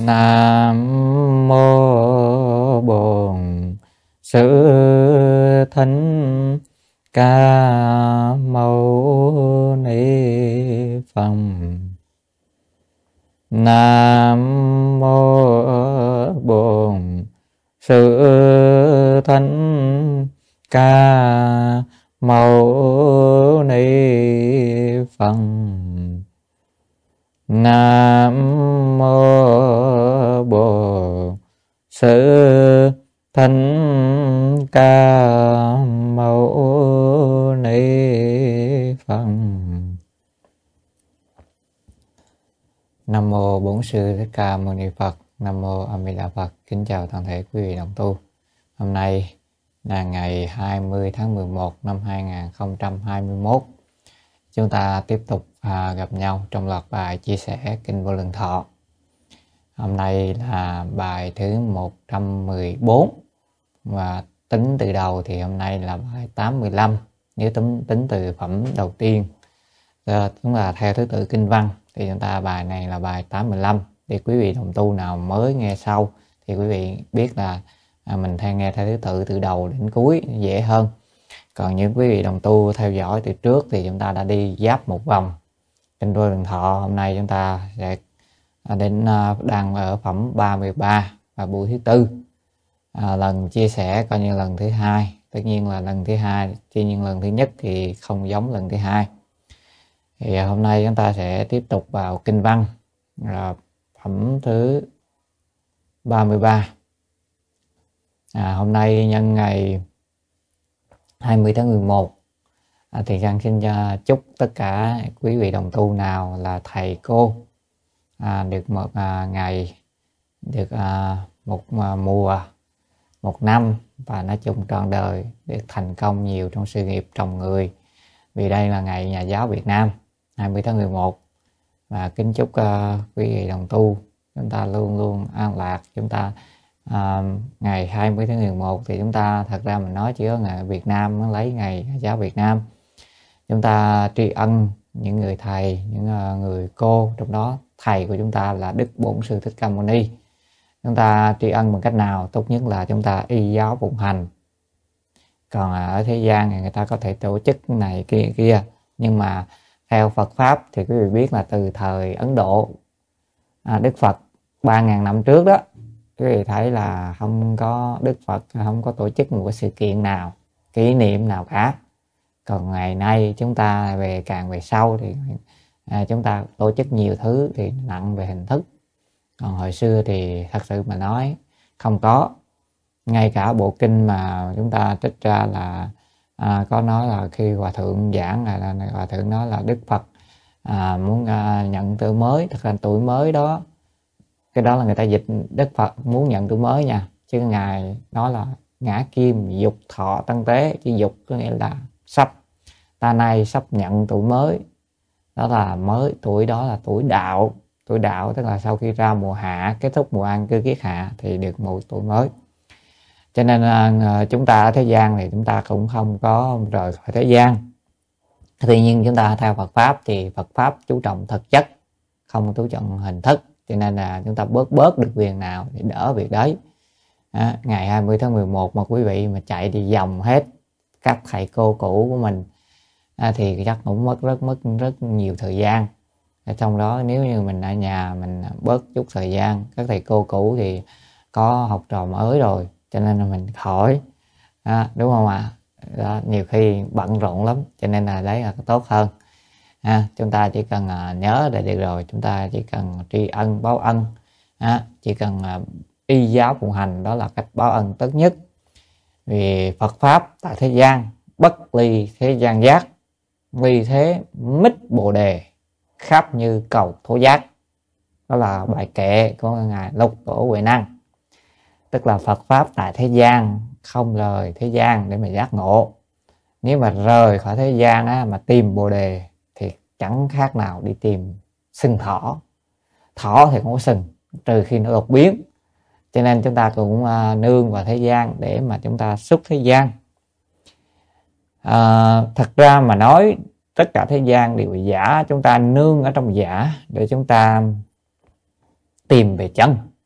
Nam mô Bổn Sư Thích Ca Mâu Ni Phật. Nam mô Bổn Sư Thích Ca Mâu Ni Phật. Nam mô Bổn Sư Thích Ca Mâu Ni Phật. Nam mô Bổn Sư Thích Ca Mâu Ni Phật. Nam mô A Di Đà Phật. Kính chào toàn thể quý vị đồng tu. Hôm nay là ngày 20 tháng 11 năm 2021. Chúng ta tiếp tục gặp nhau trong loạt bài chia sẻ Kinh Vô Lượng Thọ. Hôm nay là bài thứ 114 và tính từ đầu thì hôm nay là bài 85. Nếu tính từ phẩm đầu tiên, chúng là theo thứ tự kinh văn thì chúng ta bài này là bài 85. Thì quý vị đồng tu nào mới nghe sau thì quý vị biết là mình nghe theo thứ tự từ đầu đến cuối dễ hơn. Còn những quý vị đồng tu theo dõi từ trước thì chúng ta đã đi giáp một vòng Kinh Vô Lượng Thọ. Hôm nay chúng ta sẽ đang ở phẩm 33 và buổi thứ tư. Lần chia sẻ coi như lần thứ hai. Tất nhiên là lần thứ hai, tuy nhiên lần thứ nhất thì không giống lần thứ hai. Thì hôm nay chúng ta sẽ tiếp tục vào kinh văn là phẩm thứ 33. Hôm nay nhân ngày 20 tháng 11 thì Giang xin chúc tất cả quý vị đồng tu nào là thầy cô được một ngày, được một mùa, một năm và nói chung trọn đời được thành công nhiều trong sự nghiệp trồng người. Vì đây là ngày Nhà giáo Việt Nam 20 tháng 11 và kính chúc quý vị đồng tu chúng ta luôn luôn an lạc. Chúng ta ngày 20 tháng 11 thì chúng ta thật ra mình nói chỉ có ngày Việt Nam mới lấy ngày Nhà giáo Việt Nam. Chúng ta tri ân những người thầy, những người cô, trong đó thầy của chúng ta là Đức Bổn Sư Thích Ca Mâu Ni. Chúng ta tri ân bằng cách nào? Tốt nhất là chúng ta y giáo phụng hành. Còn ở thế gian thì người ta có thể tổ chức này kia, nhưng mà theo Phật Pháp thì quý vị biết là từ thời Ấn Độ, Đức Phật 3.000 năm trước đó, quý vị thấy là không có Đức Phật không có tổ chức một cái sự kiện nào, kỷ niệm nào cả. Còn ngày nay chúng ta càng về sau thì chúng ta tổ chức nhiều thứ thì nặng về hình thức. Còn hồi xưa thì thật sự mà nói không có. Ngay cả bộ kinh mà chúng ta trích ra là có nói là khi Hòa Thượng giảng là Hòa Thượng nói là Đức Phật muốn nhận tuổi mới. Thật ra tuổi mới đó, cái đó là người ta dịch Đức Phật muốn nhận tuổi mới nha. Chứ Ngài nói là ngã kim dục thọ tăng tế. Chứ dục có nghĩa là sắp, ta nay sắp nhận tuổi mới. Đó là mới, tuổi đó là tuổi đạo. Tuổi đạo tức là sau khi ra mùa hạ, kết thúc mùa an cư kiết hạ thì được một tuổi mới. Cho nên chúng ta ở thế gian thì chúng ta cũng không có rời khỏi thế gian. Tuy nhiên chúng ta theo Phật Pháp thì Phật Pháp chú trọng thực chất, không chú trọng hình thức. Cho nên là chúng ta bớt được việc nào thì đỡ việc đấy. Ngày 20 tháng 11 mà quý vị mà chạy đi vòng hết các thầy cô cũ của mình thì chắc cũng mất rất nhiều thời gian. Trong đó nếu như mình ở nhà mình bớt chút thời gian, các thầy cô cũ thì có học trò mới rồi, cho nên là mình khỏi, đúng không ạ? Nhiều khi bận rộn lắm, cho nên là đấy là tốt hơn. Chúng ta chỉ cần nhớ là được rồi. Chúng ta chỉ cần tri ân báo ân, chỉ cần y giáo phụng hành, đó là cách báo ân tốt nhất. Vì Phật Pháp tại thế gian bất ly thế gian giác, vì thế mít bồ đề khắp như cầu thổ giác. Đó là bài kệ của Ngài Lục Tổ Huệ Năng. Tức là Phật Pháp tại thế gian không rời thế gian để mà giác ngộ. Nếu mà rời khỏi thế gian mà tìm bồ đề thì chẳng khác nào đi tìm sừng thỏ. Thỏ thì không có sừng, trừ khi nó đột biến. Cho nên chúng ta cũng nương vào thế gian để mà chúng ta xuất thế gian. Thật ra mà nói tất cả thế gian đều là giả. Chúng ta nương ở trong giả để chúng ta tìm về chân.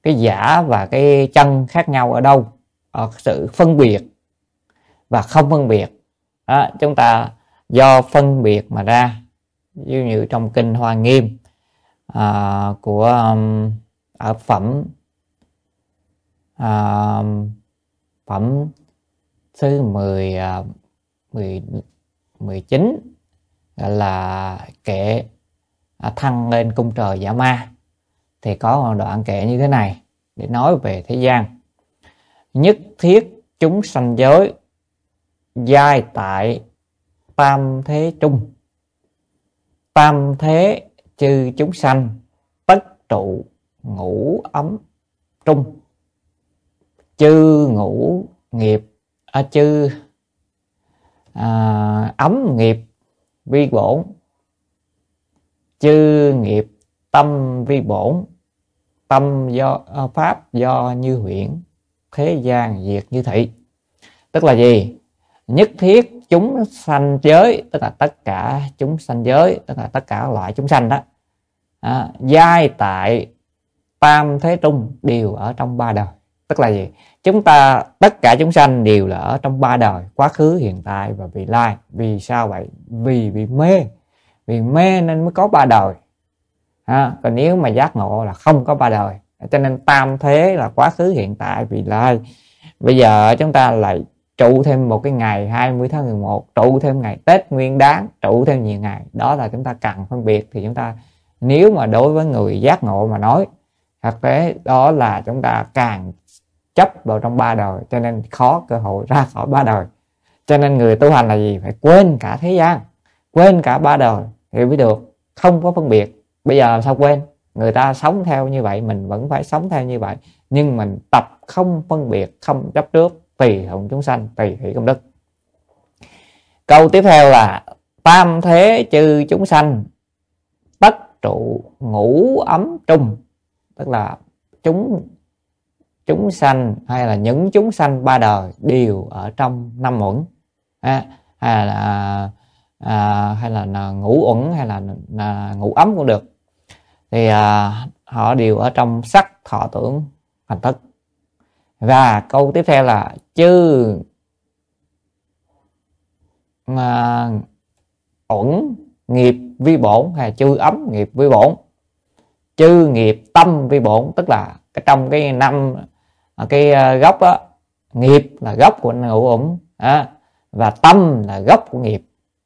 cái giả và cái chân khác nhau ở đâu? Ở sự phân biệt và không phân biệt. Đó, chúng ta do phân biệt mà ra. Ví như trong kinh Hoa Nghiêm của ở phẩm phẩm thứ 19 gọi là kệ thăng lên cung trời Giả Ma, thì có một đoạn kệ như thế này để nói về thế gian. Nhất thiết chúng sanh giới, giai tại tam thế trung. Tam thế chư chúng sanh, tất trụ ngũ ấm trung. Chư ngũ nghiệp chư ấm nghiệp vi bổn, chư nghiệp tâm vi bổn. Tâm do pháp do như huyễn, thế gian diệt như thị. Tức là gì? Nhất thiết chúng sanh giới, tức là tất cả chúng sanh giới, tức là tất cả loại chúng sanh đó, giai tại tam thế trung, đều ở trong ba đời. Tức là gì? Chúng ta tất cả chúng sanh đều là ở trong ba đời, quá khứ, hiện tại và vị lai. Vì sao vậy? Vì mê. Vì mê nên mới có ba đời. Còn nếu mà giác ngộ là không có ba đời. Cho nên tam thế là quá khứ, hiện tại, vị lai. Bây giờ chúng ta lại trụ thêm một cái ngày 20 tháng 11, trụ thêm ngày Tết Nguyên Đán, trụ thêm nhiều ngày. Đó là chúng ta cần phân biệt. Thì chúng ta, nếu mà đối với người giác ngộ mà nói, thực tế đó là chúng ta càng chấp vào trong ba đời, cho nên khó cơ hội ra khỏi ba đời. Cho nên người tu hành là gì? Phải quên cả thế gian, quên cả ba đời thì mới được, không có phân biệt. Bây giờ sao quên? Người ta sống theo như vậy, mình vẫn phải sống theo như vậy, nhưng mình tập không phân biệt, không chấp trước, tùy thuận chúng sanh, tùy hỷ công đức. Câu tiếp theo là tam thế chư chúng sanh, tất trụ ngũ ấm trung. Tức là chúng sanh hay là những chúng sanh ba đời đều ở trong năm uẩn, hay là ngũ uẩn, hay là ngũ ấm cũng được. Thì họ đều ở trong sắc, thọ, tưởng, hành thức. Và câu tiếp theo là chư uẩn nghiệp vi bổn, hay chư ấm nghiệp vi bổn. Chư nghiệp tâm vi bổn, tức là trong cái năm cái gốc đó, nghiệp là gốc của ngũ uẩn, và tâm là gốc của nghiệp.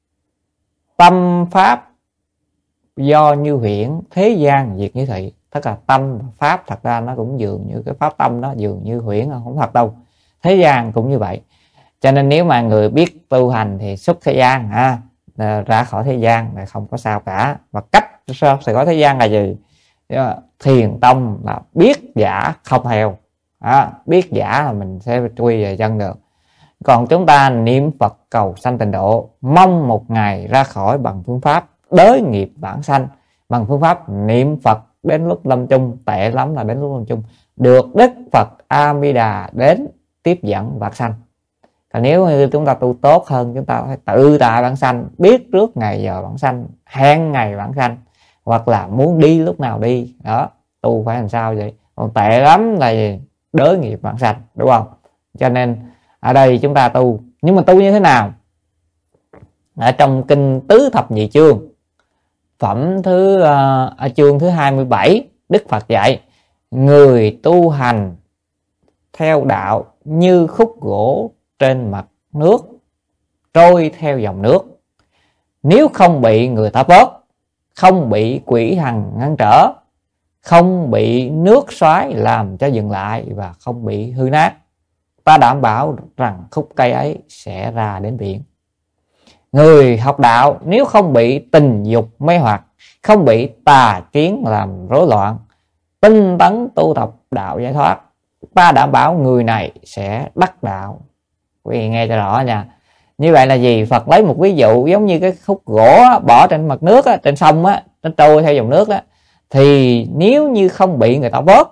Tâm pháp do như huyễn, thế gian diệt như thị. Tức là tâm và pháp thật ra nó cũng dường như cái pháp tâm đó, dường như huyễn, không thật đâu. Thế gian cũng như vậy. Cho nên nếu mà người biết tu hành thì xuất thế gian, ra khỏi thế gian là không có sao cả. Và cách sẽ có thế gian là gì? Thiền tông là biết giả không theo. Biết giả là mình sẽ quy về chân được. Còn chúng ta niệm Phật cầu sanh tịnh độ, mong một ngày ra khỏi bằng phương pháp đới nghiệp vãng sanh, bằng phương pháp niệm Phật đến lúc lâm chung, tệ lắm là đến lúc lâm chung, được Đức Phật A Di Đà đến tiếp dẫn vãng sanh. Còn nếu như chúng ta tu tốt hơn, chúng ta phải tự tại vãng sanh, biết trước ngày giờ vãng sanh, hẹn ngày vãng sanh, hoặc là muốn đi lúc nào đi. Đó, tu phải làm sao vậy? Còn tệ lắm là đới nghiệp vãng sanh, đúng không? Cho nên ở đây chúng ta tu, nhưng mà tu như thế nào? Ở trong kinh Tứ Thập Nhị Chương, phẩm chương thứ 27, Đức Phật dạy: người tu hành theo đạo như khúc gỗ trên mặt nước, trôi theo dòng nước. Nếu không bị người ta vớt, không bị quỷ thần ngăn trở, không bị nước xoáy làm cho dừng lại, và không bị hư nát, ta đảm bảo rằng khúc cây ấy sẽ ra đến biển. Người học đạo nếu không bị tình dục mê hoặc, không bị tà kiến làm rối loạn, tinh tấn tu tập đạo giải thoát, ta đảm bảo người này sẽ đắc đạo. Quý vị nghe cho rõ nha. Như vậy là gì? Phật lấy một ví dụ giống như cái khúc gỗ bỏ trên mặt nước, trên sông, nó trôi theo dòng nước đó. Thì nếu như không bị người ta vớt,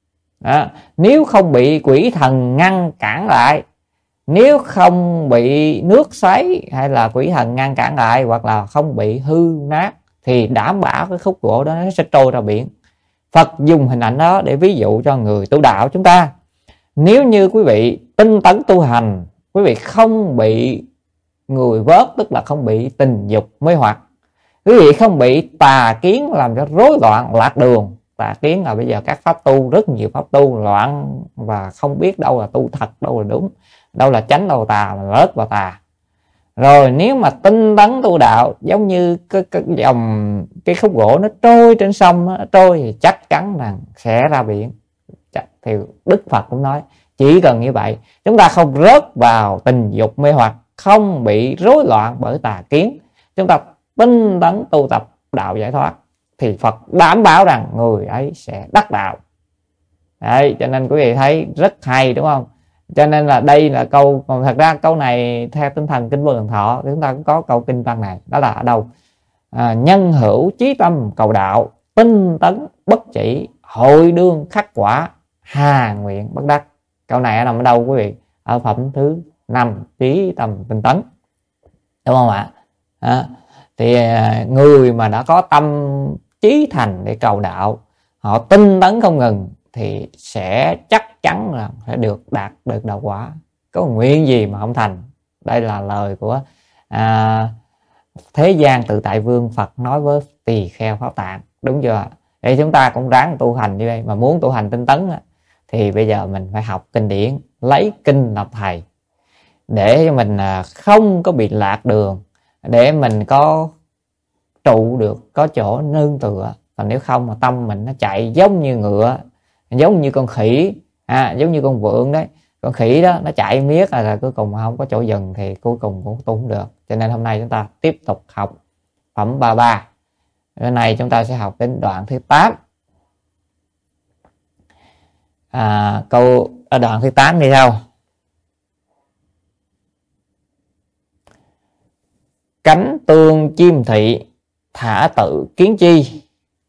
nếu không bị quỷ thần ngăn cản lại, nếu không bị nước xoáy hay là quỷ thần ngăn cản lại, hoặc là không bị hư nát, thì đảm bảo cái khúc gỗ đó nó sẽ trôi ra biển. Phật dùng hình ảnh đó để ví dụ cho người tu đạo chúng ta. Nếu như quý vị tinh tấn tu hành, quý vị không bị người vớt, tức là không bị tình dục mê hoặc, quý vị không bị tà kiến làm cho rối loạn lạc đường. Tà kiến là bây giờ các pháp tu, rất nhiều pháp tu loạn và không biết đâu là tu thật, đâu là đúng, đâu là chánh, đâu là tà, mà rớt vào tà. Rồi nếu mà tinh tấn tu đạo, giống như cái khúc gỗ nó trôi trên sông, nó trôi thì chắc chắn rằng sẽ ra biển. Thì Đức Phật cũng nói chỉ cần như vậy, chúng ta không rớt vào tình dục mê hoặc, không bị rối loạn bởi tà kiến, chúng ta tinh tấn tu tập đạo giải thoát, thì Phật đảm bảo rằng người ấy sẽ đắc đạo. Đấy, cho nên quý vị thấy rất hay đúng không? Cho nên là đây là câu, còn thật ra câu này theo tinh thần kinh Vô Lượng Thọ chúng ta cũng có câu kinh văn này, đó là ở đâu? Nhân hữu chí tâm cầu đạo, tinh tấn bất chỉ, hội đương khắc quả, hà nguyện bất đắc. Câu này nằm ở đâu quý vị? Ở phẩm thứ 5, chí tâm tinh tấn, đúng không ạ? Thì người mà đã có tâm chí thành để cầu đạo, họ tinh tấn không ngừng, thì sẽ chắc chắn là sẽ đạt được đạo quả. Có nguyện gì mà không thành. Đây là lời của Thế Gian Tự Tại Vương Phật nói với Tỳ Kheo Pháp Tạng, đúng chưa? Để chúng ta cũng ráng tu hành như vậy. Mà muốn tu hành tinh tấn thì bây giờ mình phải học kinh điển, lấy kinh làm thầy, để cho mình không có bị lạc đường, để mình có trụ được, có chỗ nương tựa. Còn nếu không mà tâm mình nó chạy giống như ngựa, giống như con khỉ, giống như con vượn đấy. Con khỉ đó nó chạy miết là cuối cùng mà không có chỗ dừng thì cuối cùng cũng tu không được. Cho nên hôm nay chúng ta tiếp tục học phẩm 33. Hôm nay chúng ta sẽ học đến đoạn thứ 8. Câu ở đoạn thứ 8 như sau: cánh tương chim thị, thả tự kiến chi,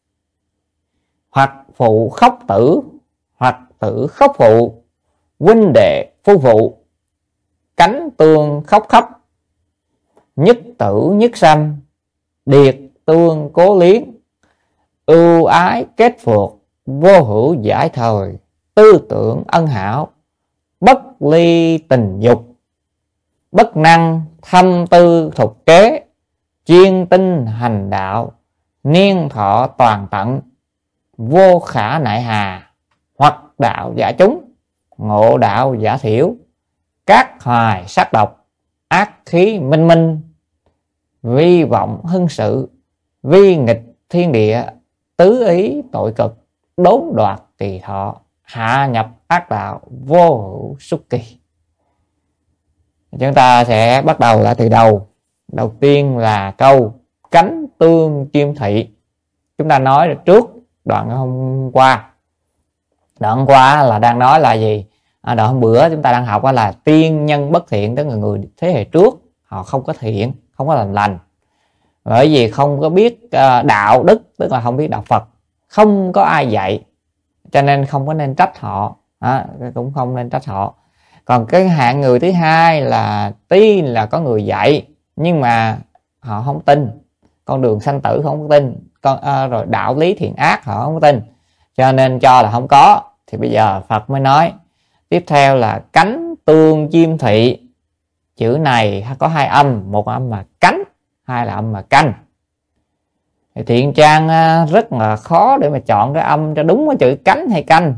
hoặc phụ khóc tử, hoặc tử khóc phụ, huynh đệ phu phụ, cánh tương khóc khóc, nhất tử nhất sanh, điệt tương cố liếng, ưu ái kết phược, vô hữu giải thời, tư tưởng ân hảo, bất ly tình dục, bất năng thâm tư thục kế, chuyên tinh hành đạo, niên thọ toàn tận, vô khả nại hà, hoặc đạo giả chúng, ngộ đạo giả thiểu, các hoài sát độc, ác khí minh minh, vi vọng hưng sự, vi nghịch thiên địa, tứ ý tội cực, đốn đoạt kỳ thọ, hạ nhập ác đạo, vô hữu xuất kỳ. Chúng ta sẽ bắt đầu lại từ đầu. Đầu tiên là câu cánh tương chim thị. Chúng ta nói trước đoạn hôm qua. Đoạn hôm qua là đang nói là gì? Đoạn hôm bữa chúng ta đang học là tiên nhân bất thiện, tức là người thế hệ trước họ không có thiện, không có làm lành, bởi vì không có biết đạo đức, tức là không biết đạo Phật, không có ai dạy, cho nên không có nên trách họ, cũng không nên trách họ. Còn cái hạng người thứ hai là tuy là có người dạy nhưng mà họ không tin, con đường sanh tử không có tin, rồi đạo lý thiện ác họ không có tin, cho nên cho là không có. Thì bây giờ Phật mới nói tiếp theo là cánh tương chim thị. Chữ này có hai âm, một âm mà cánh, hai là âm mà canh. Thì Thiện Trang rất là khó để mà chọn cái âm cho đúng cái chữ cánh hay canh.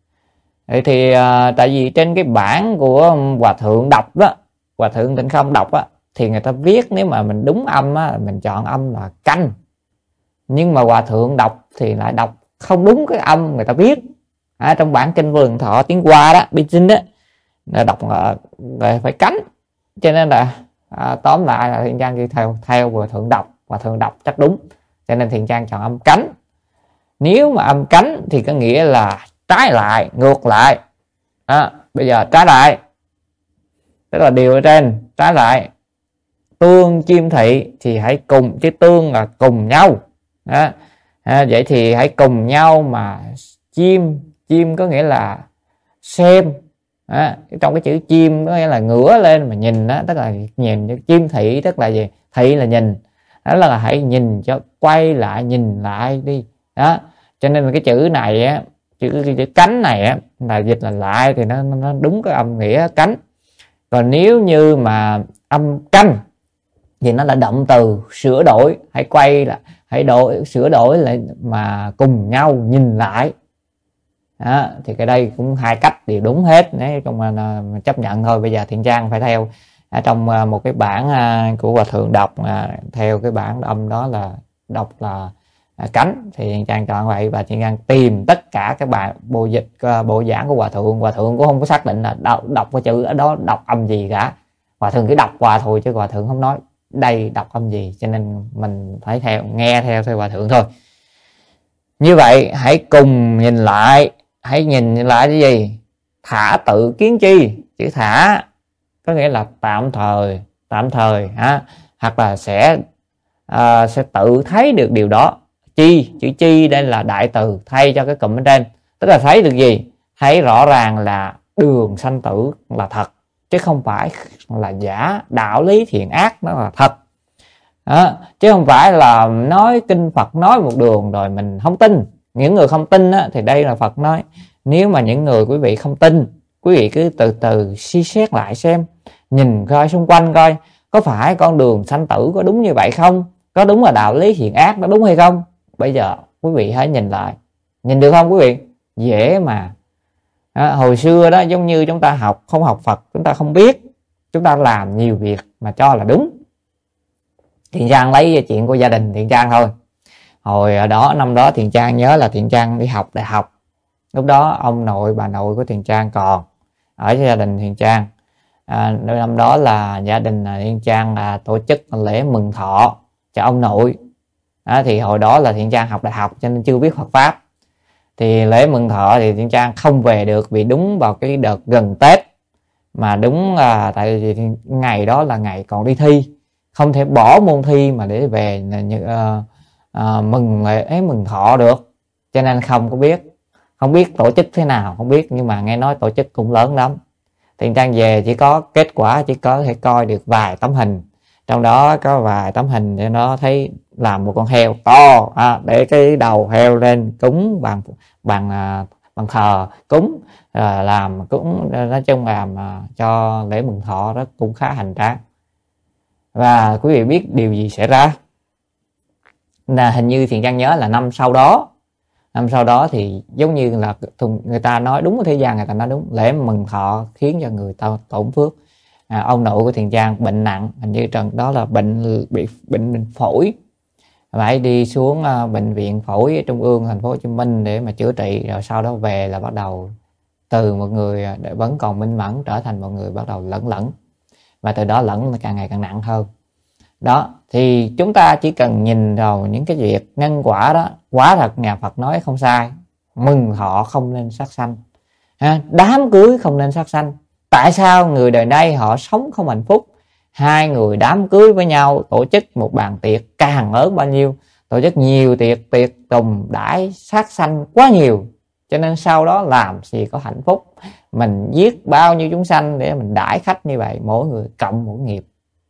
Thì tại vì trên cái bản của Hòa Thượng đọc đó, Hòa Thượng Tịnh Không đọc á, thì người ta viết nếu mà mình đúng âm á, mình chọn âm là canh. Nhưng mà Hòa Thượng đọc thì lại đọc không đúng cái âm người ta viết. Trong bản kinh Vô Lượng Thọ tiếng Hoa đó, Bi Kinh đó, là đọc là phải cánh. Cho nên là tóm lại là Thiện Trang đi theo Hòa Thượng đọc. Hòa Thượng đọc chắc đúng, cho nên Thiện Trang chọn âm cánh. Nếu mà âm cánh thì có nghĩa là trái lại, ngược lại. Bây giờ trái lại, tức là điều ở trên, trái lại. Tương chim thị thì hãy cùng, chứ tương là cùng nhau. Vậy thì hãy cùng nhau mà chim có nghĩa là xem. Trong cái chữ chim có nghĩa là ngửa lên mà nhìn đó, tức là nhìn. Chim thị tức là gì? Thị là nhìn, đó là hãy nhìn cho quay lại, nhìn lại đi đó. Cho nên cái chữ này á, chữ cánh này á, là dịch là lại thì nó đúng cái âm nghĩa cánh. Còn nếu như mà âm canh thì nó là động từ sửa đổi, hãy quay là hãy sửa đổi lại mà cùng nhau nhìn lại. Đó, thì cái đây cũng hai cách đều đúng hết, nếu trong chấp nhận thôi. Bây giờ Thiện Trang phải theo trong một cái bản của Hòa Thượng đọc theo cái bản âm đó là đọc là cánh, thì Thiện Trang chọn vậy. Và Thiện Trang tìm tất cả các bạn bộ dịch bộ giảng của Hòa Thượng cũng không có xác định là đọc cái chữ đó đọc âm gì cả. Hòa Thượng cứ đọc qua thôi chứ Hòa Thượng không nói đây đọc âm gì, cho nên mình phải nghe theo Hòa Thượng thôi. Như vậy hãy cùng nhìn lại, hãy nhìn lại cái gì? Thả tự kiến chi. Chữ thả có nghĩa là tạm thời ha, hoặc là sẽ tự thấy được điều đó. Chi, chữ chi đây là đại từ thay cho cái cụm bên trên, tức là thấy được gì? Thấy rõ ràng là đường sanh tử là thật, chứ không phải là giả. Đạo lý thiện ác nó là thật đó, chứ không phải là nói kinh Phật nói một đường rồi mình không tin. Những người không tin á, thì đây là Phật nói, nếu mà những người quý vị không tin, quý vị cứ từ từ suy xét lại xem, nhìn coi xung quanh coi có phải con đường sanh tử có đúng như vậy không, có đúng là đạo lý thiện ác nó đúng hay không. Bây giờ quý vị hãy nhìn lại, nhìn được không quý vị? Dễ mà. Hồi xưa đó giống như chúng ta không học Phật, chúng ta không biết, chúng ta làm nhiều việc mà cho là đúng. Thiện Trang lấy chuyện của gia đình Thiện Trang thôi. Hồi đó năm đó Thiện Trang nhớ là Thiện Trang đi học đại học, lúc đó ông nội bà nội của Thiện Trang còn ở gia đình Thiện Trang. Năm đó là gia đình Thiện Trang tổ chức lễ mừng thọ cho ông nội. Thì hồi đó là Thiện Trang học đại học cho nên chưa biết Phật pháp. Thì lễ mừng thọ thì Thiện Trang không về được vì đúng vào cái đợt gần Tết, mà đúng là tại vì ngày đó là ngày còn đi thi, không thể bỏ môn thi mà để về mừng thọ được, cho nên không biết tổ chức thế nào, không biết, nhưng mà nghe nói tổ chức cũng lớn lắm. Thiện Trang về chỉ có kết quả chỉ có thể coi được vài tấm hình, trong đó có vài tấm hình để nó thấy làm một con heo to, để cái đầu heo lên cúng bằng thờ cúng, làm cúng, nói chung làm cho lễ mừng thọ đó cũng khá hoành tráng. Và quý vị biết điều gì xảy ra? Là hình như Thiện Trang nhớ là năm sau đó thì giống như là người ta nói đúng, ở thế gian người ta nói đúng, lễ mừng thọ khiến cho người ta tổn phước. Ông nội của Thiện Trang bệnh nặng, hình như trận đó là bị bệnh phổi, phải đi xuống bệnh viện phổi trung ương thành phố Hồ Chí Minh để mà chữa trị, rồi sau đó về là bắt đầu từ một người vẫn còn minh mẫn trở thành một người bắt đầu lẫn, và từ đó lẫn càng ngày càng nặng hơn. Đó, thì chúng ta chỉ cần nhìn vào những cái việc nhân quả đó, quả thật nhà Phật nói không sai, mừng thọ không nên sát sanh, đám cưới không nên sát sanh. Tại sao người đời nay họ sống không hạnh phúc? Hai người đám cưới với nhau, tổ chức một bàn tiệc càng lớn bao nhiêu, tổ chức nhiều tiệc tùng đãi sát sanh quá nhiều, cho nên sau đó làm gì có hạnh phúc. Mình giết bao nhiêu chúng sanh để mình đãi khách như vậy, mỗi người cộng một nghiệp.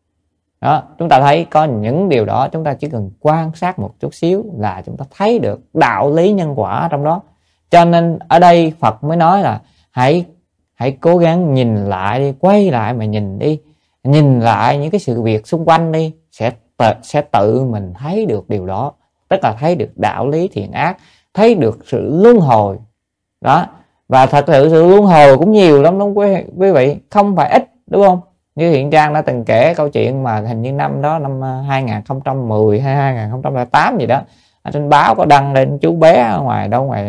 Đó, chúng ta thấy có những điều đó, chúng ta chỉ cần quan sát một chút xíu là chúng ta thấy được đạo lý nhân quả trong đó. Cho nên ở đây Phật mới nói là hãy cố gắng nhìn lại đi, quay lại mà nhìn đi, nhìn lại những cái sự việc xung quanh đi, sẽ tự mình thấy được điều đó, tức là thấy được đạo lý thiện ác, thấy được sự luân hồi đó. Và thật sự luân hồi cũng nhiều lắm đúng quý vị, không phải ít, đúng không? Như Thiện Trang đã từng kể câu chuyện mà hình như năm đó, năm 2010 hay 2008 gì đó, ở trên báo có đăng lên chú bé ở ngoài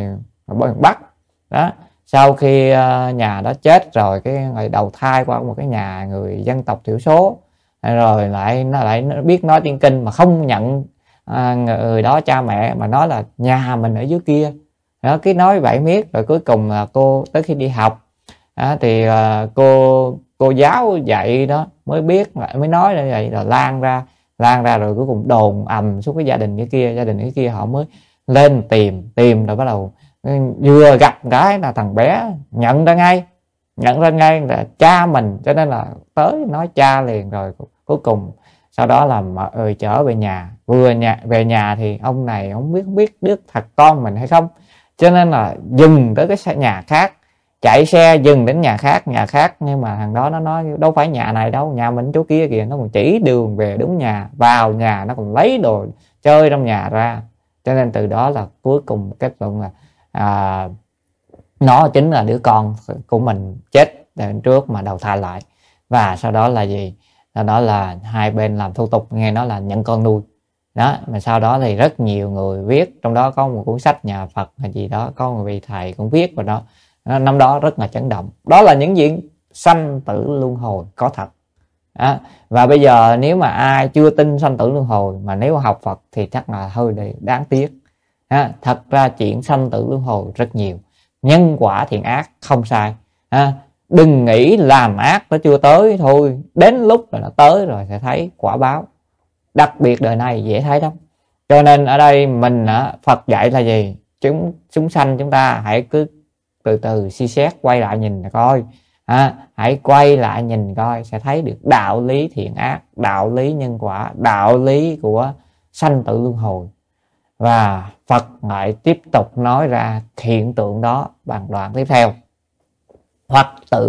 Bắc đó. Sau khi nhà đó chết rồi, cái người đầu thai qua một cái nhà người dân tộc thiểu số, rồi nó lại biết nói tiếng Kinh mà không nhận người đó cha mẹ, mà nói là nhà mình ở dưới kia đó, cái nói vậy miết. Rồi cuối cùng là cô tới khi đi học thì cô giáo dạy đó mới biết, mới nói như vậy, rồi lan ra rồi cuối cùng đồn ầm xuống cái gia đình cái kia họ mới lên tìm rồi bắt đầu vừa gặp cái là thằng bé nhận ra ngay là cha mình, cho nên là tới nói cha liền. Rồi cuối cùng sau đó là trở về nhà. Về nhà thì ông này không biết đứa thật con mình hay không, cho nên là dừng tới cái nhà khác, chạy xe dừng đến nhà khác, nhưng mà thằng đó nó nói đâu phải nhà này đâu, nhà mình chỗ kia kìa. Nó còn chỉ đường về đúng nhà, vào nhà nó còn lấy đồ chơi trong nhà ra. Cho nên từ đó là cuối cùng kết luận là nó chính là đứa con của mình chết trước mà đầu thai lại. Và sau đó là gì? Sau đó là hai bên làm thủ tục, nghe nói là nhận con nuôi đó. Mà sau đó thì rất nhiều người viết, trong đó có một cuốn sách nhà Phật hay gì đó, có một vị thầy cũng viết vào đó. Năm đó rất là chấn động. Đó là những chuyện sanh tử luân hồi có thật đó. Và bây giờ nếu mà ai chưa tin sanh tử luân hồi mà nếu học Phật thì chắc là hơi đáng tiếc. Thật ra chuyện sanh tử luân hồi rất nhiều, nhân quả thiện ác không sai. Đừng nghĩ làm ác nó chưa tới thôi, đến lúc rồi nó tới rồi sẽ thấy quả báo. Đặc biệt đời này dễ thấy lắm. Cho nên ở đây mình Phật dạy là gì? Chúng sanh chúng ta hãy cứ từ từ suy xét, quay lại nhìn coi. Hãy quay lại nhìn coi sẽ thấy được đạo lý thiện ác, đạo lý nhân quả, đạo lý của sanh tử luân hồi. Và Phật lại tiếp tục nói ra hiện tượng đó bằng đoạn tiếp theo: hoặc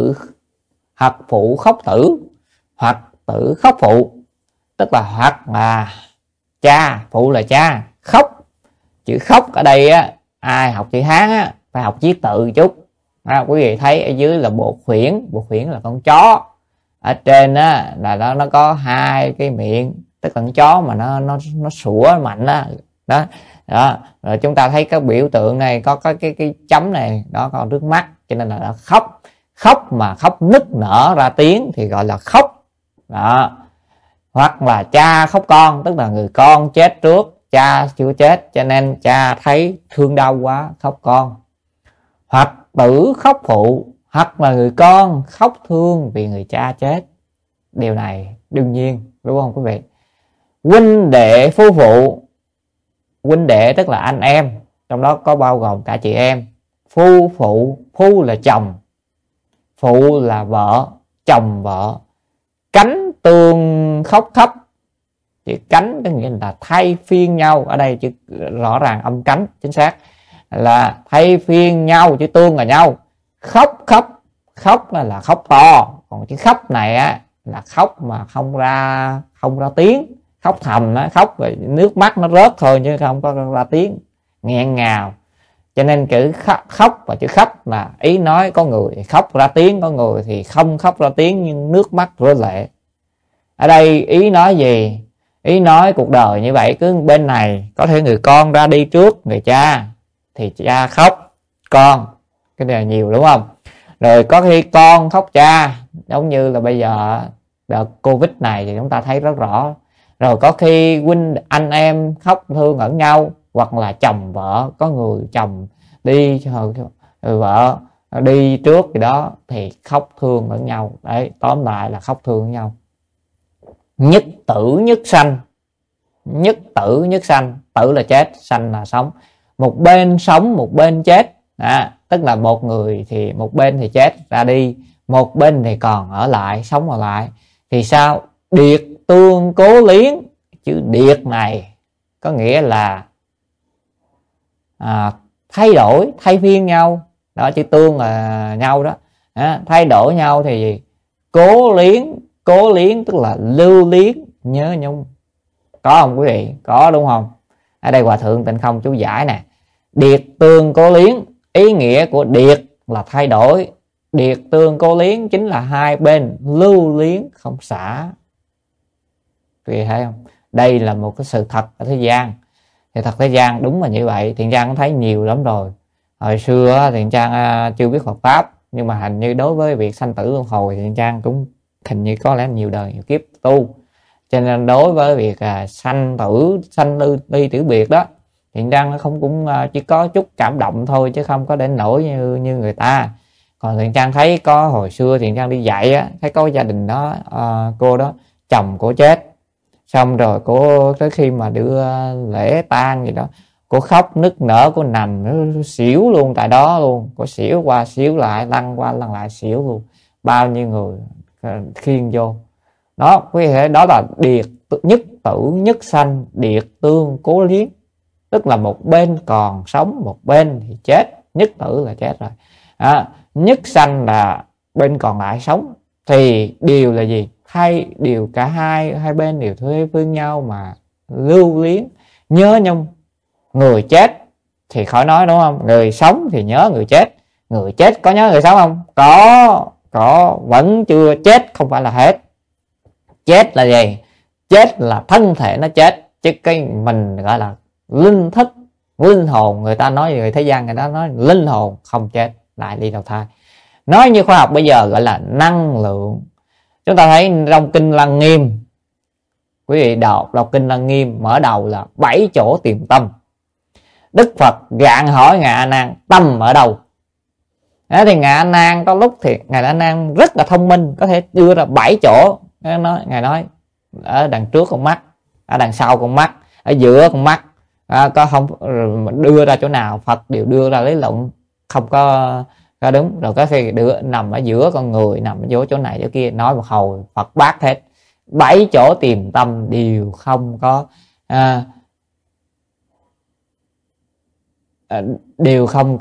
phụ khóc tử, hoặc tử khóc phụ. Tức là hoặc là cha, phụ là cha, khóc. Chữ khóc ở đây ai học chữ Hán phải học viết tự chút. Quý vị thấy ở dưới là bột khuyển là con chó, ở trên là nó có hai cái miệng, tức là con chó mà nó sủa mạnh đó. Rồi chúng ta thấy cái biểu tượng này có cái chấm này đó, còn trước mắt, cho nên là khóc mà khóc nức nở ra tiếng thì gọi là khóc đó. Hoặc là cha khóc con, tức là người con chết trước, cha chưa chết, cho nên cha thấy thương đau quá khóc con. Hoặc tử khóc phụ, hoặc là người con khóc thương vì người cha chết. Điều này đương nhiên, đúng không quý vị? Huynh đệ phu phụ. Huynh đệ tức là anh em, trong đó có bao gồm cả chị em. Phu phụ, phu là chồng, phụ là vợ, chồng vợ. Cánh tương khóc thấp. Chữ cánh có nghĩa là thay phiên nhau. Ở đây chữ rõ ràng âm cánh chính xác là thay phiên nhau, chữ tương là nhau. Khóc là khóc to, còn chữ khóc này là khóc mà không ra tiếng, khóc thầm khóc rồi nước mắt nó rớt thôi chứ không có ra tiếng, nghẹn ngào. Cho nên chữ khóc và chữ khóc là ý nói có người khóc ra tiếng, có người thì không khóc ra tiếng nhưng nước mắt rơi lệ. Ở đây ý nói gì? Ý nói cuộc đời như vậy, cứ bên này có thể người con ra đi trước người cha thì cha khóc con, cái này là nhiều đúng không? Rồi có khi con khóc cha, giống như là bây giờ đợt Covid này thì chúng ta thấy rất rõ. Rồi có khi anh em khóc thương ẩn nhau, hoặc là chồng vợ, có người chồng đi vợ đi trước gì đó thì khóc thương lẫn nhau. Đấy, tóm lại là khóc thương lẫn nhau. Nhất tử nhất sanh. Nhất tử nhất sanh, tử là chết, sanh là sống. Một bên sống, một bên chết. Tức là một người thì một bên thì chết ra đi, một bên thì còn ở lại, sống ở lại. Thì sao? Điệt tương cố liếng. Chữ điệt này có nghĩa là thay đổi, thay phiên nhau đó. Chữ tương là nhau đó. Thay đổi nhau thì gì? Cố liếng tức là lưu luyến, nhớ nhung. Có không quý vị? Có đúng không? Ở đây Hòa Thượng Tịnh Không chú giải nè: điệt tương cố liếng. Ý nghĩa của điệt là thay đổi, điệt tương cố liếng chính là hai bên lưu luyến không xả. Quý vị thấy không? Đây là một cái sự thật ở thế gian. Thì thật thế gian đúng là như vậy. Thiện Trang cũng thấy nhiều lắm rồi. Hồi xưa Thiện Trang chưa biết Phật Pháp, nhưng mà hình như đối với việc sanh tử luân hồi Thiện Trang cũng hình như có lẽ nhiều đời nhiều kiếp tu. Cho nên đối với việc sanh ly tử biệt đó, Thiện Trang nó không cũng chỉ có chút cảm động thôi, chứ không có đến nỗi như người ta. Còn Thiện Trang thấy có hồi xưa Thiện Trang đi dạy thấy có gia đình đó, cô đó chồng cô chết, xong rồi cô tới khi mà đưa lễ tang gì đó, cô khóc nức nở, cô nằm nó xỉu luôn tại đó luôn. Cô xỉu qua xỉu lại, lăn qua lăn lại xỉu luôn. Bao nhiêu người khiêng vô đó. Quý vị thấy đó là điệt nhất tử nhất sanh, điệt tương cố liếng. Tức là một bên còn sống, một bên thì chết. Nhất tử là chết rồi, nhất sanh là bên còn lại sống. Thì điều là gì? Điều cả hai bên đều thuê phương nhau mà lưu luyến nhớ nhung. Người chết thì khỏi nói đúng không? Người sống thì nhớ người chết. Người chết có nhớ người sống không? Có, vẫn chưa chết, không phải là hết. Chết là gì? Chết là thân thể nó chết, chứ cái mình gọi là linh thức, linh hồn. Người ta nói, người thế gian người ta nói linh hồn không chết, lại đi đầu thai. Nói như khoa học bây giờ gọi là năng lượng. Chúng ta thấy trong kinh Lăng Nghiêm, quý vị đọc kinh Lăng Nghiêm, mở đầu là 7 chỗ tìm tâm. Đức Phật gạn hỏi Ngài A Nan tâm ở đâu. Thế thì Ngài A Nan có lúc thì Ngài A Nan rất là thông minh, có thể đưa ra 7 chỗ. Ngài nói ở đằng trước con mắt, ở đằng sau con mắt, ở giữa con mắt, có không đưa ra chỗ nào Phật đều đưa ra lý luận không có đúng. Rồi có khi nằm ở giữa con người, nằm ở giữa chỗ này chỗ kia, nói một hồi Phật bác hết. 7 chỗ tìm tâm đều không có đều không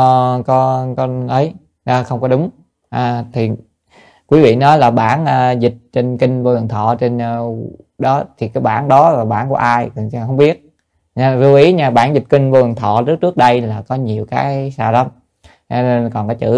có ấy, không có đúng. Thì quý vị nói là bản dịch trên kinh Vô Lượng Thọ trên đó, thì cái bản đó là bản của ai thì không biết nha. Lưu ý nha, bản dịch kinh Vô Lượng Thọ trước đây là có nhiều cái sao lắm. Nên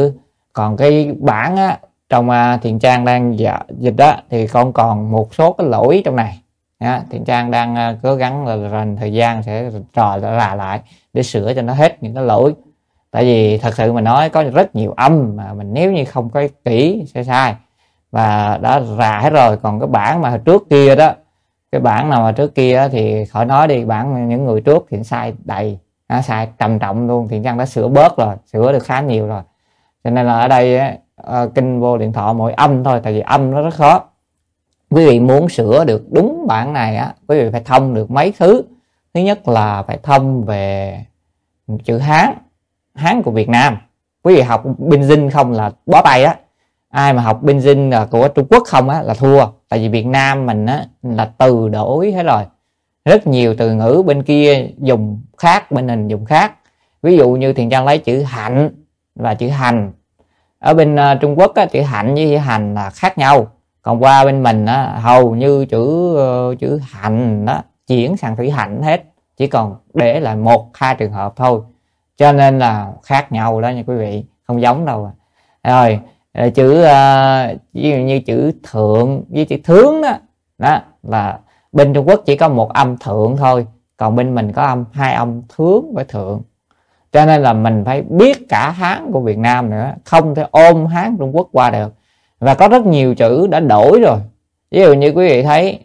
còn cái bản á, trong Thiện Trang đang dịch đó thì còn một số cái lỗi trong này. Thiện Trang đang cố gắng là dành thời gian sẽ trò lại để sửa cho nó hết những cái lỗi. Tại vì thật sự mà nói có rất nhiều âm mà mình nếu như không có kỹ sẽ sai, và đã rà hết rồi. Còn cái bản mà trước kia đó, cái bản nào mà trước kia thì khỏi nói đi, bản những người trước thì sai đầy, sai trầm trọng luôn. Thiện Trang đã sửa bớt rồi, sửa được khá nhiều rồi. Cho nên là ở đây kinh Vô Lượng Thọ mỗi âm thôi, tại vì âm nó rất khó. Quý vị muốn sửa được đúng bản này quý vị phải thông được mấy thứ. Thứ nhất là phải thông về chữ Hán của Việt Nam. Quý vị học Pinyin không là bó tay á. Ai mà học Pinyin của Trung Quốc không là thua. Tại vì Việt Nam mình là từ đổi hết rồi. Rất nhiều từ ngữ bên kia dùng khác, bên mình dùng khác. Ví dụ như Thiện Trang lấy chữ hạnh và chữ hành. Ở bên Trung Quốc chữ hạnh với chữ hành là khác nhau. Còn qua bên mình hầu như chữ hạnh đó chuyển sang chữ hạnh hết, chỉ còn để lại 1-2 trường hợp thôi. Cho nên là khác nhau đó nha quý vị, không giống đâu. Rồi chữ ví dụ như chữ thượng với chữ thướng đó là bên Trung Quốc chỉ có một âm thượng thôi, còn bên mình có hai âm thướng với thượng. Cho nên là mình phải biết cả Hán của Việt Nam nữa, không thể ôm Hán Trung Quốc qua được. Và có rất nhiều chữ đã đổi rồi. Ví dụ như quý vị thấy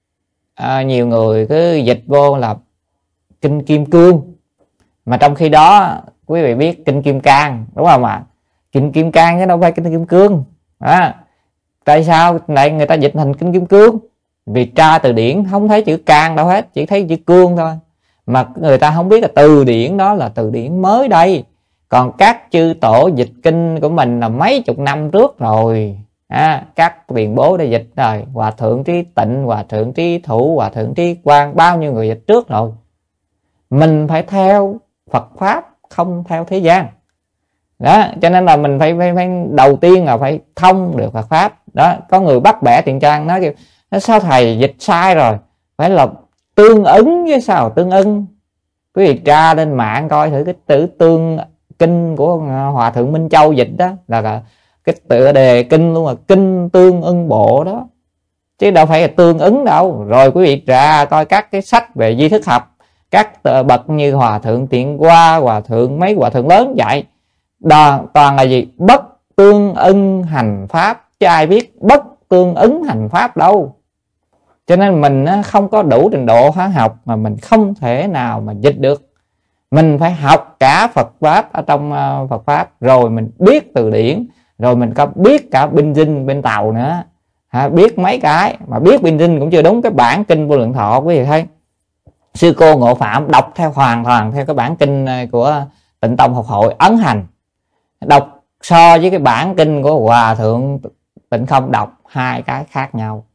nhiều người cứ dịch vô là kinh Kim Cương, mà trong khi đó quý vị biết kinh Kim Cang đúng không ạ? Kinh Kim Cang chứ đâu phải kinh Kim Cương. Tại sao lại người ta dịch thành kinh Kim Cương? Vì tra từ điển không thấy chữ Cang đâu hết, chỉ thấy chữ Cương thôi. Mà người ta không biết là từ điển đó là từ điển mới đây. Còn các chư tổ dịch kinh của mình là mấy chục năm trước rồi. Các tiền bố đã dịch rồi. Hòa thượng Trí Tịnh, Hòa thượng Trí Thủ, Hòa thượng Trí Quang, bao nhiêu người dịch trước rồi. Mình phải theo Phật Pháp, không theo thế gian. Đó, cho nên là mình phải đầu tiên là phải thông được Phật Pháp. Đó, có người bắt bẻ Thiện Trang nói sao thầy dịch sai rồi, phải là tương ứng với sao tương ưng. Quý vị tra lên mạng coi thử cái từ tương kinh của Hòa thượng Minh Châu dịch đó là cái tựa đề kinh luôn, là kinh tương ưng bộ đó, chứ đâu phải là tương ứng đâu. Rồi quý vị ra coi các cái sách về di thức học, các bậc như Hòa thượng Tiện Qua, Hòa thượng mấy hòa thượng lớn dạy toàn là gì? Bất tương ưng hành pháp, chứ ai biết bất tương ứng hành pháp đâu. Cho nên mình không có đủ trình độ hóa học mà mình không thể nào mà dịch được. Mình phải học cả Phật Pháp ở trong Phật Pháp, rồi mình biết từ điển, rồi mình có biết cả Pinyin bên Tàu nữa. Biết mấy cái, mà biết Pinyin cũng chưa đúng. Cái bản kinh Vô Lượng Thọ quý vị thấy, sư cô Ngộ Phạm đọc theo hoàn toàn theo cái bản kinh của Tịnh Tông Học Hội ấn hành, đọc so với cái bản kinh của Hòa thượng Tịnh Không đọc hai cái khác nhau.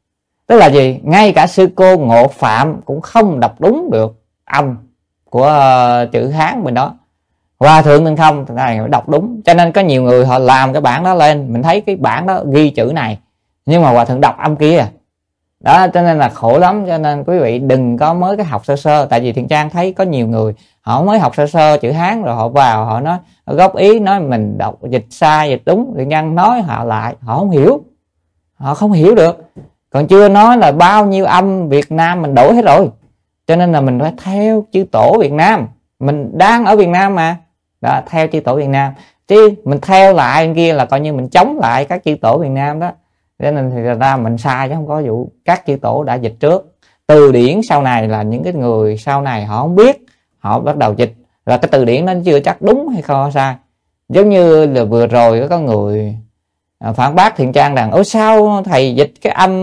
Tức là gì? Ngay cả sư cô Ngộ Phạm cũng không đọc đúng được âm của chữ Hán bên đó. Hòa thượng Minh Không thì này đọc đúng. Cho nên có nhiều người họ làm cái bản đó lên, mình thấy cái bản đó ghi chữ này nhưng mà hòa thượng đọc âm kia. Đó, cho nên là khổ lắm. Cho nên quý vị đừng có mới cái học sơ sơ. Tại vì Thiện Trang thấy có nhiều người họ mới học sơ sơ chữ Hán rồi họ vào họ nói, họ góp ý nói mình đọc dịch sai dịch đúng. Thiện Trang nói họ lại, họ không hiểu, họ không hiểu được. Còn chưa nói là bao nhiêu âm Việt Nam mình đổi hết rồi. Cho nên là mình phải theo chư tổ Việt Nam, mình đang ở Việt Nam mà. Đó, theo chư tổ Việt Nam, chứ mình theo lại bên kia là coi như mình chống lại các chư tổ Việt Nam đó. Cho nên thì ra mình sai chứ không có vụ các chư tổ đã dịch trước. Từ điển sau này là những cái người sau này họ không biết, họ bắt đầu dịch, là cái từ điển nó chưa chắc đúng hay không sai. Giống như là vừa rồi có người phản bác Thiện Trang rằng ôi sao thầy dịch cái âm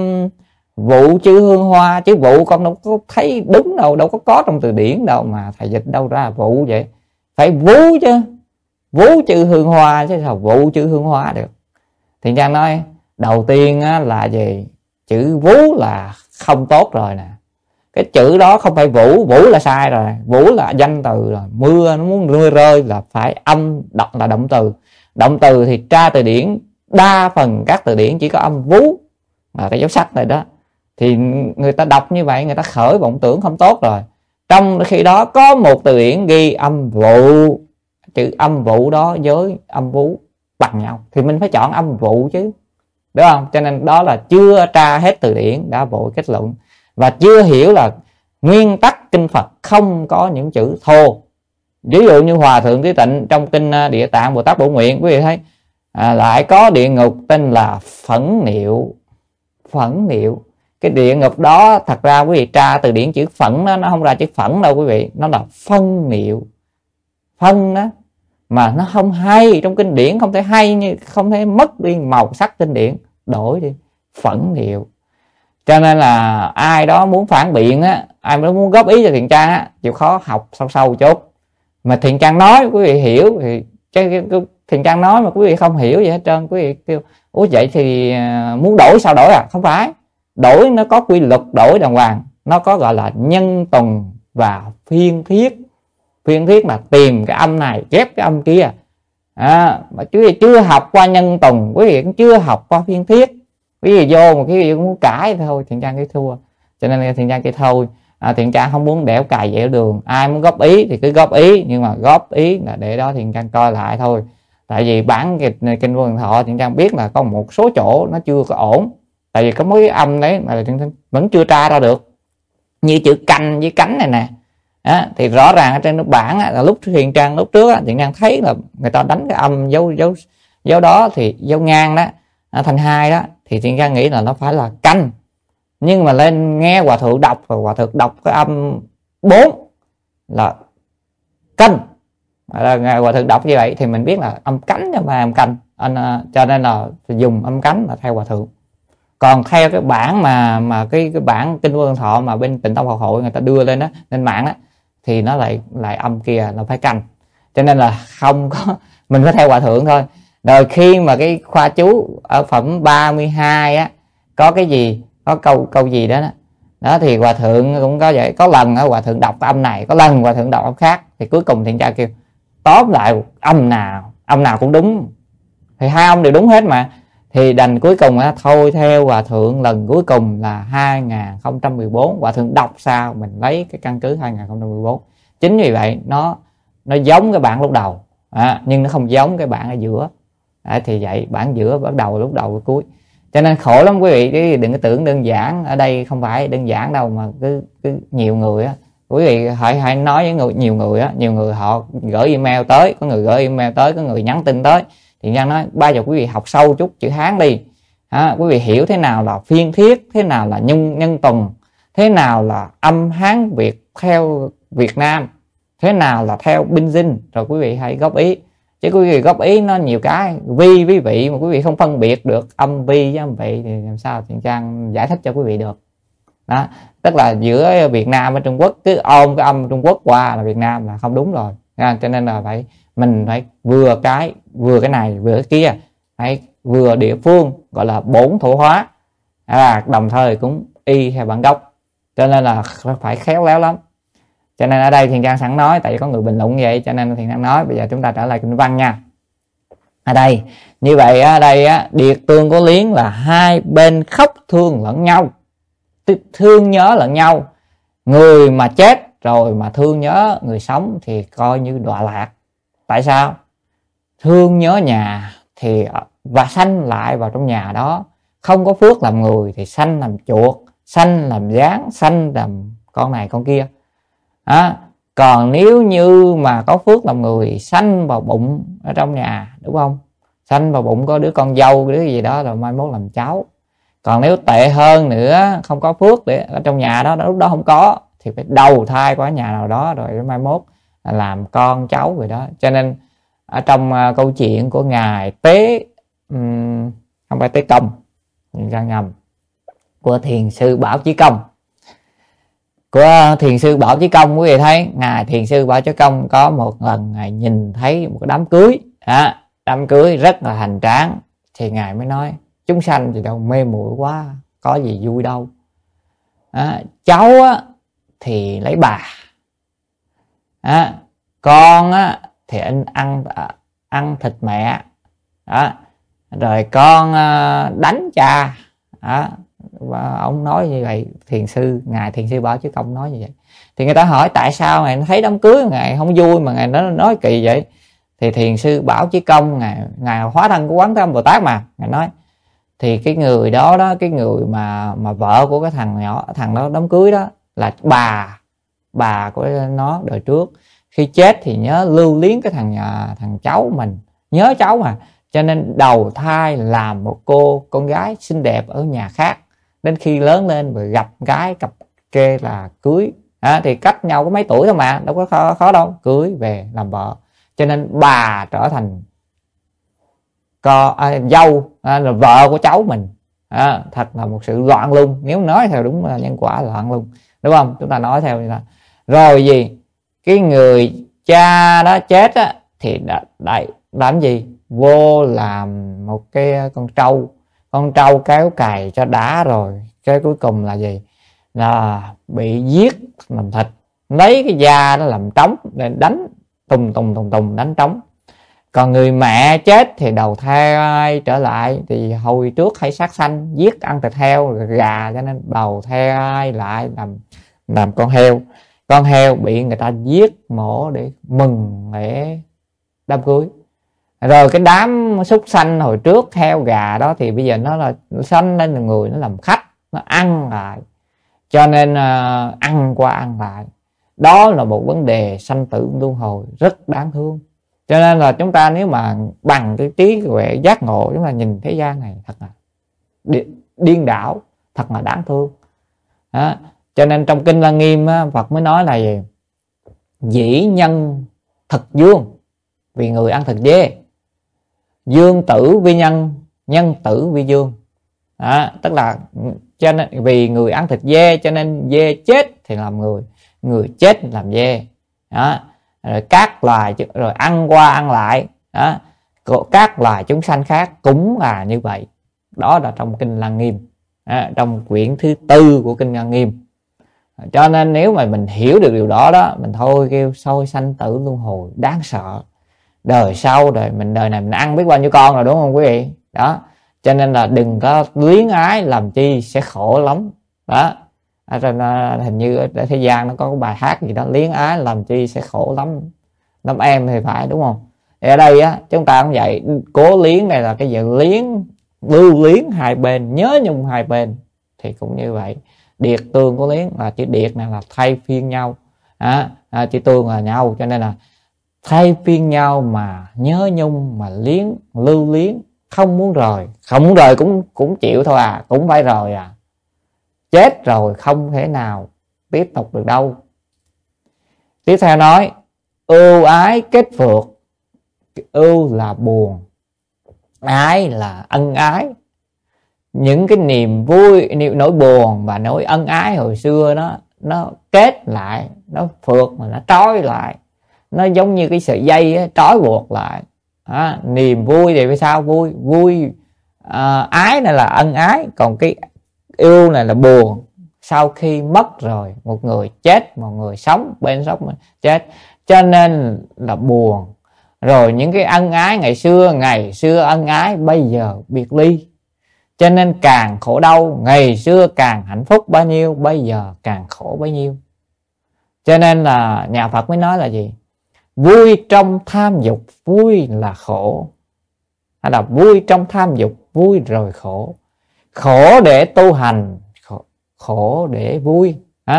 vụ chữ hương hoa, chứ vụ con đâu có thấy đúng đâu, đâu có trong từ điển đâu mà thầy dịch đâu ra vụ vậy. Phải vú chứ, vú chữ hương hoa chứ sao vụ chữ hương hoa được. Thiện Trang nói đầu tiên là gì? Chữ vú là không tốt rồi nè. Cái chữ đó không phải vũ, vũ là sai rồi. Vũ là danh từ rồi. Mưa nó muốn mưa rơi là phải âm đọc là động từ. Động từ thì tra từ điển, đa phần các từ điển chỉ có âm vú, cái dấu sắc này đó. Thì người ta đọc như vậy, người ta khởi vọng tưởng không tốt rồi. Trong khi đó có một từ điển ghi âm vụ, chữ âm vụ đó với âm vú bằng nhau, thì mình phải chọn âm vụ chứ, đúng không? Cho nên đó là chưa tra hết từ điển đã vội kết luận, và chưa hiểu là nguyên tắc kinh Phật không có những chữ thô. Ví dụ như Hòa Thượng Trí Tịnh trong kinh Địa Tạng Bồ Tát Bổ Nguyện, quý vị thấy lại có địa ngục tên là Phẫn Niệu. Phẫn Niệu, cái địa ngục đó thật ra quý vị tra từ điển chữ phẫn đó, nó không ra chữ phẫn đâu quý vị, nó là phân niệu. Phân đó mà nó không hay, trong kinh điển không thể hay, như không thể mất đi màu sắc kinh điển, đổi đi phẫn niệu. Cho nên là ai đó muốn phản biện á, ai đó muốn góp ý cho Thiện Trang á, chịu khó học sâu sâu chút. Mà Thiện Trang nói quý vị hiểu thì cái Thiện Trang nói mà quý vị không hiểu gì hết trơn, quý vị kêu ủa vậy thì muốn đổi sao đổi à? Không phải, đổi nó có quy luật đổi đàng hoàng, nó có gọi là nhân tuần và phiên thiết. Phiên thiết là tìm cái âm này ghép cái âm kia. Mà quý vị chưa học qua nhân tuần, quý vị cũng chưa học qua phiên thiết, quý vị vô mà quý vị cũng muốn cãi thôi, Thiện Trang cái thua. Cho nên Thiện Trang cái thôi, Thiện Trang không muốn đẽo cài dẻo đường. Ai muốn góp ý thì cứ góp ý, nhưng mà góp ý là để đó Thiện Trang coi lại thôi. Tại vì bản kinh Vô Lượng Thọ Thiện Trang biết là có một số chỗ nó chưa có ổn. Tại vì có mấy cái âm đấy mà vẫn chưa tra ra được, như chữ canh với cánh này nè. Thì rõ ràng ở trên cái bản là lúc Thiện Trang lúc trước Thiện Trang thấy là người ta đánh cái âm dấu đó thì dấu ngang đó thành hai đó, thì Thiện Trang nghĩ là nó phải là canh. Nhưng mà lên nghe Hòa Thượng đọc, và Hòa Thượng đọc cái âm 4 là canh. Hòa Thượng đọc như vậy thì mình biết là âm cánh chứ không phải âm canh. Cho nên là dùng âm cánh là theo Hòa Thượng. Còn theo cái bản mà cái bản kinh Vô Lượng Thọ mà bên Tịnh Tông Học Hội người ta đưa lên đó, lên mạng đó, thì nó lại âm kia là phải canh. Cho nên là không có, mình phải theo Hòa Thượng thôi. Rồi khi mà cái khoa chú ở phẩm 32 á, có cái gì, có câu gì đó đó thì Hòa Thượng cũng có vậy. Có lần Hòa Thượng đọc âm này, có lần Hòa Thượng đọc âm khác, thì cuối cùng Thiện Trang kêu tóm lại âm nào cũng đúng, thì hai ông đều đúng hết mà. Thì đành cuối cùng thôi theo Hòa Thượng lần cuối cùng là 2014. Hòa Thượng đọc sao mình lấy cái căn cứ 2014. Chính vì vậy nó giống cái bản lúc đầu, nhưng nó không giống cái bản ở giữa. Thì vậy bản giữa bắt đầu, lúc đầu cuối. Cho nên khổ lắm quý vị, đừng có tưởng đơn giản. Ở đây không phải đơn giản đâu, mà cứ nhiều người á, quý vị hãy nói với nhiều người á, nhiều người họ gửi email tới, có người gửi email tới, có người nhắn tin tới. Thì Giang nói bây giờ quý vị học sâu chút chữ Hán đi, quý vị hiểu thế nào là phiên thiết, thế nào là nhân tuần, thế nào là âm Hán Việt theo Việt Nam, thế nào là theo binh dinh, rồi quý vị hãy góp ý. Chứ quý vị góp ý nó nhiều cái vi với vị mà quý vị không phân biệt được âm vi với âm vị thì làm sao Thiện Trang giải thích cho quý vị được. Đó, tức là giữa Việt Nam và Trung Quốc cứ ôm cái âm Trung Quốc qua là Việt Nam là không đúng rồi. Cho nên là mình phải vừa cái này vừa cái kia, phải vừa địa phương gọi là bổn thổ hóa, đồng thời cũng y theo bản gốc, cho nên là phải khéo léo lắm. Cho nên ở đây Thiền Trang sẵn nói, tại vì có người bình luận vậy cho nên Thiền Trang nói. Bây giờ chúng ta trở lại kinh văn nha. Ở đây như vậy, ở đây điệt tương có liếng là hai bên khóc thương lẫn nhau, thương nhớ lẫn nhau. Người mà chết rồi mà thương nhớ người sống thì coi như đọa lạc. Tại sao? Thương nhớ nhà thì và sanh lại vào trong nhà đó, không có phước làm người thì sanh làm chuột, sanh làm gián, sanh làm con này con kia. Còn nếu như mà có phước làm người, sanh vào bụng ở trong nhà, đúng không? Sanh vào bụng có đứa con dâu, đứa gì đó rồi mai mốt làm cháu. Còn nếu tệ hơn nữa, không có phước để ở trong nhà đó, lúc đó không có thì phải đầu thai qua nhà nào đó rồi mai mốt làm con cháu rồi đó. Cho nên ở trong câu chuyện của ngài Tế, không phải Tế Công, ra nhầm, của thiền sư Bảo Chí Công, của thiền sư Bảo Chí Công. Quý vị thấy ngài thiền sư Bảo Chí Công có một lần ngài nhìn thấy một cái đám cưới, đám cưới rất là hoành tráng, thì ngài mới nói chúng sanh thì đâu mê muội quá, có gì vui đâu. Cháu thì lấy bà, con thì anh ăn thịt mẹ, rồi con đánh cha. Và ông nói như vậy, ngài thiền sư Bảo Chí Công nói như vậy. Thì người ta hỏi tại sao ngài thấy đám cưới ngài không vui mà ngài nói kỳ vậy? Thì thiền sư Bảo Chí Công, ngài hóa thân của Quán Thế Âm Bồ Tát mà, ngài nói thì cái người đó cái người mà vợ của cái thằng đó đám cưới đó là bà của nó đời trước, khi chết thì nhớ lưu luyến cái thằng cháu mình, nhớ cháu mà, cho nên đầu thai làm một con gái xinh đẹp ở nhà khác, đến khi lớn lên rồi gặp gái cặp kê là cưới. Thì cách nhau có mấy tuổi thôi mà, đâu có khó đâu, cưới về làm vợ. Cho nên bà trở thành dâu, là vợ của cháu mình. Thật là một sự loạn lung, nếu nói theo đúng là nhân quả loạn lung, đúng không? Chúng ta nói theo như là rồi gì cái người cha đó chết thì làm gì? Vô làm một cái con trâu kéo cày cho đã, rồi cái cuối cùng là gì? Là bị giết làm thịt, lấy cái da nó làm trống để đánh tùng đánh trống. Còn người mẹ chết thì đầu thai trở lại, thì hồi trước hay sát sanh giết ăn thịt heo gà, cho nên đầu thai lại làm con heo. Con heo bị người ta giết mổ để mừng để đám cưới. Rồi cái đám súc sanh hồi trước heo gà đó thì bây giờ nó là sanh lên là người, nó làm khách, nó ăn lại, cho nên ăn qua ăn lại. Đó là một vấn đề sanh tử luân hồi rất đáng thương. Cho nên là chúng ta nếu mà bằng cái trí huệ giác ngộ, chúng ta nhìn thế gian này thật là điên đảo, thật là đáng thương. Cho nên trong Kinh Lăng Nghiêm Phật mới nói là gì? Dĩ nhân thực dương, vì người ăn thịt dê. Dương tử vi nhân, nhân tử vi dương. Tức là cho nên vì người ăn thịt dê cho nên dê chết thì làm người, người chết làm dê. Rồi các loài rồi ăn qua ăn lại, các loài chúng sanh khác cũng là như vậy. Đó là trong Kinh Lăng Nghiêm, trong quyển thứ 4 của Kinh Lăng Nghiêm. Cho nên nếu mà mình hiểu được điều đó mình thôi kêu soi sanh tử luân hồi đáng sợ. Đời sau rồi đời này mình ăn biết bao nhiêu con rồi, đúng không quý vị? Đó, cho nên là đừng có luyến ái làm chi sẽ khổ lắm. Đó, hình như ở thế gian nó có cái bài hát gì đó, luyến ái làm chi sẽ khổ lắm em thì phải, đúng không? Thì ở đây chúng ta cũng vậy, cố luyến này là cái gì? Lưu luyến hai bên, nhớ nhung hai bên thì cũng như vậy. Điệt tương có luyến là chữ điệt này là thay phiên nhau, chữ tương là nhau, cho nên là thay phiên nhau mà nhớ nhung, mà lưu luyến, không muốn rời cũng chịu thôi cũng phải rời chết rồi không thể nào tiếp tục được đâu. Tiếp theo nói ưu ái kết phược. Ưu là buồn, ái là ân ái. Những cái niềm vui, nỗi buồn và nỗi ân ái hồi xưa nó kết lại, nó phược mà nó trói lại, nó giống như cái sợi dây trói buộc lại. Niềm vui thì sao? Vui ái này là ân ái, còn cái yêu này là buồn, sau khi mất rồi, một người chết, một người sống, bên sống chết, cho nên là buồn. Rồi những cái ân ái ngày xưa ân ái, bây giờ biệt ly, cho nên càng khổ đau. Ngày xưa càng hạnh phúc bao nhiêu, bây giờ càng khổ bấy nhiêu. Cho nên là nhà Phật mới nói là gì? Vui trong tham dục, vui là khổ. Hay là vui trong tham dục, vui rồi khổ. Khổ để tu hành, khổ để vui.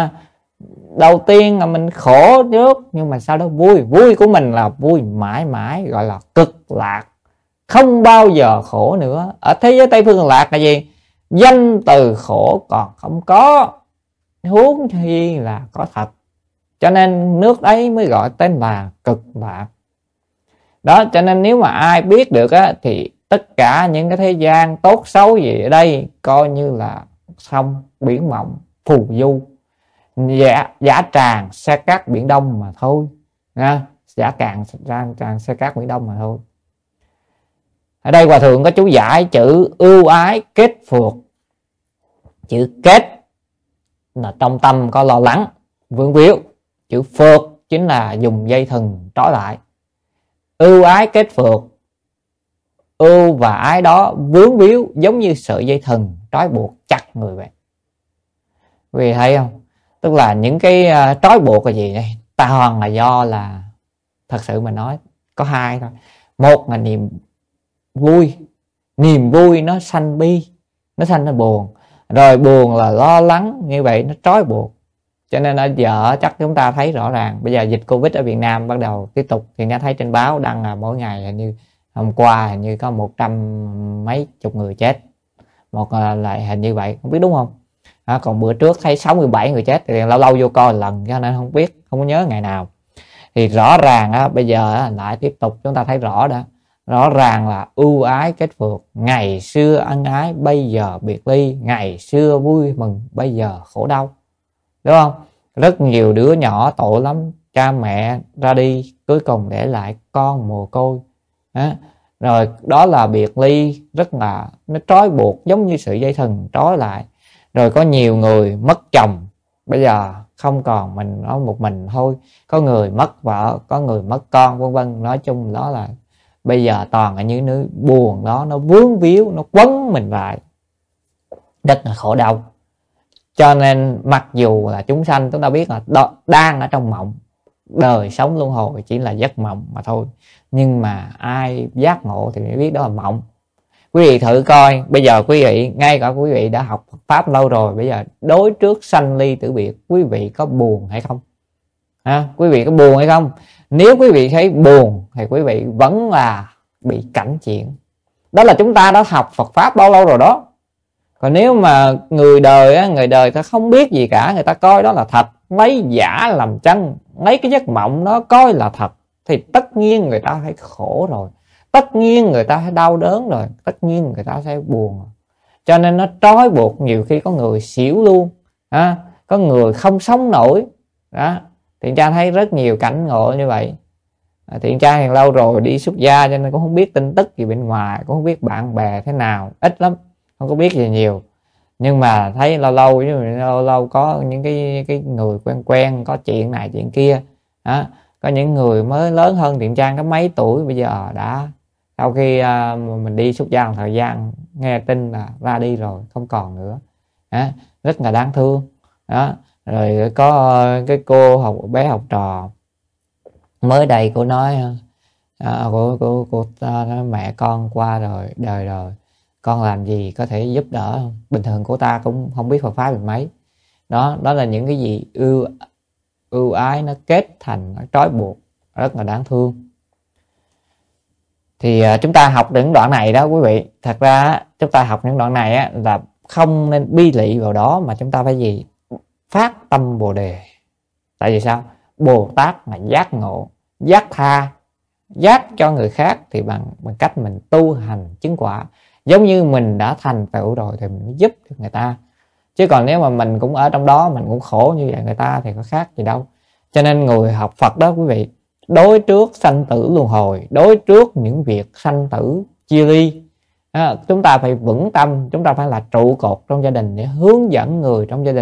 Đầu tiên là mình khổ trước, nhưng mà sau đó vui. Vui của mình là vui mãi mãi, gọi là cực lạc, không bao giờ khổ nữa. Ở thế giới Tây Phương Lạc là gì? Danh từ khổ còn không có, huống chi là có thật. Cho nên nước ấy mới gọi tên là cực lạc. Đó, cho nên nếu mà ai biết được á, thì tất cả những cái thế gian tốt xấu gì ở đây coi như là sông biển mộng, phù du, giả tràng xe cát biển Đông mà thôi. Giả tràng xe cát biển Đông mà thôi. Ở đây Hòa Thượng có chú giải chữ ưu ái kết phược. Chữ kết là trong tâm có lo lắng, vướng víu. Chữ phược chính là dùng dây thừng trói lại. Ưu ái kết phược, ưu và ái đó vướng víu giống như sợi dây thừng trói buộc chặt người vậy. Quý vị thấy không? Tức là những cái trói buộc là gì đây? Toàn là do là, thật sự mà nói có hai thôi. Một là niềm vui. Niềm vui nó sanh bi, nó sanh nó buồn. Rồi buồn là lo lắng, như vậy nó trói buộc. Cho nên ở giờ chắc chúng ta thấy rõ ràng. Bây giờ dịch Covid ở Việt Nam bắt đầu tiếp tục. Thì nghe thấy trên báo đăng là mỗi ngày hình như hôm qua hình như có 100 mấy chục người chết. Một lại hình như vậy, không biết đúng không? Còn bữa trước thấy 67 người chết. Thì lâu lâu vô coi lần cho nên không biết, không có nhớ ngày nào. Thì rõ ràng bây giờ lại tiếp tục chúng ta thấy rõ đó. Rõ ràng là ưu ái kết phược. Ngày xưa ân ái, bây giờ biệt ly. Ngày xưa vui mừng, bây giờ khổ đau. Đúng không? Rất nhiều đứa nhỏ tội lắm, cha mẹ ra đi, cuối cùng để lại con mồ côi. Rồi đó là biệt ly, rất là nó trói buộc, giống như sợi dây thừng trói lại. Rồi có nhiều người mất chồng, bây giờ không còn mình nó một mình thôi. Có người mất vợ, có người mất con, vân vân. Nói chung đó là bây giờ toàn là những nỗi buồn đó, nó vướng víu, nó quấn mình lại, rất là khổ đau. Cho nên mặc dù là chúng sanh chúng ta biết là đang ở trong mộng, đời sống luân hồi chỉ là giấc mộng mà thôi, nhưng mà ai giác ngộ thì mới biết đó là mộng. Quý vị thử coi, bây giờ quý vị, ngay cả quý vị đã học Phật Pháp lâu rồi, bây giờ đối trước sanh ly tử biệt, quý vị có buồn hay không? Quý vị có buồn hay không? Nếu quý vị thấy buồn thì quý vị vẫn là bị cảnh chuyện. Đó là chúng ta đã học Phật Pháp bao lâu rồi đó. Còn nếu mà người đời ta không biết gì cả, người ta coi đó là thật, lấy giả làm chân, lấy cái giấc mộng đó coi là thật, thì tất nhiên người ta phải khổ rồi, tất nhiên người ta phải đau đớn rồi, tất nhiên người ta sẽ buồn. Cho nên nó trói buộc, nhiều khi có người xỉu luôn, có người không sống nổi đó. Thiện Tra thấy rất nhiều cảnh ngộ như vậy. Thiện Tra hàng lâu rồi đi xuất gia cho nên cũng không biết tin tức gì bên ngoài, cũng không biết bạn bè thế nào, ít lắm, không có biết gì nhiều. Nhưng mà thấy lâu lâu có những cái người quen có chuyện này chuyện kia. Có những người mới lớn hơn Thiện Tra có mấy tuổi, bây giờ đã sau khi mình đi xuất gia một thời gian nghe tin là ra đi rồi, không còn nữa. Rất là đáng thương đó. Rồi có cái cô bé học trò mới đây, cô nói cô nói mẹ con qua rồi, đời rồi, con làm gì có thể giúp đỡ không? Bình thường cô ta cũng không biết Phật Pháp được mấy. Đó là những cái gì ưu ái nó kết thành, nó trói buộc, rất là đáng thương. Thì chúng ta học những đoạn này đó quý vị. Thật ra chúng ta học những đoạn này là không nên bi lụy vào đó, mà chúng ta phải gì? Phát tâm Bồ Đề. Tại vì sao? Bồ Tát là giác ngộ, giác tha, giác cho người khác thì bằng cách mình tu hành chứng quả. Giống như mình đã thành tựu rồi thì mình mới giúp được người ta. Chứ còn nếu mà mình cũng ở trong đó, mình cũng khổ như vậy người ta thì có khác gì đâu. Cho nên người học Phật đó quý vị, đối trước sanh tử luân hồi, đối trước những việc sanh tử chia ly, chúng ta phải vững tâm, chúng ta phải là trụ cột trong gia đình để hướng dẫn người trong gia đình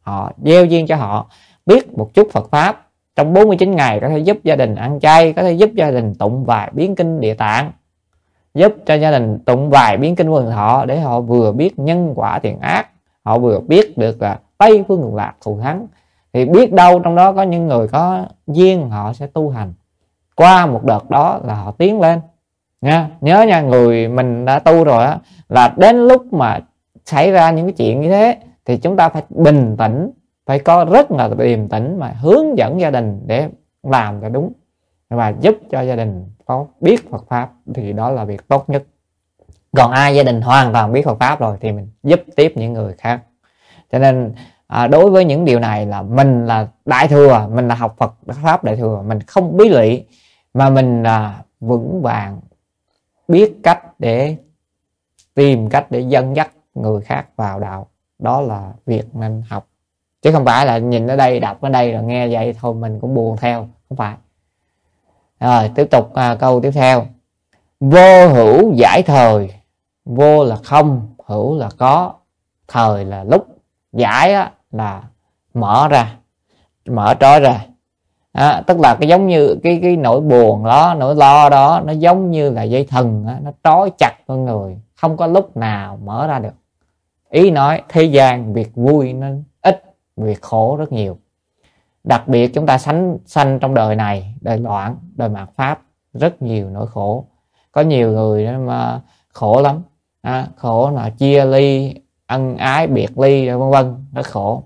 họ gieo duyên cho họ biết một chút Phật pháp. Trong 49 ngày có thể giúp gia đình ăn chay, có thể giúp gia đình tụng vài biến kinh Địa Tạng, giúp cho gia đình tụng vài biến kinh Quần Thọ, để họ vừa biết nhân quả thiện ác, họ vừa biết được là Tây phương cực lạc thù thắng. Thì biết đâu trong đó có những người có duyên họ sẽ tu hành, qua một đợt đó là họ tiến lên nha. Nhớ nha, người mình đã tu rồi á, là đến lúc mà xảy ra những cái chuyện như thế thì chúng ta phải bình tĩnh, phải có rất là điềm tĩnh mà hướng dẫn gia đình để làm cho đúng và giúp cho gia đình có biết Phật pháp, thì đó là việc tốt nhất. Còn ai gia đình hoàn toàn biết Phật pháp rồi thì mình giúp tiếp những người khác. Cho nên đối với những điều này là mình là đại thừa, mình là học Phật pháp đại thừa, mình không bí lụy mà mình vững vàng biết cách để tìm cách để dẫn dắt người khác vào đạo. Đó là việc nên học, chứ không phải là nhìn ở đây, đọc ở đây rồi nghe vậy thôi mình cũng buồn theo, không phải. Rồi tiếp tục câu tiếp theo. Vô hữu giải thời. Vô là không, hữu là có, thời là lúc, giải là mở ra, mở trói ra. Tức là cái giống như cái nỗi buồn đó, nỗi lo đó, nó giống như là dây thừng đó, nó trói chặt con người, không có lúc nào mở ra được. Ý nói thế gian việc vui nó ít, việc khổ rất nhiều. Đặc biệt chúng ta sanh trong đời này, đời loạn, đời mạt pháp, rất nhiều nỗi khổ. Có nhiều người mà khổ lắm, khổ là chia ly, ân ái biệt ly, vân vân, rất khổ.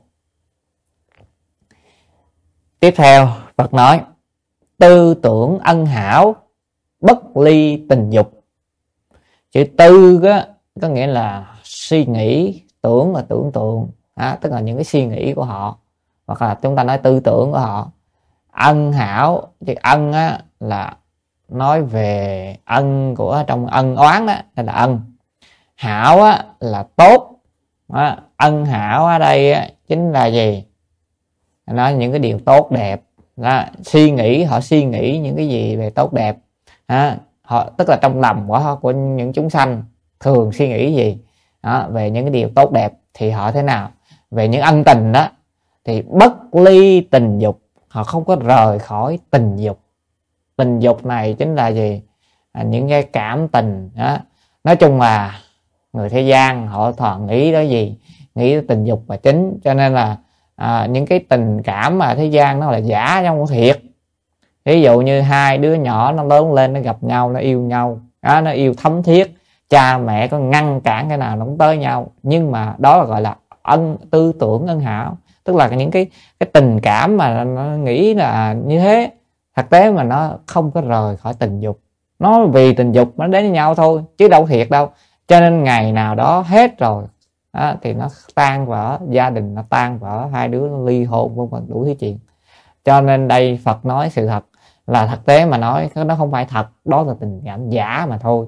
Tiếp theo Phật nói tư tưởng ân hảo, bất ly tình dục. Chữ tư á, có nghĩa là suy nghĩ, tưởng là tưởng tượng, tức là những cái suy nghĩ của họ, hoặc là chúng ta nói tư tưởng của họ. Ân hảo, chữ ân á, là nói về ân của trong ân oán đó, đây là ân. Hảo á, là tốt. Ân hảo ở đây á, chính là gì? Nói những cái điều tốt đẹp. Đó, suy nghĩ, họ suy nghĩ những cái gì về tốt đẹp. Họ tức là trong lòng của những chúng sanh thường suy nghĩ gì về những cái điều tốt đẹp, thì họ thế nào? Về những ân tình đó thì bất ly tình dục, họ không có rời khỏi tình dục. Tình dục này chính là gì? Những cái cảm tình đó. Nói chung là người thế gian họ toàn nghĩ đó gì? Nghĩ tình dục là chính. Cho nên là những cái tình cảm mà thế gian nó là giả chứ không có thiệt. Ví dụ như hai đứa nhỏ nó lớn lên, nó gặp nhau, nó yêu nhau, nó yêu thấm thiết, cha mẹ có ngăn cản cái nào nó cũng tới nhau, nhưng mà đó là gọi là tư tưởng ân hảo. Tức là những cái tình cảm mà nó nghĩ là như thế, thực tế mà nó không có rời khỏi tình dục. Nó vì tình dục nó đến với nhau thôi, chứ đâu thiệt đâu. Cho nên ngày nào đó hết rồi thì nó tan vỡ, gia đình nó tan vỡ, hai đứa nó ly hôn, vân vân, đủ thứ chuyện. Cho nên đây Phật nói sự thật là thực tế mà nói nó không phải thật, đó là tình cảm giả mà thôi.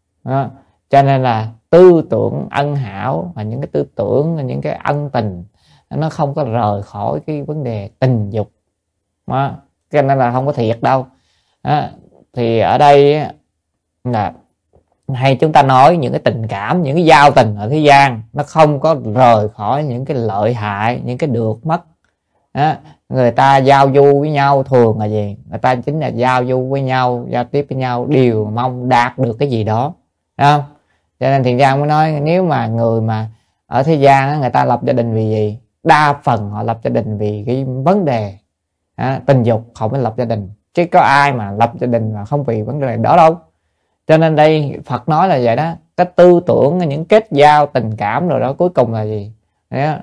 Cho nên là tư tưởng ân hảo và những cái tư tưởng, những cái ân tình nó không có rời khỏi cái vấn đề tình dục. Cho nên là không có thiệt đâu. Thì ở đây là hay chúng ta nói những cái tình cảm, những cái giao tình ở thế gian nó không có rời khỏi những cái lợi hại, những cái được mất. Người ta giao du với nhau thường là gì? Người ta chính là giao du với nhau, giao tiếp với nhau, đều mong đạt được cái gì đó, không? Cho nên Thiện Giang mới nói nếu mà người mà ở thế gian người ta lập gia đình vì gì? Đa phần họ lập gia đình vì cái vấn đề tình dục, họ mới lập gia đình, chứ có ai mà lập gia đình mà không vì vấn đề đó đâu. Cho nên đây Phật nói là vậy đó, cái tư tưởng, những kết giao tình cảm rồi đó cuối cùng là gì? Đó,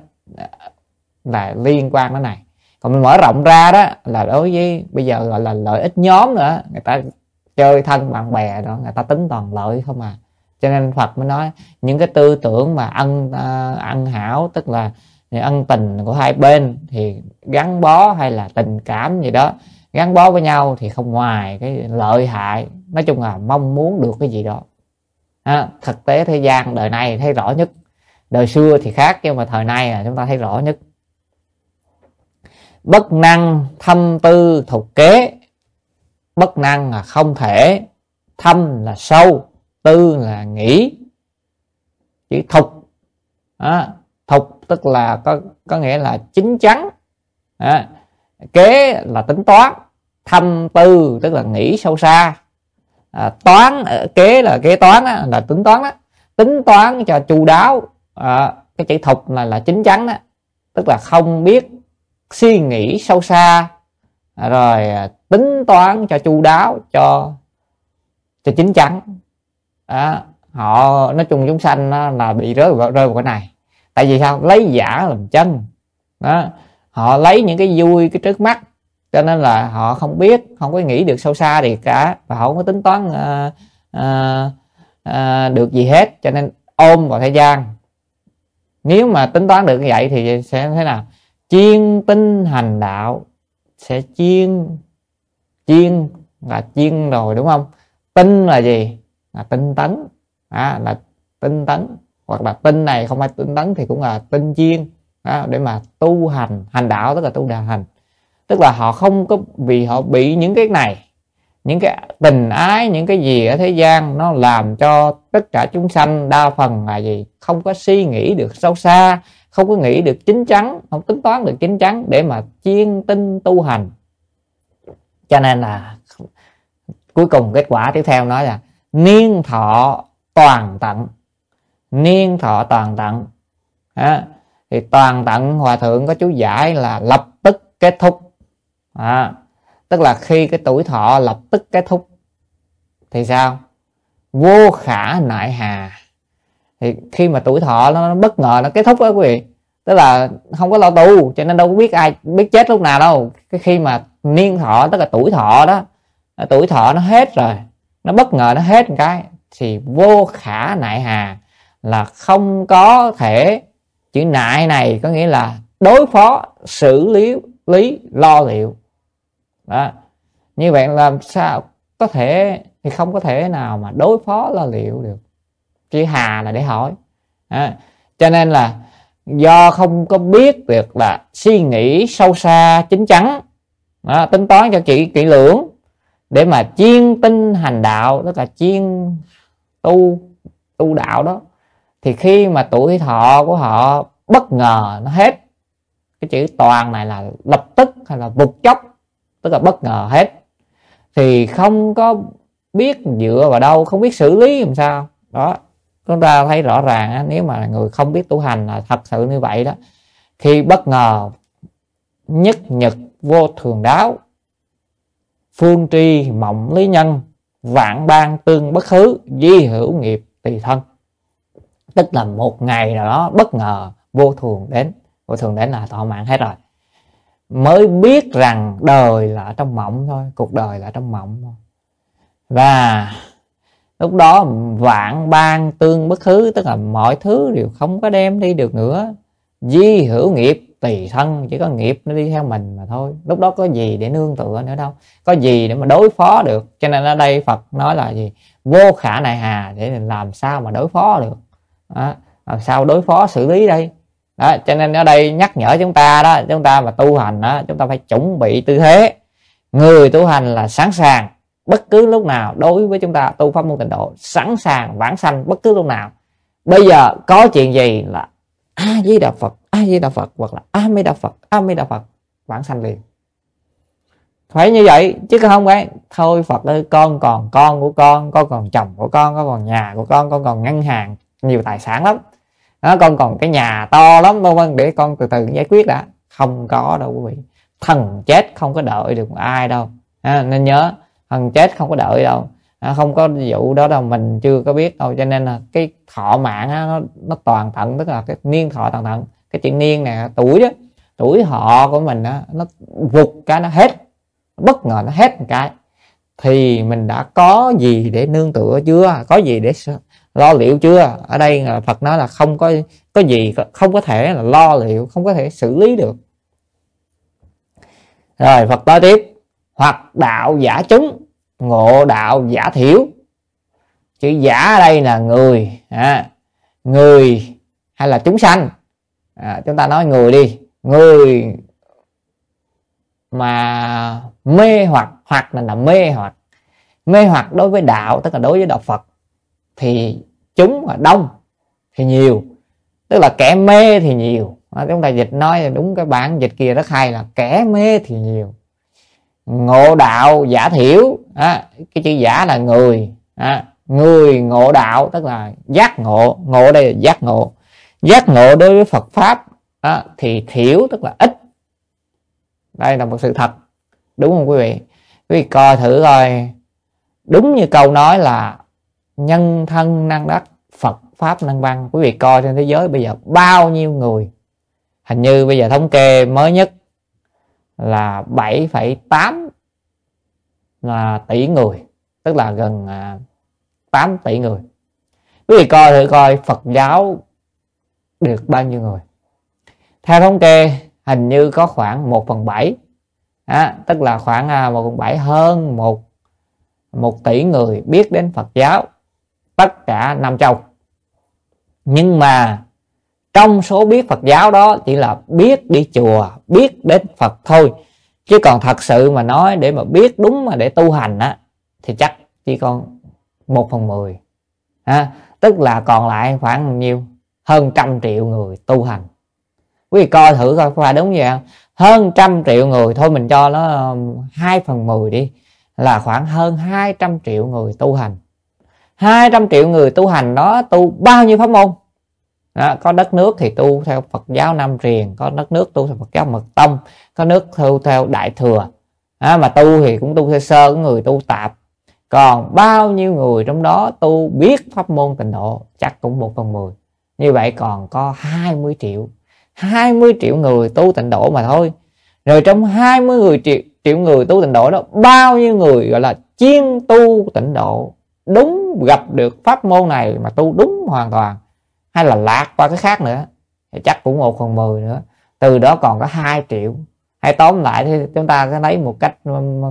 là liên quan đến này. Còn mình mở rộng ra đó là đối với bây giờ gọi là lợi ích nhóm nữa, người ta chơi thân bạn bè đó, người ta tính toàn lợi không à. Cho nên Phật mới nói những cái tư tưởng mà ân hảo, tức là ân tình của hai bên thì gắn bó, hay là tình cảm gì đó gắn bó với nhau thì không ngoài cái lợi hại, nói chung là mong muốn được cái gì đó. Thực tế thế gian đời này thấy rõ nhất, đời xưa thì khác, nhưng mà thời nay là chúng ta thấy rõ nhất. Bất năng thâm tư thục kế. Bất năng là không thể, thâm là sâu, tư là nghĩ. Chữ thục, thục tức là có nghĩa là chín chắn, kế là tính toán, thâm tư tức là nghĩ sâu xa, toán kế là kế toán đó, là tính toán đó, tính toán cho chu đáo. Cái chữ thục là chín chắn đó, tức là không biết suy nghĩ sâu xa, rồi tính toán cho chu đáo, cho chín chắn. Họ nói chung chúng sanh là bị rơi vào cái này. Tại vì sao? Lấy giả làm chân đó. Họ lấy những cái vui cái trước mắt, cho nên là họ không biết, không có nghĩ được sâu xa gì cả, và họ không có tính toán được gì hết, cho nên ôm vào thế gian. Nếu mà tính toán được như vậy thì sẽ thế nào? Chuyên tinh hành đạo, sẽ chuyên là chuyên rồi, đúng không? Tinh là gì? Là tinh tấn, là tinh tấn, hoặc là tinh này không phải tinh tấn thì cũng là tinh chuyên để mà tu hành. Hành đạo tức là tu đà hành, tức là họ không có, vì họ bị những cái này, những cái tình ái, những cái gì ở thế gian nó làm cho tất cả chúng sanh đa phần là gì? Không có suy nghĩ được sâu xa, không có nghĩ được chín chắn, không tính toán được chín chắn để mà chuyên tinh tu hành. Cho nên là cuối cùng kết quả tiếp theo nói là niên thọ toàn tận. Niên thọ toàn tận thì toàn tận hòa thượng có chú giải là lập tức kết thúc. Tức là khi cái tuổi thọ lập tức kết thúc thì sao? Vô khả nại hà. Thì khi mà tuổi thọ nó bất ngờ nó kết thúc đó quý vị, tức là không có lo tu, cho nên đâu có biết ai biết chết lúc nào đâu. Cái khi mà niên thọ tức là tuổi thọ đó, tuổi thọ nó hết rồi, nó bất ngờ nó hết một cái thì vô khả nại hà, là không có thể. Chữ nại này có nghĩa là đối phó, xử lý lo liệu đó. Như vậy làm sao có thể, thì không có thể nào mà đối phó lo liệu được. Chữ hà là để hỏi. Cho nên là do không có biết được là suy nghĩ sâu xa chín chắn, tính toán cho kỹ lưỡng để mà chuyên tinh hành đạo, tức là chuyên tu đạo đó, thì khi mà tuổi thọ của họ bất ngờ nó hết, cái chữ toàn này là lập tức hay là vụt chốc, tức là bất ngờ hết, thì không có biết dựa vào đâu, không biết xử lý làm sao đó. Chúng ta thấy rõ ràng nếu mà người không biết tu hành là thật sự như vậy đó. Khi bất ngờ nhất nhật vô thường đáo, phương tri mộng lý nhân, vạn ban tương bất khứ, di hữu nghiệp tùy thân. Tức là một ngày nào đó bất ngờ vô thường đến. Vô thường đến là thọ mạng hết rồi, mới biết rằng đời là trong mộng thôi, cuộc đời là trong mộng thôi. Và lúc đó vạn ban tương bất khứ, tức là mọi thứ đều không có đem đi được nữa. Di hữu nghiệp tùy thân, chỉ có nghiệp nó đi theo mình mà thôi. Lúc đó có gì để nương tựa nữa đâu, có gì để mà đối phó được. Cho nên ở đây Phật nói là gì? Vô khả nại hà, để làm sao mà đối phó được đó. Làm sao đối phó xử lý đây đó. Cho nên ở đây nhắc nhở chúng ta đó, chúng ta mà tu hành đó, chúng ta phải chuẩn bị tư thế. Người tu hành là sẵn sàng bất cứ lúc nào. Đối với chúng ta tu pháp môn tịnh độ, sẵn sàng vãng sanh bất cứ lúc nào. Bây giờ có chuyện gì là A Di Đà Phật, A Di Đà Phật, hoặc là A Di Đà Phật, A Di Đà Phật, vãng sanh liền. Phải như vậy chứ không phải thôi Phật ơi, con còn con của con còn chồng của con còn nhà của con còn ngân hàng nhiều tài sản lắm đó, con còn cái nhà to lắm, vân vân, để con từ từ giải quyết đã. Không có đâu quý vị. Thần chết không có đợi được ai đâu. Nên nhớ, thần chết không có đợi đâu. Không có vụ đó đâu, mình chưa có biết đâu. Cho nên là cái thọ mạng nó toàn tận, tức là cái niên thọ toàn tận. Cái chuyện niên này tuổi đó, tuổi thọ của mình đó, nó vụt cái nó hết, bất ngờ nó hết một cái, thì mình đã có gì để nương tựa chưa, có gì để lo liệu chưa. Ở đây Phật nói là không có gì, không có thể là lo liệu, không có thể xử lý được. Rồi Phật nói tiếp, hoặc đạo giả chúng, ngộ đạo giả thiểu. Chữ giả ở đây là người, người hay là chúng sanh. Chúng ta nói người đi, người mà mê hoặc là mê hoặc đối với đạo, tức là đối với đạo Phật, thì chúng mà đông thì nhiều, tức là kẻ mê thì nhiều, Chúng ta dịch nói đúng cái bản dịch kia rất hay là kẻ mê thì nhiều, ngộ đạo giả thiểu. Cái chữ giả là người, người ngộ đạo tức là giác ngộ. Ngộ đây là giác ngộ. Giác ngộ đối với Phật pháp thì thiểu tức là ít. Đây là một sự thật, đúng không quý vị? Quý vị coi thử coi, đúng như câu nói là nhân thân năng đắc, Phật pháp năng văn. Quý vị coi trên thế giới bây giờ bao nhiêu người, hình như bây giờ thống kê mới nhất là 7,8 là tỷ người, tức là gần 8 tỷ người. Quý vị coi thử coi Phật giáo được bao nhiêu người. Theo thống kê hình như có khoảng 1/7, tức là khoảng 1/7, hơn 1 tỷ người biết đến Phật giáo, tất cả năm châu. Nhưng mà trong số biết Phật giáo đó chỉ là biết đi chùa, biết đến Phật thôi, chứ còn thật sự mà nói để mà biết đúng mà để tu hành thì chắc chỉ còn 1/10. Tức là còn lại khoảng bao nhiêu? Hơn 100 triệu người tu hành. Quý vị coi thử coi có phải đúng vậy không? Hơn 100 triệu người, thôi mình cho nó 2/10 đi, là khoảng hơn 200 triệu người tu hành. 200 triệu người tu hành đó tu bao nhiêu pháp môn? Có đất nước thì tu theo Phật giáo Nam Truyền, có đất nước tu theo Phật giáo Mật Tông, có nước tu theo Đại Thừa, mà tu thì cũng tu theo sơ, có người tu tạp. Còn bao nhiêu người trong đó tu biết pháp môn Tịnh độ? Chắc cũng 1/10. Như vậy còn có 20 triệu. 20 triệu người tu Tịnh độ mà thôi. Rồi trong 20 triệu người tu Tịnh độ đó, bao nhiêu người gọi là chuyên tu Tịnh độ, đúng gặp được pháp môn này mà tu đúng hoàn toàn, hay là lạc qua cái khác nữa, thì chắc cũng 1/10 nữa. Từ đó còn có 2 triệu. Hay tóm lại thì chúng ta có lấy một cách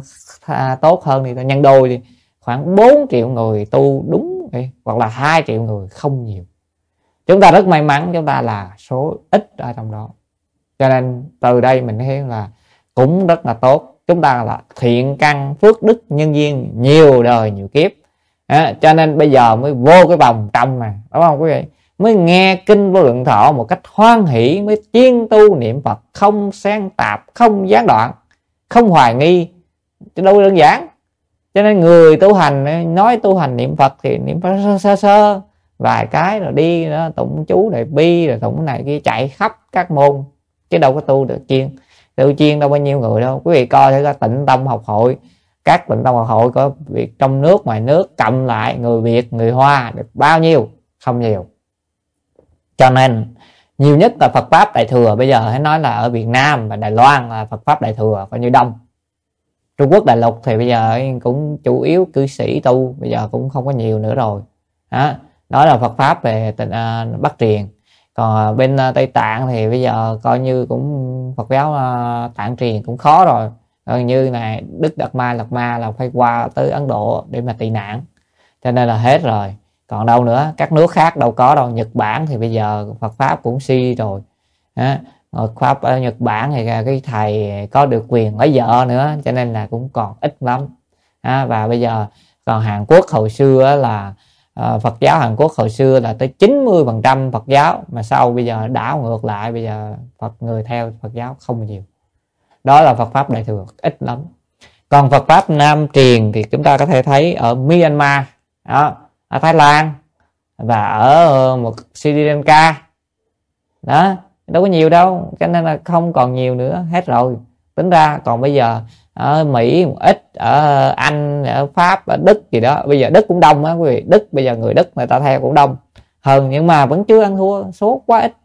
tốt hơn thì ta nhân đôi đi, khoảng 4 triệu người tu đúng đi, hoặc là 2 triệu người không nhiều. Chúng ta rất may mắn, chúng ta là số ít ở trong đó. Cho nên từ đây mình thấy là cũng rất là tốt. Chúng ta là thiện căn phước đức nhân duyên nhiều đời nhiều kiếp, cho nên bây giờ mới vô cái vòng trong mà, đúng không quý vị? Mới nghe kinh Vô Lượng Thọ một cách hoan hỷ, mới chuyên tu niệm Phật, không xen tạp, không gián đoạn, không hoài nghi, chứ đâu đơn giản. Cho nên người tu hành nói tu hành niệm Phật thì niệm Phật sơ sơ vài cái rồi đi đó, tụng chú Đại Bi rồi tụng này kia, chạy khắp các môn, chứ đâu có tu được chuyên. Tu chuyên đâu bao nhiêu người đâu. Quý vị coi thử Tịnh Tông học hội, các Tịnh Tông học hội có việc trong nước ngoài nước cộng lại, người Việt người Hoa được bao nhiêu? Không nhiều. Cho nên nhiều nhất là Phật pháp Đại Thừa. Bây giờ hãy nói là ở Việt Nam và Đài Loan là Phật pháp Đại Thừa coi như đông. Trung Quốc đại lục thì bây giờ cũng chủ yếu cư sĩ tu, bây giờ cũng không có nhiều nữa rồi. Đó là Phật pháp về Bắc Truyền. Còn bên Tây Tạng thì bây giờ coi như cũng Phật giáo Tạng truyền cũng khó rồi. Như này Đức Đạt Ma Lạt Ma là phải qua tới Ấn Độ để mà tị nạn, cho nên là hết rồi. Còn đâu nữa, các nước khác đâu có đâu. Nhật Bản thì bây giờ Phật pháp cũng suy rồi. Phật pháp ở Nhật Bản thì cái thầy có được quyền lấy vợ nữa, cho nên là cũng còn ít lắm. Và bây giờ còn Hàn Quốc hồi xưa là Phật giáo Hàn Quốc hồi xưa là tới 90% Phật giáo, mà sau bây giờ đảo ngược lại, bây giờ người theo Phật giáo không nhiều. Đó là Phật pháp Đại Thừa, ít lắm. Còn Phật pháp Nam Truyền thì chúng ta có thể thấy ở Myanmar, ở Thái Lan và ở một Sri Lanka đó, đâu có nhiều đâu, cho nên là không còn nhiều nữa, hết rồi. Tính ra còn bây giờ ở Mỹ một ít, ở Anh, ở Pháp, ở Đức gì đó. Bây giờ Đức cũng đông á quý vị. Đức bây giờ người Đức người ta theo cũng đông hơn, nhưng mà vẫn chưa ăn thua, số quá ít.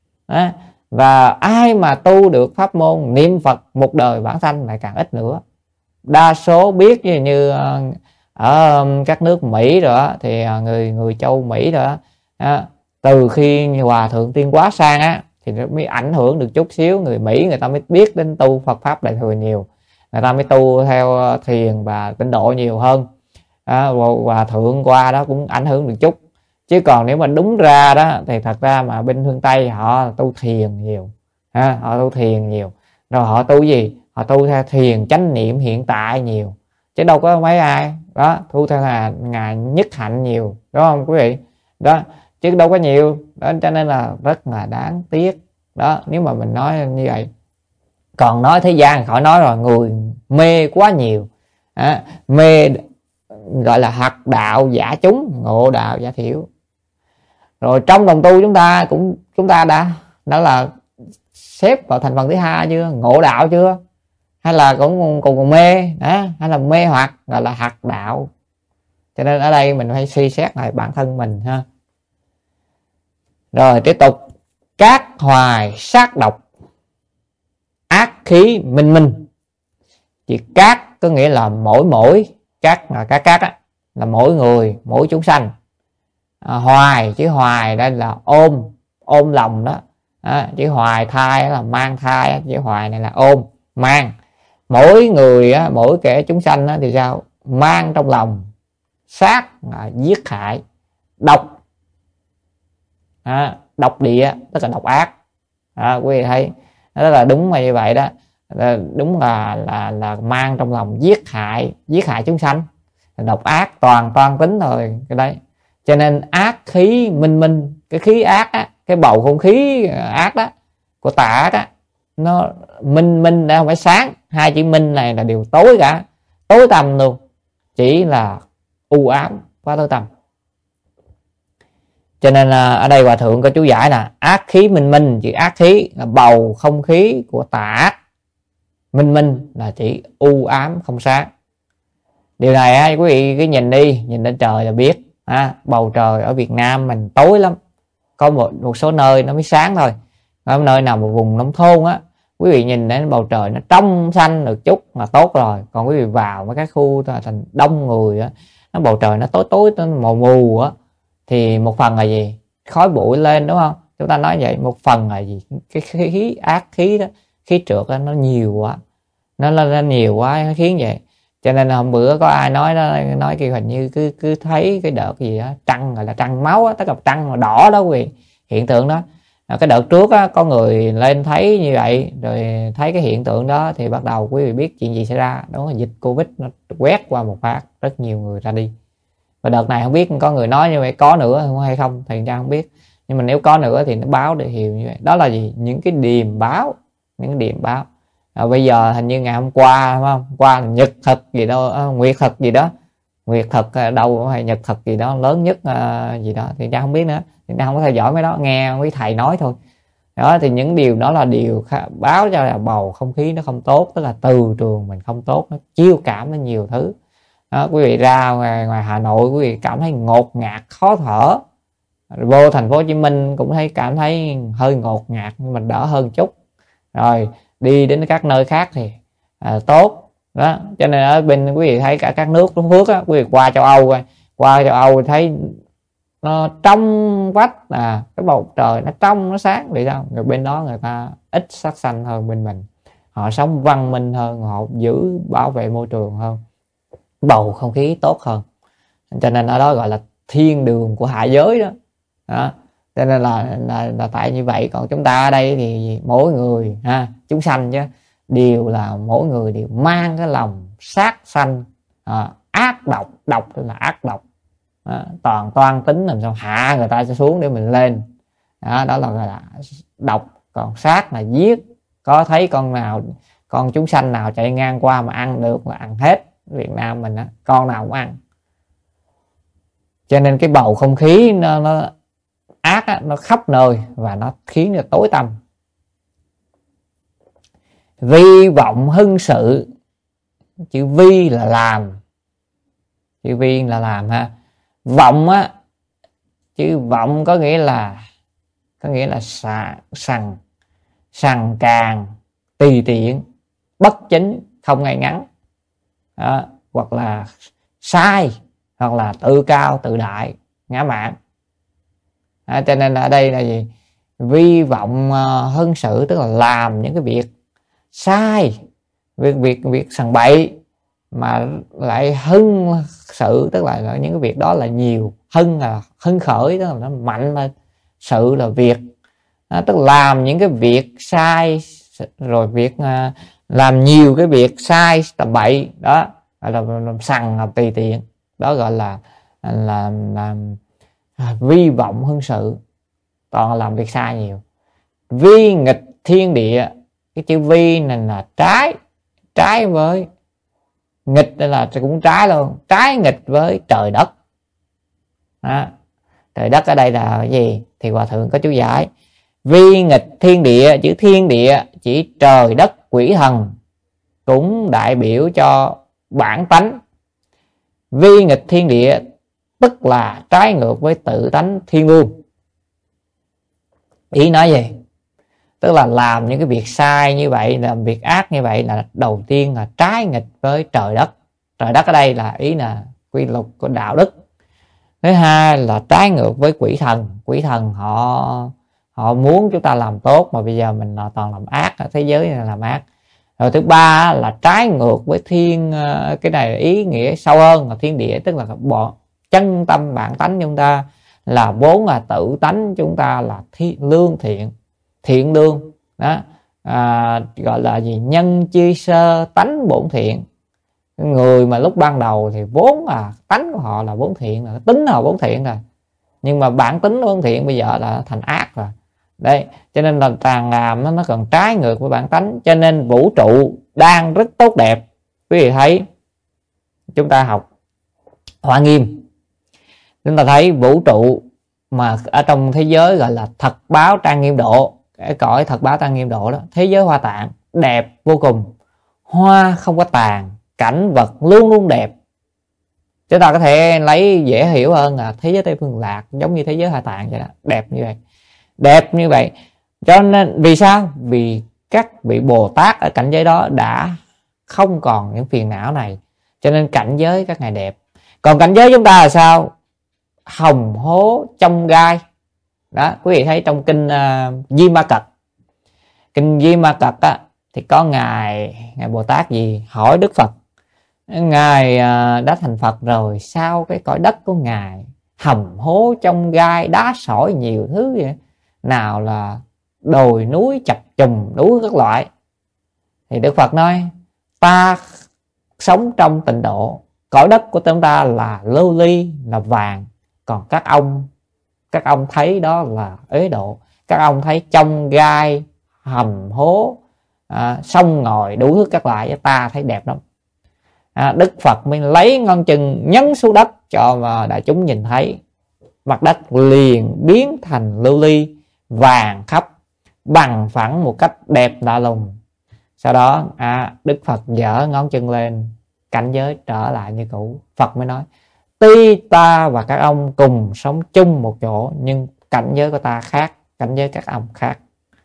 Và ai mà tu được pháp môn niệm Phật một đời vãng sanh lại càng ít nữa. Đa số biết như ở các nước Mỹ rồi đó, thì người châu Mỹ rồi đó, từ khi Hòa Thượng Tiên Quá sang á thì nó mới ảnh hưởng được chút xíu. Người Mỹ người ta mới biết đến tu Phật pháp Đại Thừa nhiều, người ta mới tu theo thiền và tịnh độ nhiều hơn. Hòa Thượng qua đó cũng ảnh hưởng được chút. Chứ còn nếu mà đúng ra đó thì thật ra mà bên phương Tây họ tu thiền nhiều, họ tu thiền nhiều. Rồi họ tu gì? Họ tu theo thiền chánh niệm hiện tại nhiều, chứ đâu có mấy ai đó tu theo là ngài nhất hạnh nhiều, đúng không quý vị? Đó, chứ đâu có nhiều đó. Cho nên là rất là đáng tiếc đó, nếu mà mình nói như vậy. Còn nói thế gian khỏi nói rồi, người mê quá nhiều, mê gọi là hạt đạo giả chúng, ngộ đạo giả thiểu. Rồi trong đồng tu chúng ta đã là xếp vào thành phần thứ hai chưa, ngộ đạo chưa, hay là cũng còn mê đó, hay là mê hoặc gọi là hạt đạo. Cho nên ở đây mình phải suy xét lại bản thân mình ha. Rồi tiếp tục, cát hoài sát độc, ác khí minh minh. Chỉ cát có nghĩa là mỗi cát là cát á, là mỗi người, mỗi chúng sanh. Hoài, chữ hoài đây là ôm lòng đó. Chữ hoài thai là mang thai, chữ hoài này là ôm mang. Mỗi người mỗi kẻ chúng sanh thì sao? Mang trong lòng sát, giết hại, độc, độc địa, tức là độc ác. Quý vị thấy đó là đúng là như vậy đó, đúng là mang trong lòng giết hại chúng sanh, độc ác toàn tính rồi cái đấy. Cho nên ác khí minh minh, cái khí ác á, cái bầu không khí ác đó của tà ác á, nó minh đã không phải sáng. Hai chữ minh này là điều tối cả, tối tăm luôn, chỉ là u ám, quá tối tăm. Cho nên ở đây hòa thượng có chú giải là ác khí minh minh, chữ ác khí là bầu không khí của tà ác, minh minh là chỉ u ám không sáng. Điều này quý vị cứ nhìn đi, nhìn lên trời là biết. Bầu trời ở Việt Nam mình tối lắm, có một số nơi nó mới sáng thôi. Ở nơi nào mà vùng nông thôn á, quý vị nhìn đến bầu trời nó trong xanh được chút là tốt rồi. Còn quý vị vào mấy cái khu thành đông người á, nó bầu trời nó tối nó mù mù á, thì một phần là gì? Khói bụi lên, đúng không? Chúng ta nói vậy. Một phần là gì? Cái khí ác khí đó, khí trượt đó, nó nhiều quá, nó nhiều quá, nó khiến vậy. Cho nên hôm bữa có ai nói kêu hình như cứ thấy cái đợt gì đó trăng, gọi là trăng máu á, tức là trăng mà đỏ đó quý vị, hiện tượng đó. Cái đợt trước á, có người lên thấy như vậy, rồi thấy cái hiện tượng đó thì bắt đầu quý vị biết chuyện gì xảy ra. Đó là dịch Covid nó quét qua một phát, rất nhiều người ra đi. Và đợt này không biết có người nói như vậy có nữa hay không thì ra không biết, nhưng mà nếu có nữa thì nó báo để hiểu như vậy. Đó là gì? Những cái điềm báo, bây giờ hình như ngày hôm qua, đúng không? Qua là nhật thực gì đâu, nguyệt thực gì đó, nguyệt thực đâu hay nhật thực gì đó lớn nhất gì đó thì ra không biết nữa, thì ra không có theo dõi mấy đó, nghe mấy thầy nói thôi. Đó thì những điều đó là điều báo cho là bầu không khí nó không tốt, tức là từ trường mình không tốt, nó chiêu cảm nó nhiều thứ. Đó, quý vị ra ngoài Hà Nội quý vị cảm thấy ngột ngạt khó thở, vô thành phố Hồ Chí Minh cũng cảm thấy hơi ngột ngạt nhưng mà đỡ hơn chút, rồi đi đến các nơi khác thì tốt đó. Cho nên ở bên quý vị thấy cả các nước Trung Quốc á, quý vị qua châu Âu thấy nó trong vách, cái bầu trời nó trong nó sáng. Vì sao? Người bên đó người ta ít sát sanh hơn bên mình, họ sống văn minh hơn, họ giữ bảo vệ môi trường hơn, bầu không khí tốt hơn. Cho nên ở đó gọi là thiên đường của hạ giới đó. Cho nên là tại như vậy. Còn chúng ta ở đây thì mỗi người chúng sanh chứ đều là mỗi người đều mang cái lòng sát sanh, ác độc tức là ác độc, toan tính làm sao hạ người ta xuống để mình lên. Đó là gọi là độc. Còn sát là giết. Có thấy con chúng sanh nào chạy ngang qua mà ăn được là ăn hết. Việt Nam mình con nào cũng ăn. Cho nên cái bầu không khí nó ác nó khắp nơi và nó khiến cho tối tăm. Vi vọng hưng sự, chữ vi là làm, chữ vi là làm ha. Vọng á, chữ vọng có nghĩa là sằng càng, tùy tiện, bất chính, không ngay ngắn, hoặc là sai, hoặc là tự cao tự đại, ngã mạn. Cho nên ở đây là gì? Vi vọng hưng sự tức là làm những cái việc sai, việc sằng bậy mà lại hưng sự, tức là những cái việc đó là nhiều. Hưng là hưng khởi, tức là nó mạnh lên. Sự là việc, tức là làm những cái việc sai, rồi việc làm nhiều cái việc sai tầm bậy đó, gọi là làm sằng, làm tùy tiện, đó gọi là vi vọng hưng sự, toàn làm việc sai nhiều. vi nghịch thiên địa. Cái chữ vi này là trái với, nghịch là cũng trái luôn, trái nghịch với trời đất. Đó. Trời đất ở đây là cái gì thì Hòa Thượng có chú giải. Vi nghịch thiên địa, chữ thiên địa chỉ trời đất quỷ thần, cũng đại biểu cho bản tánh. Vi nghịch thiên địa tức là trái ngược với tự tánh thiên vương. Ý nói gì? Tức là làm những cái việc sai như vậy, làm việc ác như vậy là đầu tiên là trái nghịch với trời đất. Trời đất ở đây là ý là quy luật của đạo đức. Thứ hai là trái ngược với quỷ thần. Quỷ thần họ muốn chúng ta làm tốt, mà bây giờ mình toàn làm ác, thế giới này làm ác. Rồi thứ ba là trái ngược với thiên, cái này ý nghĩa sâu hơn là thiên địa, tức là chân tâm bản tánh chúng ta là vốn là tự tánh chúng ta là lương thiện lương đó. Gọi là gì? Nhân chi sơ tánh bổn thiện. Người mà lúc ban đầu thì vốn là tánh của họ là vốn thiện, là tính họ vốn thiện rồi, nhưng mà bản tính vốn thiện bây giờ là thành ác rồi. Đây, cho nên là tàn làm nó còn trái ngược với bản tánh. Cho nên vũ trụ đang rất tốt đẹp. Quý vị thấy, chúng ta học Hoa Nghiêm, chúng ta thấy vũ trụ mà ở trong thế giới gọi là thật báo trang nghiêm độ, cái cõi thật báo trang nghiêm độ đó, thế giới Hoa Tạng đẹp vô cùng, hoa không có tàn, cảnh vật luôn luôn đẹp. Chúng ta có thể lấy dễ hiểu hơn là thế giới Tây Phương Lạc giống như thế giới Hoa Tạng vậy đó, đẹp như vậy. Đẹp như vậy. Cho nên vì sao? Vì các vị Bồ Tát ở cảnh giới đó đã không còn những phiền não này, cho nên cảnh giới các ngài đẹp. Còn cảnh giới chúng ta là sao? Hồng hố trong gai đó. Quý vị thấy trong kinh Di Ma Cật, kinh Di Ma Cật á, thì có ngài Bồ Tát gì hỏi Đức Phật, ngài đã thành Phật rồi, sao cái cõi đất của ngài hầm hố trong gai, đá sỏi nhiều thứ vậy, nào là đồi núi chập trùng đủ các loại. Thì Đức Phật nói, ta sống trong tịnh độ, cõi đất của chúng ta là lưu ly, là vàng, còn các ông thấy đó là ế độ. Các ông thấy trong gai, hầm hố, sông ngòi đủ thứ các loại, ta thấy đẹp lắm. Đức Phật mới lấy ngón chân nhấn xuống đất cho mà đại chúng nhìn thấy, mặt đất liền biến thành lưu ly vàng khắp, bằng phẳng một cách đẹp lạ lùng. Sau đó Đức Phật giở ngón chân lên, cảnh giới trở lại như cũ. Phật mới nói, tuy ta và các ông cùng sống chung một chỗ, nhưng cảnh giới của ta khác, cảnh giới các ông khác.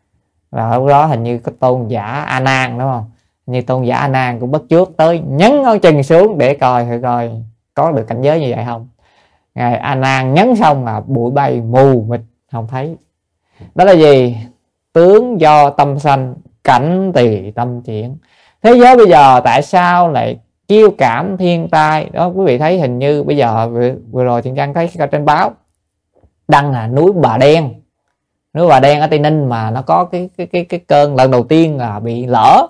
Và lúc đó hình như có tôn giả A Nan, đúng không? Như tôn giả A Nan cũng bất trước tới nhấn ngón chân xuống để coi có được cảnh giới như vậy không. Ngài A Nan nhấn xong là bụi bay mù mịt, không thấy. Đó là gì? Tướng do tâm sanh, cảnh tùy tâm chuyển. Thế giới bây giờ tại sao lại chiêu cảm thiên tai đó? Quý vị thấy hình như bây giờ vừa rồi Thiện Trang thấy trên báo đăng là núi Bà Đen. Núi Bà Đen ở Tây Ninh mà nó có cái cơn lần đầu tiên là bị lở,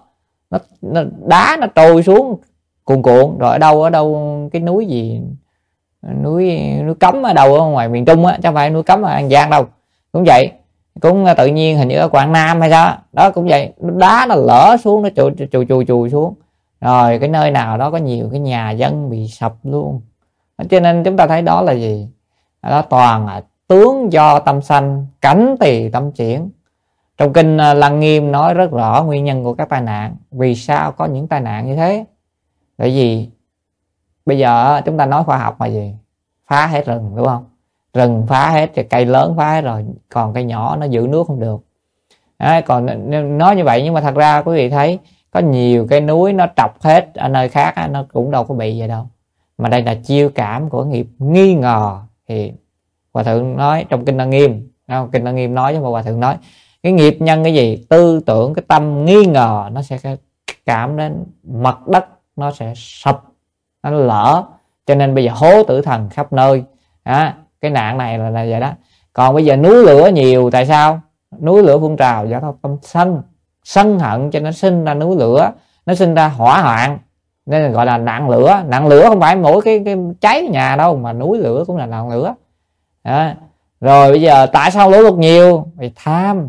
đá nó trôi xuống cuồn cuộn. Rồi ở đâu cái núi gì, núi Cấm ở đâu ở ngoài miền Trung á, chứ không phải núi Cấm ở An Giang đâu, cũng vậy, cũng tự nhiên hình như ở Quảng Nam hay sao đó cũng vậy, đá nó lở xuống, nó chùi xuống. Rồi cái nơi nào đó có nhiều cái nhà dân bị sập luôn. Cho nên chúng ta thấy đó là gì? Đó toàn là tướng do tâm sanh, cảnh tùy tâm chuyển. Trong kinh Lăng Nghiêm nói rất rõ nguyên nhân của các tai nạn. Vì sao có những tai nạn như thế? Tại vì bây giờ chúng ta nói khoa học là gì? Phá hết rừng, đúng không? Rừng phá hết, cây lớn phá hết rồi, còn cây nhỏ nó giữ nước không được. Còn nói như vậy nhưng mà thật ra quý vị thấy có nhiều cái núi nó trọc hết, ở nơi khác nó cũng đâu có bị vậy đâu. Mà đây là chiêu cảm của nghiệp nghi ngờ. Thì Hòa Thượng nói trong kinh Lăng Nghiêm, kinh Lăng Nghiêm nói chứ mà Hòa Thượng nói cái nghiệp nhân cái gì? Tư tưởng, cái tâm nghi ngờ nó sẽ cảm đến mặt đất, nó sẽ sập, nó lỡ. Cho nên bây giờ hố tử thần khắp nơi. Cái nạn này là vậy đó. Còn bây giờ núi lửa nhiều, tại sao? Núi lửa phun trào do tâm sân hận, cho nó sinh ra núi lửa, nó sinh ra hỏa hoạn, nên gọi là nạn lửa. Nạn lửa không phải mỗi cái cháy nhà đâu, mà núi lửa cũng là nạn lửa. Rồi bây giờ tại sao lũ lụt nhiều? Vì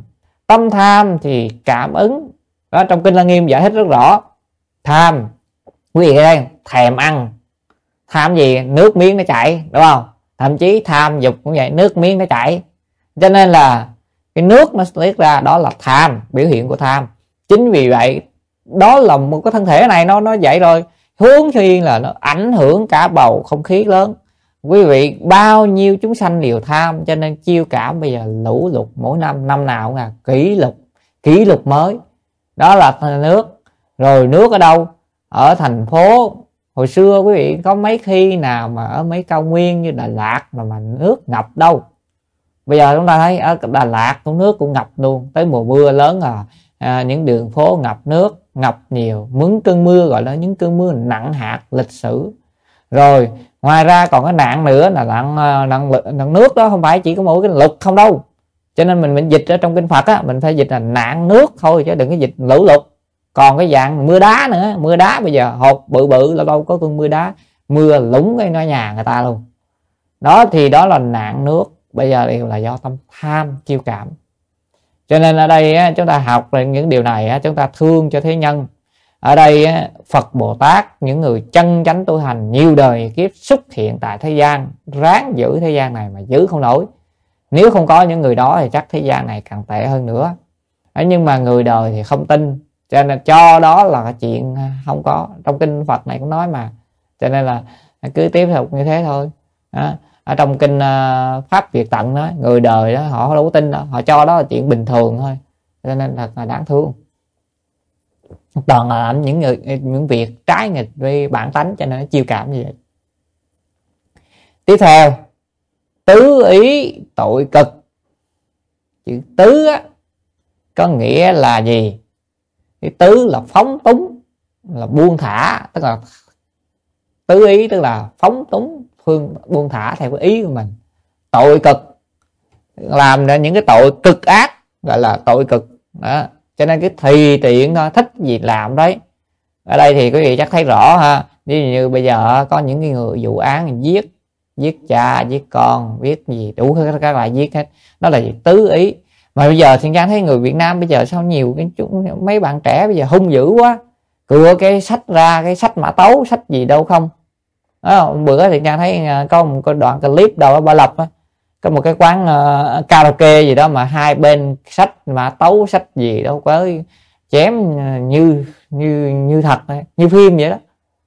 Tâm tham thì cảm ứng đó, trong Kinh Lăng Nghiêm giải thích rất rõ. Tham, quý vị đây, thèm ăn, tham gì, nước miếng nó chảy, đúng không? Thậm chí tham dục cũng vậy, nước miếng nó chảy. Cho nên là cái nước nó tiết ra đó là tham, biểu hiện của tham. Chính vì vậy đó là một cái thân thể này nó vậy rồi, hướng thiên là nó ảnh hưởng cả bầu không khí lớn. Quý vị, bao nhiêu chúng sanh đều tham, cho nên chiêu cảm bây giờ lũ lụt mỗi năm, năm nào cũng là kỷ lục mới. Đó là nước. Rồi nước ở đâu? Ở thành phố. Hồi xưa quý vị có mấy khi nào mà ở mấy cao nguyên như Đà Lạt mà nước ngập đâu. Bây giờ chúng ta thấy ở Đà Lạt cũng nước cũng ngập luôn. Tới mùa mưa lớn những đường phố ngập nước, ngập nhiều. Những cơn mưa gọi là những cơn mưa nặng hạt lịch sử. Rồi ngoài ra còn cái nạn nữa là nạn nước đó, không phải chỉ có mỗi cái lụt không đâu. Cho nên mình dịch ở trong kinh Phật á, mình phải dịch là nạn nước thôi chứ đừng có dịch lũ lụt. Còn cái dạng mưa đá nữa, mưa đá bây giờ hột bự bự là đâu có cơn mưa đá, mưa lũng cái ngôi nhà người ta luôn. Đó thì đó là nạn nước, bây giờ đều là do tâm tham chiêu cảm. Cho nên ở đây chúng ta học về những điều này, chúng ta thương cho thế nhân. Ở đây Phật Bồ Tát, những người chân chánh tu hành nhiều đời kiếp xuất hiện tại thế gian, ráng giữ thế gian này mà giữ không nổi. Nếu không có những người đó thì chắc thế gian này càng tệ hơn nữa. Nhưng mà người đời thì không tin, cho nên cho đó là cái chuyện không có. Trong kinh Phật này cũng nói mà, cho nên là cứ tiếp tục như thế thôi. Ở trong kinh Pháp Việt Tận đó, người đời đó họ đâu có tin đâu, họ cho đó là chuyện bình thường thôi, cho nên thật là đáng thương. Toàn là làm những việc trái nghịch với bản tánh, cho nên nó chiêu cảm như vậy. Tiếp theo, tứ ý tội cực. Chữ tứ á, có nghĩa là gì? Cái tứ là phóng túng, là buông thả, tức là tứ ý tức là phóng túng, buông thả theo cái ý của mình. Tội cực, làm ra những cái tội cực ác gọi là tội cực đó. Cho nên cái tùy tiện thôi, thích gì làm đấy. Ở đây thì quý vị chắc thấy rõ ha. Ví dụ như bây giờ có những cái người vụ án giết cha, giết con, giết gì đủ các loại giết hết. Đó là gì? Tứ ý. Mà bây giờ Thiện Trang thấy người Việt Nam bây giờ sao nhiều mấy bạn trẻ bây giờ hung dữ quá, cựa cái sách ra, cái sách mã tấu, sách gì đâu không. Bữa Thiện Trang thấy có một cái đoạn clip đâu ở Bảo Lộc á, có một cái quán karaoke gì đó mà hai bên sách mã tấu, sách gì đâu có chém như thật, như phim vậy đó.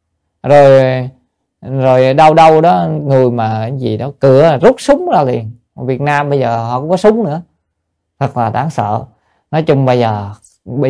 Rồi đâu đó người mà gì đó cựa rút súng ra liền. Việt Nam bây giờ họ cũng có súng nữa, thật là đáng sợ. Nói chung bây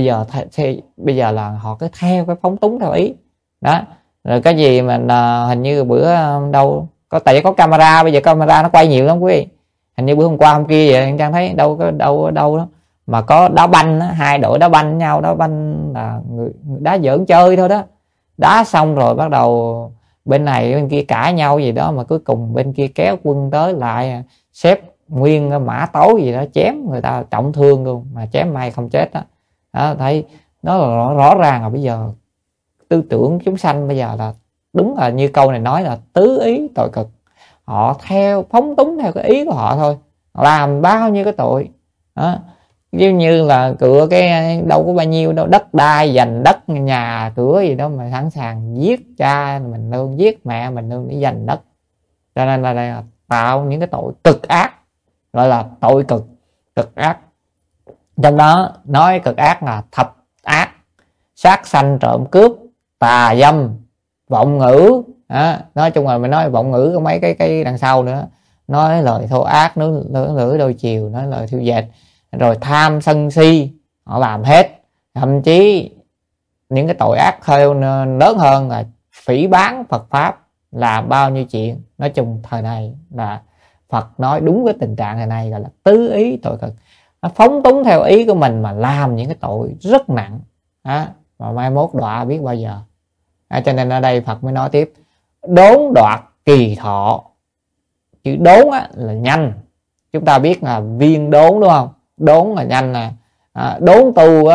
giờ là họ cứ theo cái phóng túng theo ý đó. Rồi cái gì mà hình như bữa đâu có, tại có camera, bây giờ camera nó quay nhiều lắm quý vị. Hình như bữa hôm qua hôm kia vậy Trang thấy đâu đó mà có đá banh đó, hai đội đá banh nhau, đá banh là người đá giỡn chơi thôi đó. Đá xong rồi bắt đầu bên này bên kia cãi nhau gì đó, mà cuối cùng bên kia kéo quân tới lại xếp nguyên mã tấu gì đó chém người ta trọng thương luôn, mà chém may không chết đó. Thấy đó là rõ ràng là bây giờ tư tưởng chúng sanh bây giờ là đúng là như câu này nói là tứ ý tội cực. Họ theo phóng túng theo cái ý của họ thôi, làm bao nhiêu cái tội đó. Giống như là cựa cái đâu có bao nhiêu đâu, đất đai giành đất nhà cửa gì đó mà sẵn sàng giết cha mình luôn, giết mẹ mình luôn để giành đất. Cho nên là tạo những cái tội cực ác, gọi là tội cực ác. Trong đó nói cực ác là thập ác: sát sanh, trộm cướp, tà dâm, vọng ngữ. Nói chung là mình nói vọng ngữ có mấy cái đằng sau nữa, nói lời thô ác, nói lưỡi đôi chiều, nói lời thiêu dệt. Rồi tham sân si họ làm hết. Thậm chí những cái tội ác lớn hơn là phỉ báng Phật pháp, làm bao nhiêu chuyện. Nói chung thời này là Phật nói đúng cái tình trạng thời này gọi là tứ ý tội cực. Nó phóng túng theo ý của mình mà làm những cái tội rất nặng mà mai mốt đọa biết bao giờ. Cho nên ở đây Phật mới nói tiếp: đốn đoạt kỳ thọ. Chữ đốn là nhanh, chúng ta biết là viên đốn đúng không? Đốn là nhanh nè. Đốn tu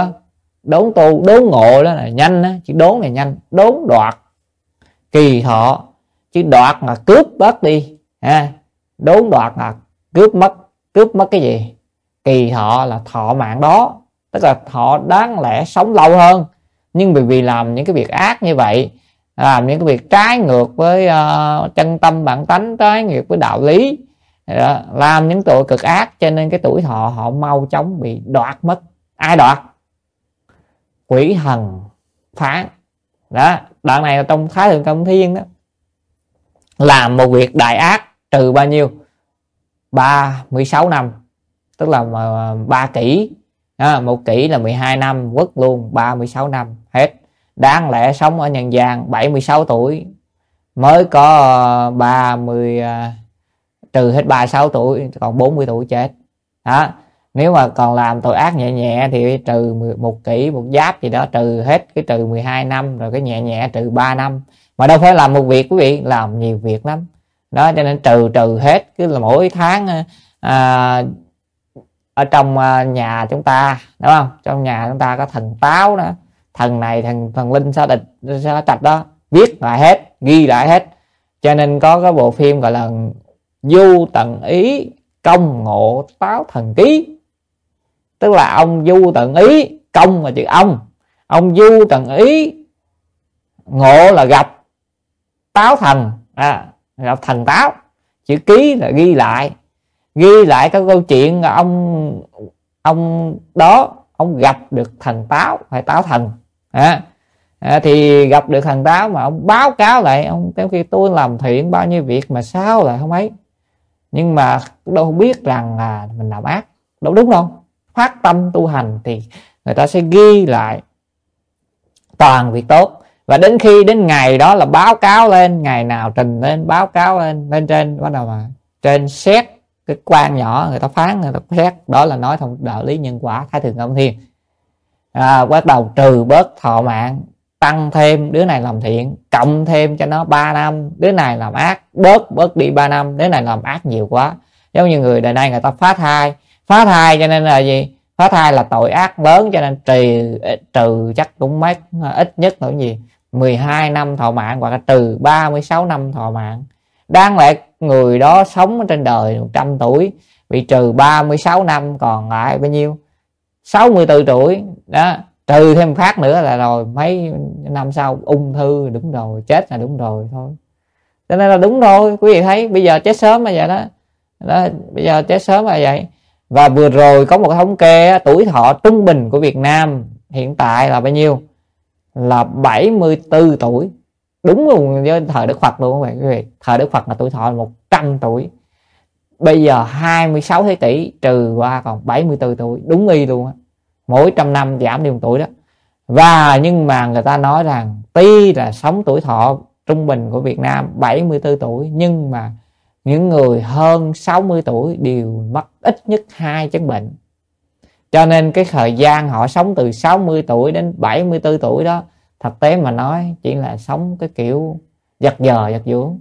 đốn ngộ đó là nhanh á, chữ đốn là nhanh. Đốn đoạt kỳ thọ, chữ đoạt là cướp bớt đi. Đốn đoạt là cướp mất cái gì? kỳ thọ là thọ mạng đó, tức là họ đáng lẽ sống lâu hơn, nhưng vì làm những cái việc ác như vậy, làm những cái việc trái ngược với chân tâm bản tánh, trái ngược với đạo lý, làm những tội cực ác, cho nên cái tuổi thọ họ mau chóng bị đoạt mất. Ai đoạt? Quỷ thần phán. Đó, đoạn này là trong Thái Thượng Công Thiên đó, làm một việc đại ác trừ bao nhiêu? 36 năm, tức là 3 kỷ, một kỷ là 12 năm, quất luôn 36 năm hết. Đáng lẽ sống ở nhân gian 76 tuổi mới có 30, trừ hết 36 tuổi còn 40 tuổi chết đó. Nếu mà còn làm tội ác nhẹ nhẹ thì trừ 1 kỷ 1 giáp gì đó, trừ hết cái trừ 12 năm, rồi cái nhẹ nhẹ trừ 3 năm. Mà đâu phải làm một việc, quý vị, làm nhiều việc lắm đó, cho nên trừ hết. Cứ là mỗi tháng ở trong nhà chúng ta, đúng không, trong nhà chúng ta có thần táo đó, thần này thần linh sao trạch đó, viết lại hết, ghi lại hết. Cho nên có cái bộ phim gọi là Du Tận Ý Công Ngộ Táo Thần Ký, tức là ông Du Tận Ý, công là chữ ông Du Tận Ý, ngộ là gặp, táo thần, gặp thần táo, chữ ký là ghi lại các câu chuyện là ông đó ông gặp được thần táo hay táo thần, thì gặp được thần táo mà ông báo cáo lại, ông theo khi tôi làm thiện bao nhiêu việc mà sao lại không ấy, nhưng mà đâu biết rằng là mình làm ác, đâu đúng đâu. Phát tâm tu hành thì người ta sẽ ghi lại toàn việc tốt, và đến khi đến ngày đó là báo cáo lên, ngày nào trình lên báo cáo lên trên, bắt đầu mà trên xét cái quan nhỏ, người ta phán, người ta xét, đó là nói thông đạo lý nhân quả Thái Thượng Công Thiên. Bắt đầu trừ bớt thọ mạng, tăng thêm đứa này làm thiện, cộng thêm cho nó 3 năm, đứa này làm ác, bớt đi 3 năm, đứa này làm ác nhiều quá. Giống như người đời nay người ta phá thai cho nên là gì? Phá thai là tội ác lớn, cho nên trừ chắc cũng mất ít nhất là cái gì 12 năm thọ mạng, hoặc là trừ 36 năm thọ mạng. Đáng lẽ người đó sống trên đời 100 tuổi, bị trừ 36 năm, còn lại bao nhiêu? 64 tuổi đó, trừ thêm phát nữa là rồi mấy năm sau ung thư, đúng rồi, chết là đúng rồi thôi. Cho nên là đúng rồi, quý vị thấy bây giờ chết sớm là vậy đó, bây giờ chết sớm là vậy. Và vừa rồi có một cái thống kê, tuổi thọ trung bình của Việt Nam hiện tại là bao nhiêu? Là 74 tuổi. Đúng luôn với thời Đức Phật luôn các bạn. Thời Đức Phật là tuổi thọ 100 tuổi. Bây giờ 26 thế kỷ trừ qua còn 74 tuổi. Đúng y luôn á. Mỗi 100 năm giảm đi 1 tuổi đó. Và nhưng mà người ta nói rằng tuy là sống tuổi thọ trung bình của Việt Nam 74 tuổi, nhưng mà những người hơn 60 tuổi đều mắc ít nhất 2 chứng bệnh. Cho nên cái thời gian họ sống từ 60 tuổi đến 74 tuổi đó, thực tế mà nói chỉ là sống cái kiểu giật giờ giật dưỡng.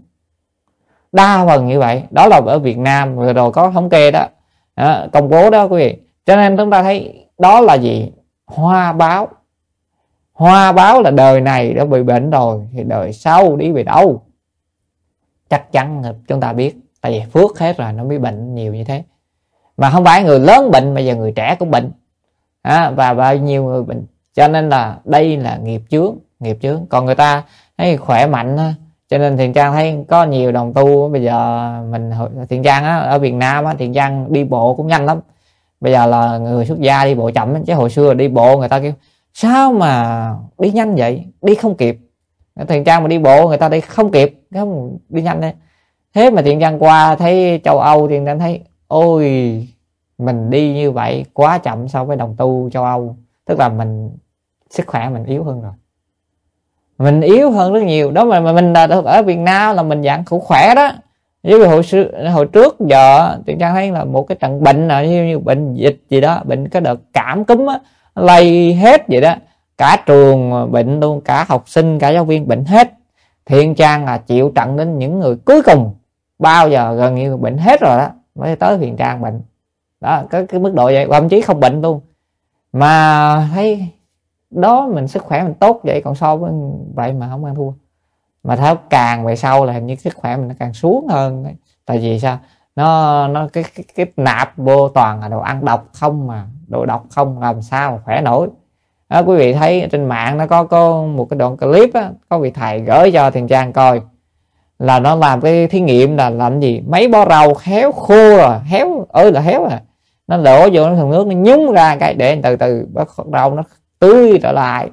Đa phần như vậy. Đó là ở Việt Nam, rồi có thống kê đó, công bố đó quý vị. Cho nên chúng ta thấy đó là gì? Hoa báo. Hoa báo là đời này đã bị bệnh rồi thì đời sau đi về đâu? Chắc chắn chúng ta biết, tại vì phước hết rồi nó mới bệnh nhiều như thế. Mà không phải người lớn bệnh, bây giờ người trẻ cũng bệnh, và bao nhiêu người bệnh. Cho nên là đây là nghiệp chướng. Còn người ta thấy khỏe mạnh, cho nên Thiện Trang thấy có nhiều đồng tu bây giờ mình Thiện Trang ở Việt Nam Thiện Trang đi bộ cũng nhanh lắm. Bây giờ là người xuất gia đi bộ chậm, chứ hồi xưa đi bộ người ta kêu sao mà đi nhanh vậy, đi không kịp. Thiện Trang mà đi bộ người ta đi không kịp, không đi nhanh đấy. Thế mà Thiện Trang qua thấy châu Âu, Thiện Trang thấy ôi, mình đi như vậy quá chậm so với đồng tu châu Âu. Tức là mình sức khỏe mình yếu hơn rồi, mình yếu hơn rất nhiều đó. Mà mình ở Việt Nam là mình dạng cũng khỏe đó. Với hồi trước giờ Thiện Trang thấy là một cái trận bệnh là như bệnh dịch gì đó, bệnh cái đợt cảm cúm á, lây hết vậy đó, cả trường bệnh luôn, cả học sinh cả giáo viên bệnh hết. Thiện Trang là chịu trận đến những người cuối cùng, bao giờ gần như bệnh hết rồi đó mới tới Thiện Trang bệnh đó, cái mức độ vậy, thậm chí không bệnh luôn. Mà thấy đó, mình sức khỏe mình tốt vậy, còn so với vậy mà không ăn thua. Mà thấy càng về sau là hình như sức khỏe mình nó càng xuống hơn. Tại vì sao? nó cái nạp vô toàn là đồ ăn độc không, mà đồ độc không làm sao mà khỏe nổi. Đó, quý vị thấy trên mạng nó có một cái đoạn clip á, có vị thầy gửi cho Thiền Trang coi, là nó làm cái thí nghiệm là làm gì, mấy bó rau héo khô rồi, héo ơi là héo à, nó đổ vô nó thùng nước, nó nhúng ra cái để từ từ bắt rau nó tươi trở lại.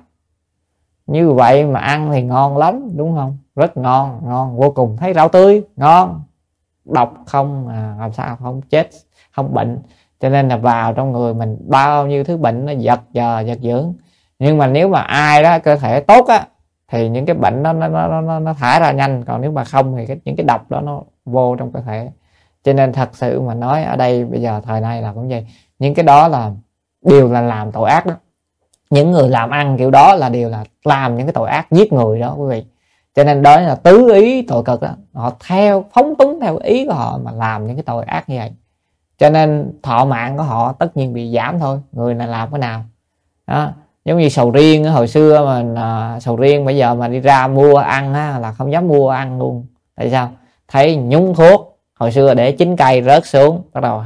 Như vậy mà ăn thì ngon lắm đúng không, rất ngon, ngon vô cùng, thấy rau tươi ngon, độc không làm sao không chết, không bệnh. Cho nên là vào trong người mình bao nhiêu thứ bệnh nó giật dưỡng. Nhưng mà nếu mà ai đó cơ thể tốt á thì những cái bệnh nó thải ra nhanh, còn nếu mà không thì những cái độc đó nó vô trong cơ thể. Cho nên thật sự mà nói ở đây bây giờ thời nay là cũng vậy, những cái đó là đều là làm tội ác đó. Những người làm ăn kiểu đó là đều là làm những cái tội ác giết người đó quý vị. Cho nên đó là tứ ý tội cực đó, họ theo phóng túng theo ý của họ mà làm những cái tội ác như vậy. Cho nên thọ mạng của họ tất nhiên bị giảm thôi. Người này làm cái nào đó, giống như sầu riêng hồi xưa mà sầu riêng bây giờ mà đi ra mua ăn á, là không dám mua ăn luôn. Tại sao? Thấy nhúng thuốc. Hồi xưa để chín cây rớt xuống bắt đầu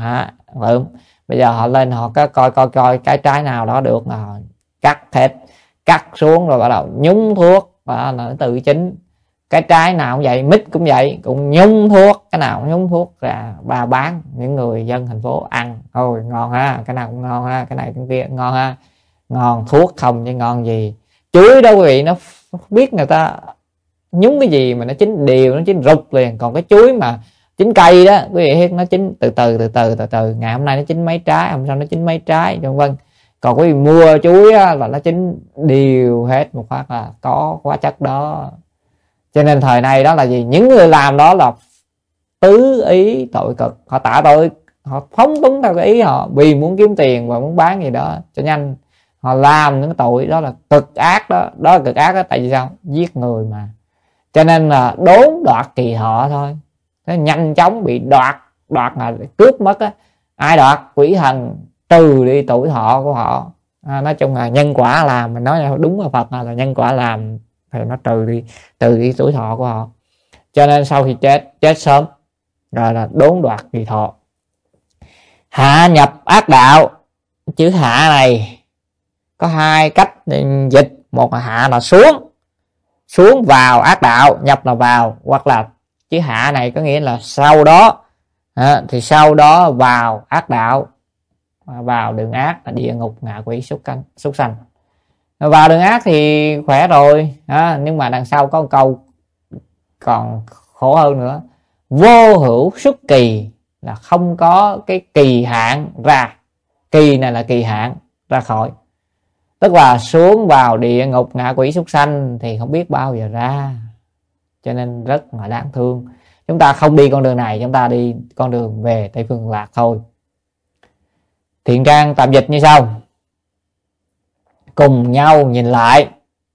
bây giờ họ lên họ có coi cái trái nào đó được là họ cắt hết, cắt xuống rồi bắt đầu nhúng thuốc và nó tự chín. Cái trái nào cũng vậy, mít cũng vậy, cũng nhúng thuốc, cái nào cũng nhúng thuốc ra và bán những người dân thành phố ăn. Ôi ngon ha, cái nào cũng ngon ha, cái này cái kia ngon ha, ngon thuốc không chứ ngon gì. Chuối đó quý vị, nó biết người ta nhúng cái gì mà nó chín đều, nó chín rục liền. Còn cái chuối mà chín cây đó quý vị biết, nó chín từ từ, ngày hôm nay nó chín mấy trái, hôm sau nó chín mấy trái vân vân. Còn quý vị mua chuối á, là nó chín đều hết một phát, là có hóa chất đó. Cho nên thời nay đó là gì, những người làm đó là tứ ý tội cực, họ tạ tội, họ phóng túng theo cái ý họ vì muốn kiếm tiền và muốn bán gì đó cho nhanh. Họ làm những cái tội đó là cực ác đó, đó là cực ác đó. Tại vì sao? Giết người mà. Cho nên là đốn đoạt kỳ thọ thôi, nó nhanh chóng bị đoạt là cướp mất á. Ai đoạt? Quỷ thần trừ đi tuổi thọ của họ. Nói chung là nhân quả làm, mình nói đúng là Phật là nhân quả làm thì nó trừ đi tuổi thọ của họ. Cho nên sau khi chết sớm rồi là đốn đoạt kỳ thọ. Hạ nhập ác đạo. Chữ hạ này có hai cách dịch, một là hạ là xuống vào ác đạo, nhập là vào, hoặc là chữ hạ này có nghĩa là sau đó thì sau đó vào ác đạo, vào đường ác là địa ngục, ngạ quỷ, súc sanh. Vào đường ác thì khỏe rồi nhưng mà đằng sau có một câu còn khổ hơn nữa, vô hữu xuất kỳ, là không có cái kỳ hạn ra. Kỳ này là kỳ hạn ra khỏi, tức là xuống vào địa ngục, ngạ quỷ, súc sanh thì không biết bao giờ ra. Cho nên rất là đáng thương. Chúng ta không đi con đường này, chúng ta đi con đường về Tây Phương Lạc thôi. Thiện Trang tạm dịch như sau: cùng nhau nhìn lại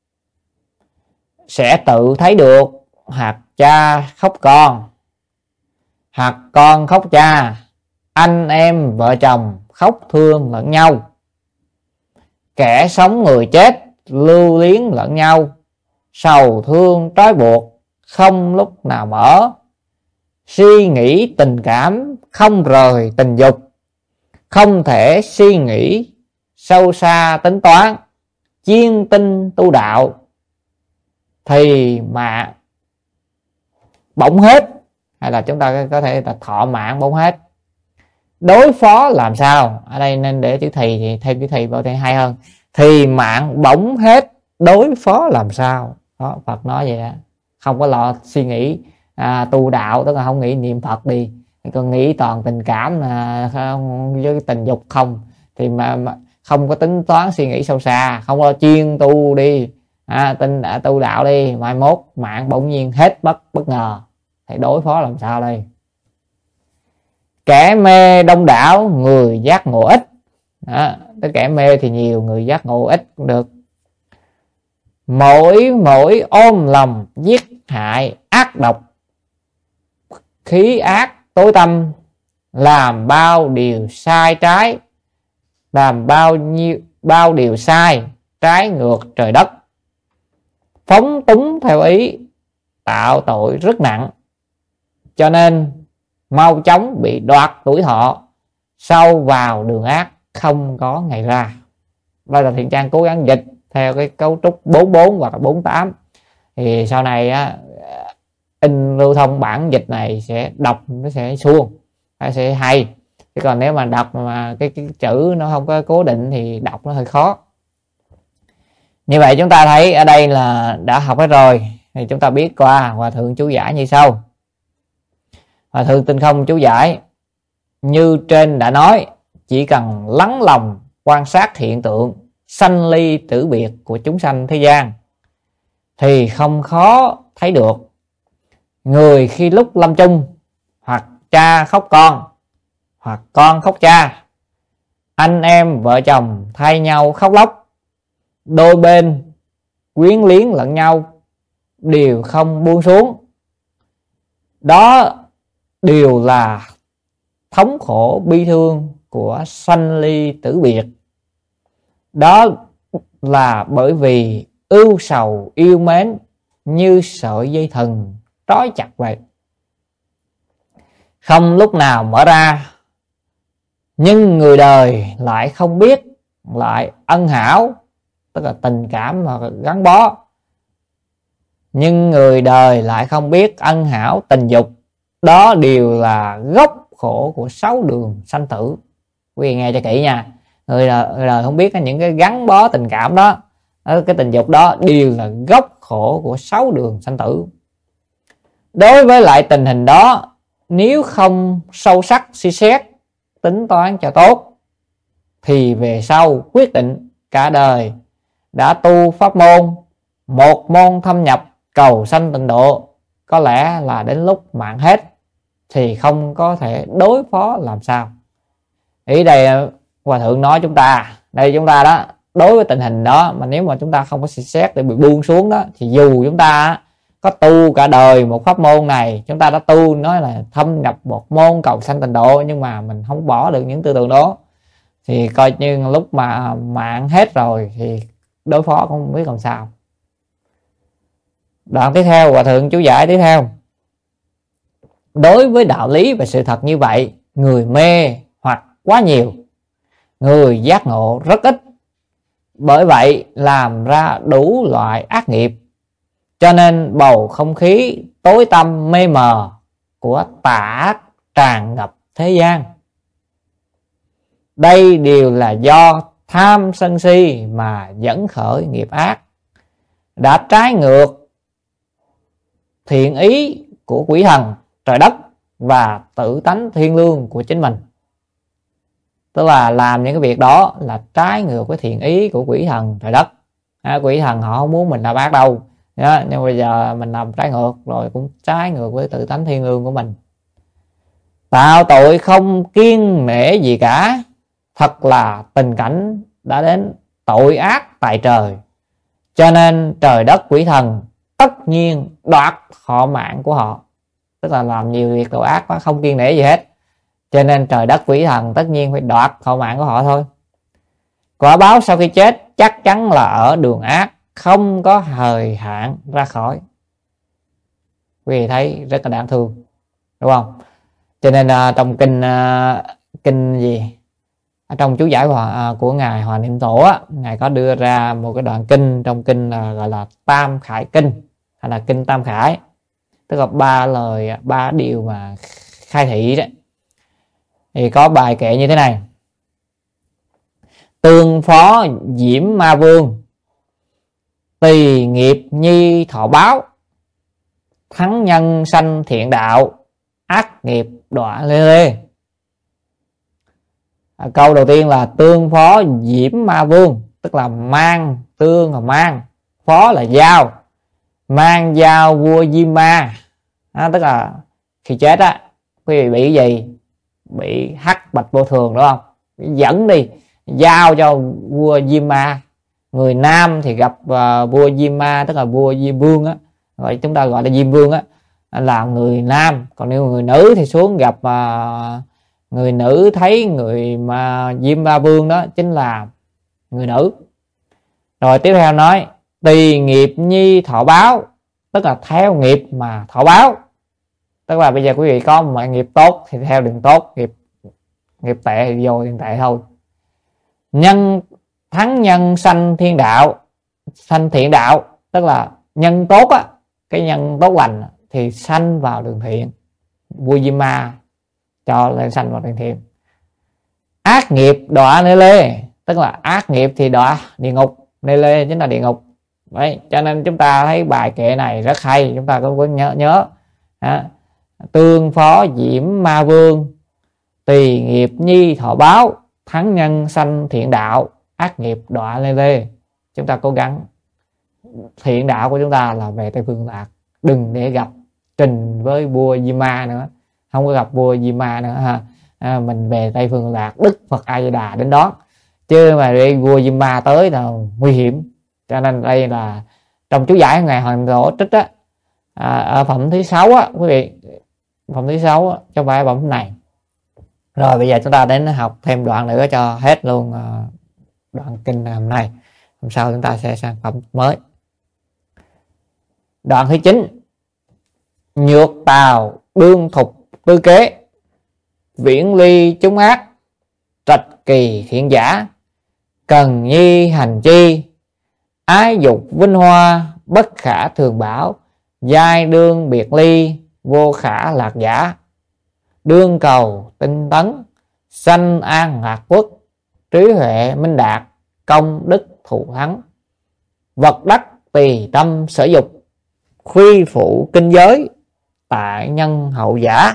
sẽ tự thấy được, hạt cha khóc con, hạt con khóc cha, anh em vợ chồng khóc thương lẫn nhau, kẻ sống người chết lưu luyến lẫn nhau, sầu thương trói buộc không lúc nào mở, suy nghĩ tình cảm không rời tình dục, không thể suy nghĩ sâu xa tính toán, chuyên tinh tu đạo thì mà bỗng hết, hay là chúng ta có thể là thọ mạng bỗng hết. Đối phó làm sao? Ở đây nên để chữ thì thêm chữ thì vào đây hay hơn. Thì mạng bỗng hết, đối phó làm sao? Đó, Phật nói vậy đó. Không có lo suy nghĩ tu đạo, tức là không nghĩ niệm Phật đi, còn nghĩ toàn tình cảm với tình dục không, thì mà không có tính toán suy nghĩ sâu xa, không có chuyên tu đi, tu đạo đi, mai mốt mạng bỗng nhiên hết bất ngờ thì đối phó làm sao đây? Kẻ mê đông đảo, người giác ngộ ít. Cái kẻ mê thì nhiều, người giác ngộ ít cũng được. Mỗi ôm lòng giết hại ác độc, khí ác tối tâm, làm bao điều sai trái, làm bao điều sai trái ngược trời đất, phóng túng theo ý, tạo tội rất nặng. Cho nên mau chóng bị đoạt tuổi thọ, sâu vào đường ác, không có ngày ra. Đây là Thiện Trang cố gắng dịch theo cái cấu trúc 44 hoặc là 48. Thì sau này á, in lưu thông bản dịch này sẽ đọc nó sẽ suông, nó sẽ hay. Chứ còn nếu mà đọc mà cái chữ nó không có cố định thì đọc nó hơi khó. Như vậy chúng ta thấy ở đây là đã học hết rồi. Thì chúng ta biết qua Hòa Thượng chú giải như sau. Hòa Thượng Tinh Không chú giải: như trên đã nói, chỉ cần lắng lòng quan sát hiện tượng sanh ly tử biệt của chúng sanh thế gian thì không khó thấy được. Người khi lúc lâm chung, hoặc cha khóc con, hoặc con khóc cha, anh em vợ chồng thay nhau khóc lóc, đôi bên quyến liếng lẫn nhau, đều không buông xuống. Đó đều là thống khổ bi thương của sanh ly tử biệt. Đó là bởi vì ưu sầu yêu mến như sợi dây thừng trói chặt vậy, không lúc nào mở ra. Nhưng người đời lại không biết, lại ân hảo, tức là tình cảm mà gắn bó. Nhưng người đời lại không biết ân hảo tình dục. Đó đều là gốc khổ của 6 đường sanh tử. Quý vị nghe cho kỹ nha. Người đời không biết những cái gắn bó tình cảm đó, cái tình dục đó đều là gốc khổ của 6 đường sanh tử. Đối với lại tình hình đó, nếu không sâu sắc suy xét, tính toán cho tốt, thì về sau quyết định cả đời đã tu pháp môn, một môn thâm nhập cầu sanh tịnh độ, có lẽ là đến lúc mạng hết thì không có thể đối phó làm sao. Ý đây Hòa Thượng nói chúng ta đó, đối với tình hình đó mà nếu mà chúng ta không có suy xét để bị buông xuống đó, thì dù chúng ta có tu cả đời một pháp môn này, chúng ta đã tu nói là thâm nhập một môn cầu sanh tịnh độ, nhưng mà mình không bỏ được những tư tưởng đó, thì coi như lúc mà mạng hết rồi thì đối phó cũng không biết làm sao. Đoạn tiếp theo, Hòa Thượng chú giải tiếp theo: đối với đạo lý và sự thật như vậy, người mê hoặc quá nhiều, người giác ngộ rất ít. Bởi vậy làm ra đủ loại ác nghiệp, cho nên bầu không khí tối tăm mê mờ của tà ác tràn ngập thế gian. Đây đều là do tham sân si mà dẫn khởi nghiệp ác, đã trái ngược thiện ý của quỷ thần, trời đất và tự tánh thiên liêng của chính mình. Tức là làm những cái việc đó là trái ngược với thiện ý của quỷ thần, trời đất. Quỷ thần họ không muốn mình làm ác đâu, nhưng bây giờ mình làm trái ngược rồi, cũng trái ngược với tự tánh thiên liêng của mình. Tạo tội không kiêng nể gì cả, thật là tình cảnh đã đến tội ác tại trời. Cho nên trời đất quỷ thần tất nhiên đoạt họ mạng của họ. Tức là làm nhiều việc tội ác quá, không kiêng nể gì hết, cho nên trời đất quỷ thần tất nhiên phải đoạt họ mạng của họ thôi. Quả báo sau khi chết chắc chắn là ở đường ác, không có thời hạn ra khỏi. Quý vị thấy rất là đáng thương, đúng không? Cho nên trong kinh gì trong chú giải của ngài Hòa Niệm Tổ á, ngài có đưa ra một cái đoạn kinh trong kinh gọi là Tam Khải Kinh, hay là kinh Tam Khải, tức là 3 lời 3 điều mà khai thị đấy. Thì có bài kệ như thế này: tương phó diễm ma vương, tỳ nghiệp nhi thọ báo, thắng nhân sanh thiện đạo, ác nghiệp đọa lê lê. Câu đầu tiên là tương phó diễm ma vương, tức là mang, tương là mang, phó là giao, mang giao vua Diêm Ma. Tức là khi chết á, quý vị bị gì? Bị hắc bạch vô thường, đúng không? Dẫn đi giao cho vua Diêm Ma. Người nam thì gặp vua Diêm Ma, tức là vua Diêm Vương á, rồi chúng ta gọi là Diêm Vương á, là người nam. Còn nếu người nữ thì xuống gặp người nữ, thấy người mà Diêm Ma Vương đó chính là người nữ. Rồi tiếp theo nói tùy nghiệp nhi thọ báo, tức là theo nghiệp mà thọ báo. Tức là bây giờ quý vị có một nghiệp tốt thì theo đường tốt, nghiệp tệ thì vô đường tệ thôi. Nhân thắng nhân sanh thiên đạo, sanh thiện đạo, tức là nhân tốt á, cái nhân tốt lành thì sanh vào đường thiện, vua Diêm Ma cho lên sanh vào đường thiện. Ác nghiệp đọa nê lê, tức là ác nghiệp thì đọa địa ngục, nê lê chính là địa ngục. Đấy, cho nên chúng ta thấy bài kệ này rất hay, chúng ta cũng có nhớ tương phó diễm ma vương, tùy nghiệp nhi thọ báo, thắng nhân sanh thiện đạo, ác nghiệp đọa lê lê. Chúng ta cố gắng thiện đạo của chúng ta là về Tây Phương Lạc, đừng để gặp trình với vua Diêm Ma nữa, không có gặp vua Diêm Ma nữa ha. Mình về Tây Phương Lạc, Đức Phật A Di Đà đến đón, chứ mà đi vua Diêm Ma tới là nguy hiểm. Cho nên đây là trong chú giải ngày Hoàng Tổ trích á, ở phẩm thứ 6 á quý vị, phẩm thứ 6 á, không phải phẩm này. Rồi bây giờ chúng ta đến học thêm đoạn nữa cho hết luôn đoạn kinh hôm nay. Hôm sau chúng ta sẽ sang phẩm mới. Đoạn thứ 9. Nhược tào đương thục tư kế, viễn ly chúng ác, trạch kỳ thiện giả, cần nhi hành chi, ái dục vinh hoa, bất khả thường bảo, giai đương biệt ly, vô khả lạc giả, đương cầu tinh tấn, sanh an lạc quốc, trí huệ minh đạt, công đức thù thắng, vật đắc tùy tâm sở dục, khuy phụ kinh giới, tại nhân hậu giả.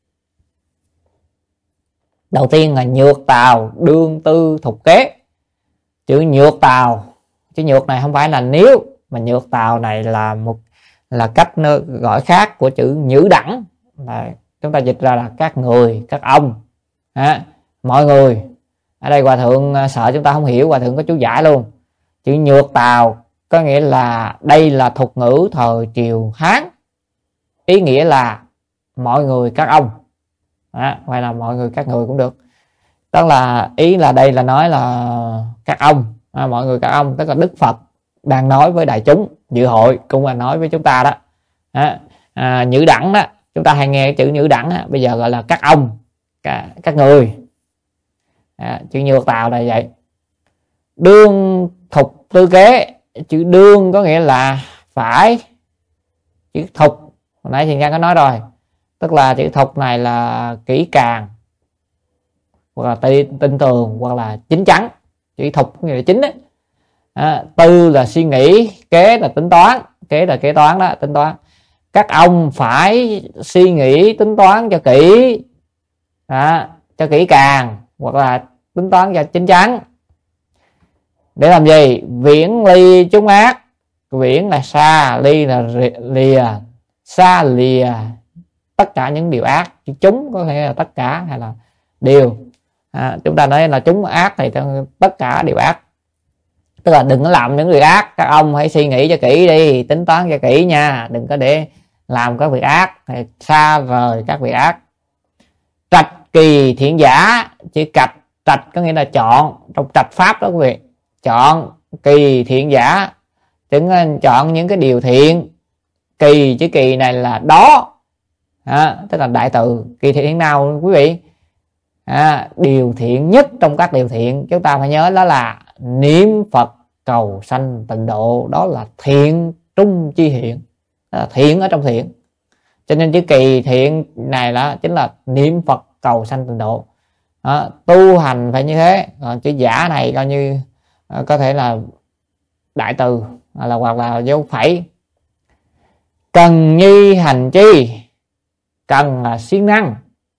Đầu tiên là nhược tào đương tư thục kế. Chữ nhược tào, chữ nhược này không phải là nếu, mà nhược tào này là cách gọi khác của chữ nhữ đẳng. Chúng ta dịch ra là các người, các ông, mọi người. Ở đây Hòa Thượng sợ chúng ta không hiểu, Hòa Thượng có chú giải luôn. Chữ nhược tào có nghĩa là đây là thuật ngữ thời triều Hán, ý nghĩa là mọi người các ông, hay là mọi người các người cũng được. Tức là ý là đây là nói là các ông, mọi người các ông, tức là Đức Phật đang nói với đại chúng dự hội, cũng là nói với chúng ta đó. Nhữ đẳng đó, chúng ta hay nghe chữ nhữ đẳng đó, bây giờ gọi là các ông, các người. Chữ nhược tào là vậy. Đương thục tư kế, chữ đương có nghĩa là phải, chữ thục hồi nãy thì Giang có nói rồi, tức là chữ thục này là kỹ càng, hoặc là tin tường, hoặc là chín chắn. Chữ thục nghĩa là chính đấy. Tư là suy nghĩ, kế là tính toán, kế là kế toán đó, tính toán. Các ông phải suy nghĩ tính toán cho kỹ, cho kỹ càng, hoặc là tính toán cho chính chắn. Để làm gì? Viễn ly chúng ác. Viễn là xa, ly là lìa, xa lìa tất cả những điều ác. Chúng có thể là tất cả hay là điều. Chúng ta nói là chúng ác thì tất cả điều ác, tức là đừng có làm những việc ác. Các ông hãy suy nghĩ cho kỹ đi, tính toán cho kỹ nha, đừng có để làm các việc ác, thì xa rời các việc ác. Trạch kỳ thiện giả, chữ trạch có nghĩa là chọn, trong trạch pháp đó quý vị. Chọn kỳ thiện giả, chứng chọn những cái điều thiện. Kỳ, chữ kỳ này là đó, tức là đại từ. Kỳ thiện nào quý vị? Điều thiện nhất trong các điều thiện chúng ta phải nhớ đó là niệm Phật cầu sanh tịnh độ. Đó là thiện trung chi thiện, đó là thiện ở trong thiện. Cho nên chữ kỳ thiện này là chính là niệm Phật cầu sanh tịnh độ. Tu hành phải như thế. Còn chữ giả này coi như có thể là đại từ, là hoặc là dấu phẩy. Cần nhi hành chi, cần là siêng năng,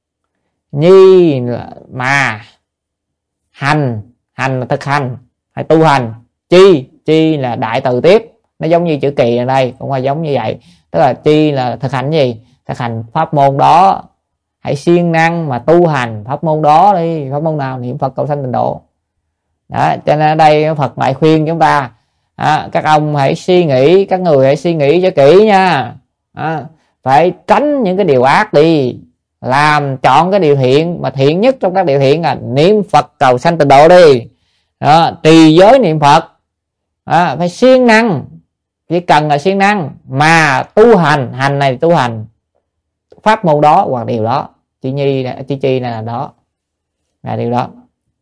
nhi là mà, hành là thực hành hay tu hành, chi là đại từ tiếp. Nó giống như chữ kỳ ở đây cũng là giống như vậy, tức là chi là thực hành gì? Thực hành pháp môn đó, hãy siêng năng mà tu hành pháp môn đó đi. Pháp môn nào? Niệm Phật cầu sanh tịnh độ đó. Cho nên ở đây Phật lại khuyên chúng ta, các ông hãy suy nghĩ, các người hãy suy nghĩ cho kỹ nha, phải tránh những cái điều ác đi, chọn cái điều thiện, mà thiện nhất trong các điều thiện là niệm Phật cầu sanh tịnh độ đi. Trì giới niệm Phật, phải siêng năng, chỉ cần là siêng năng mà tu hành. Hành này tu hành pháp môn đó hoặc điều đó. Chữ nhi chữ chi này là đó, là điều đó.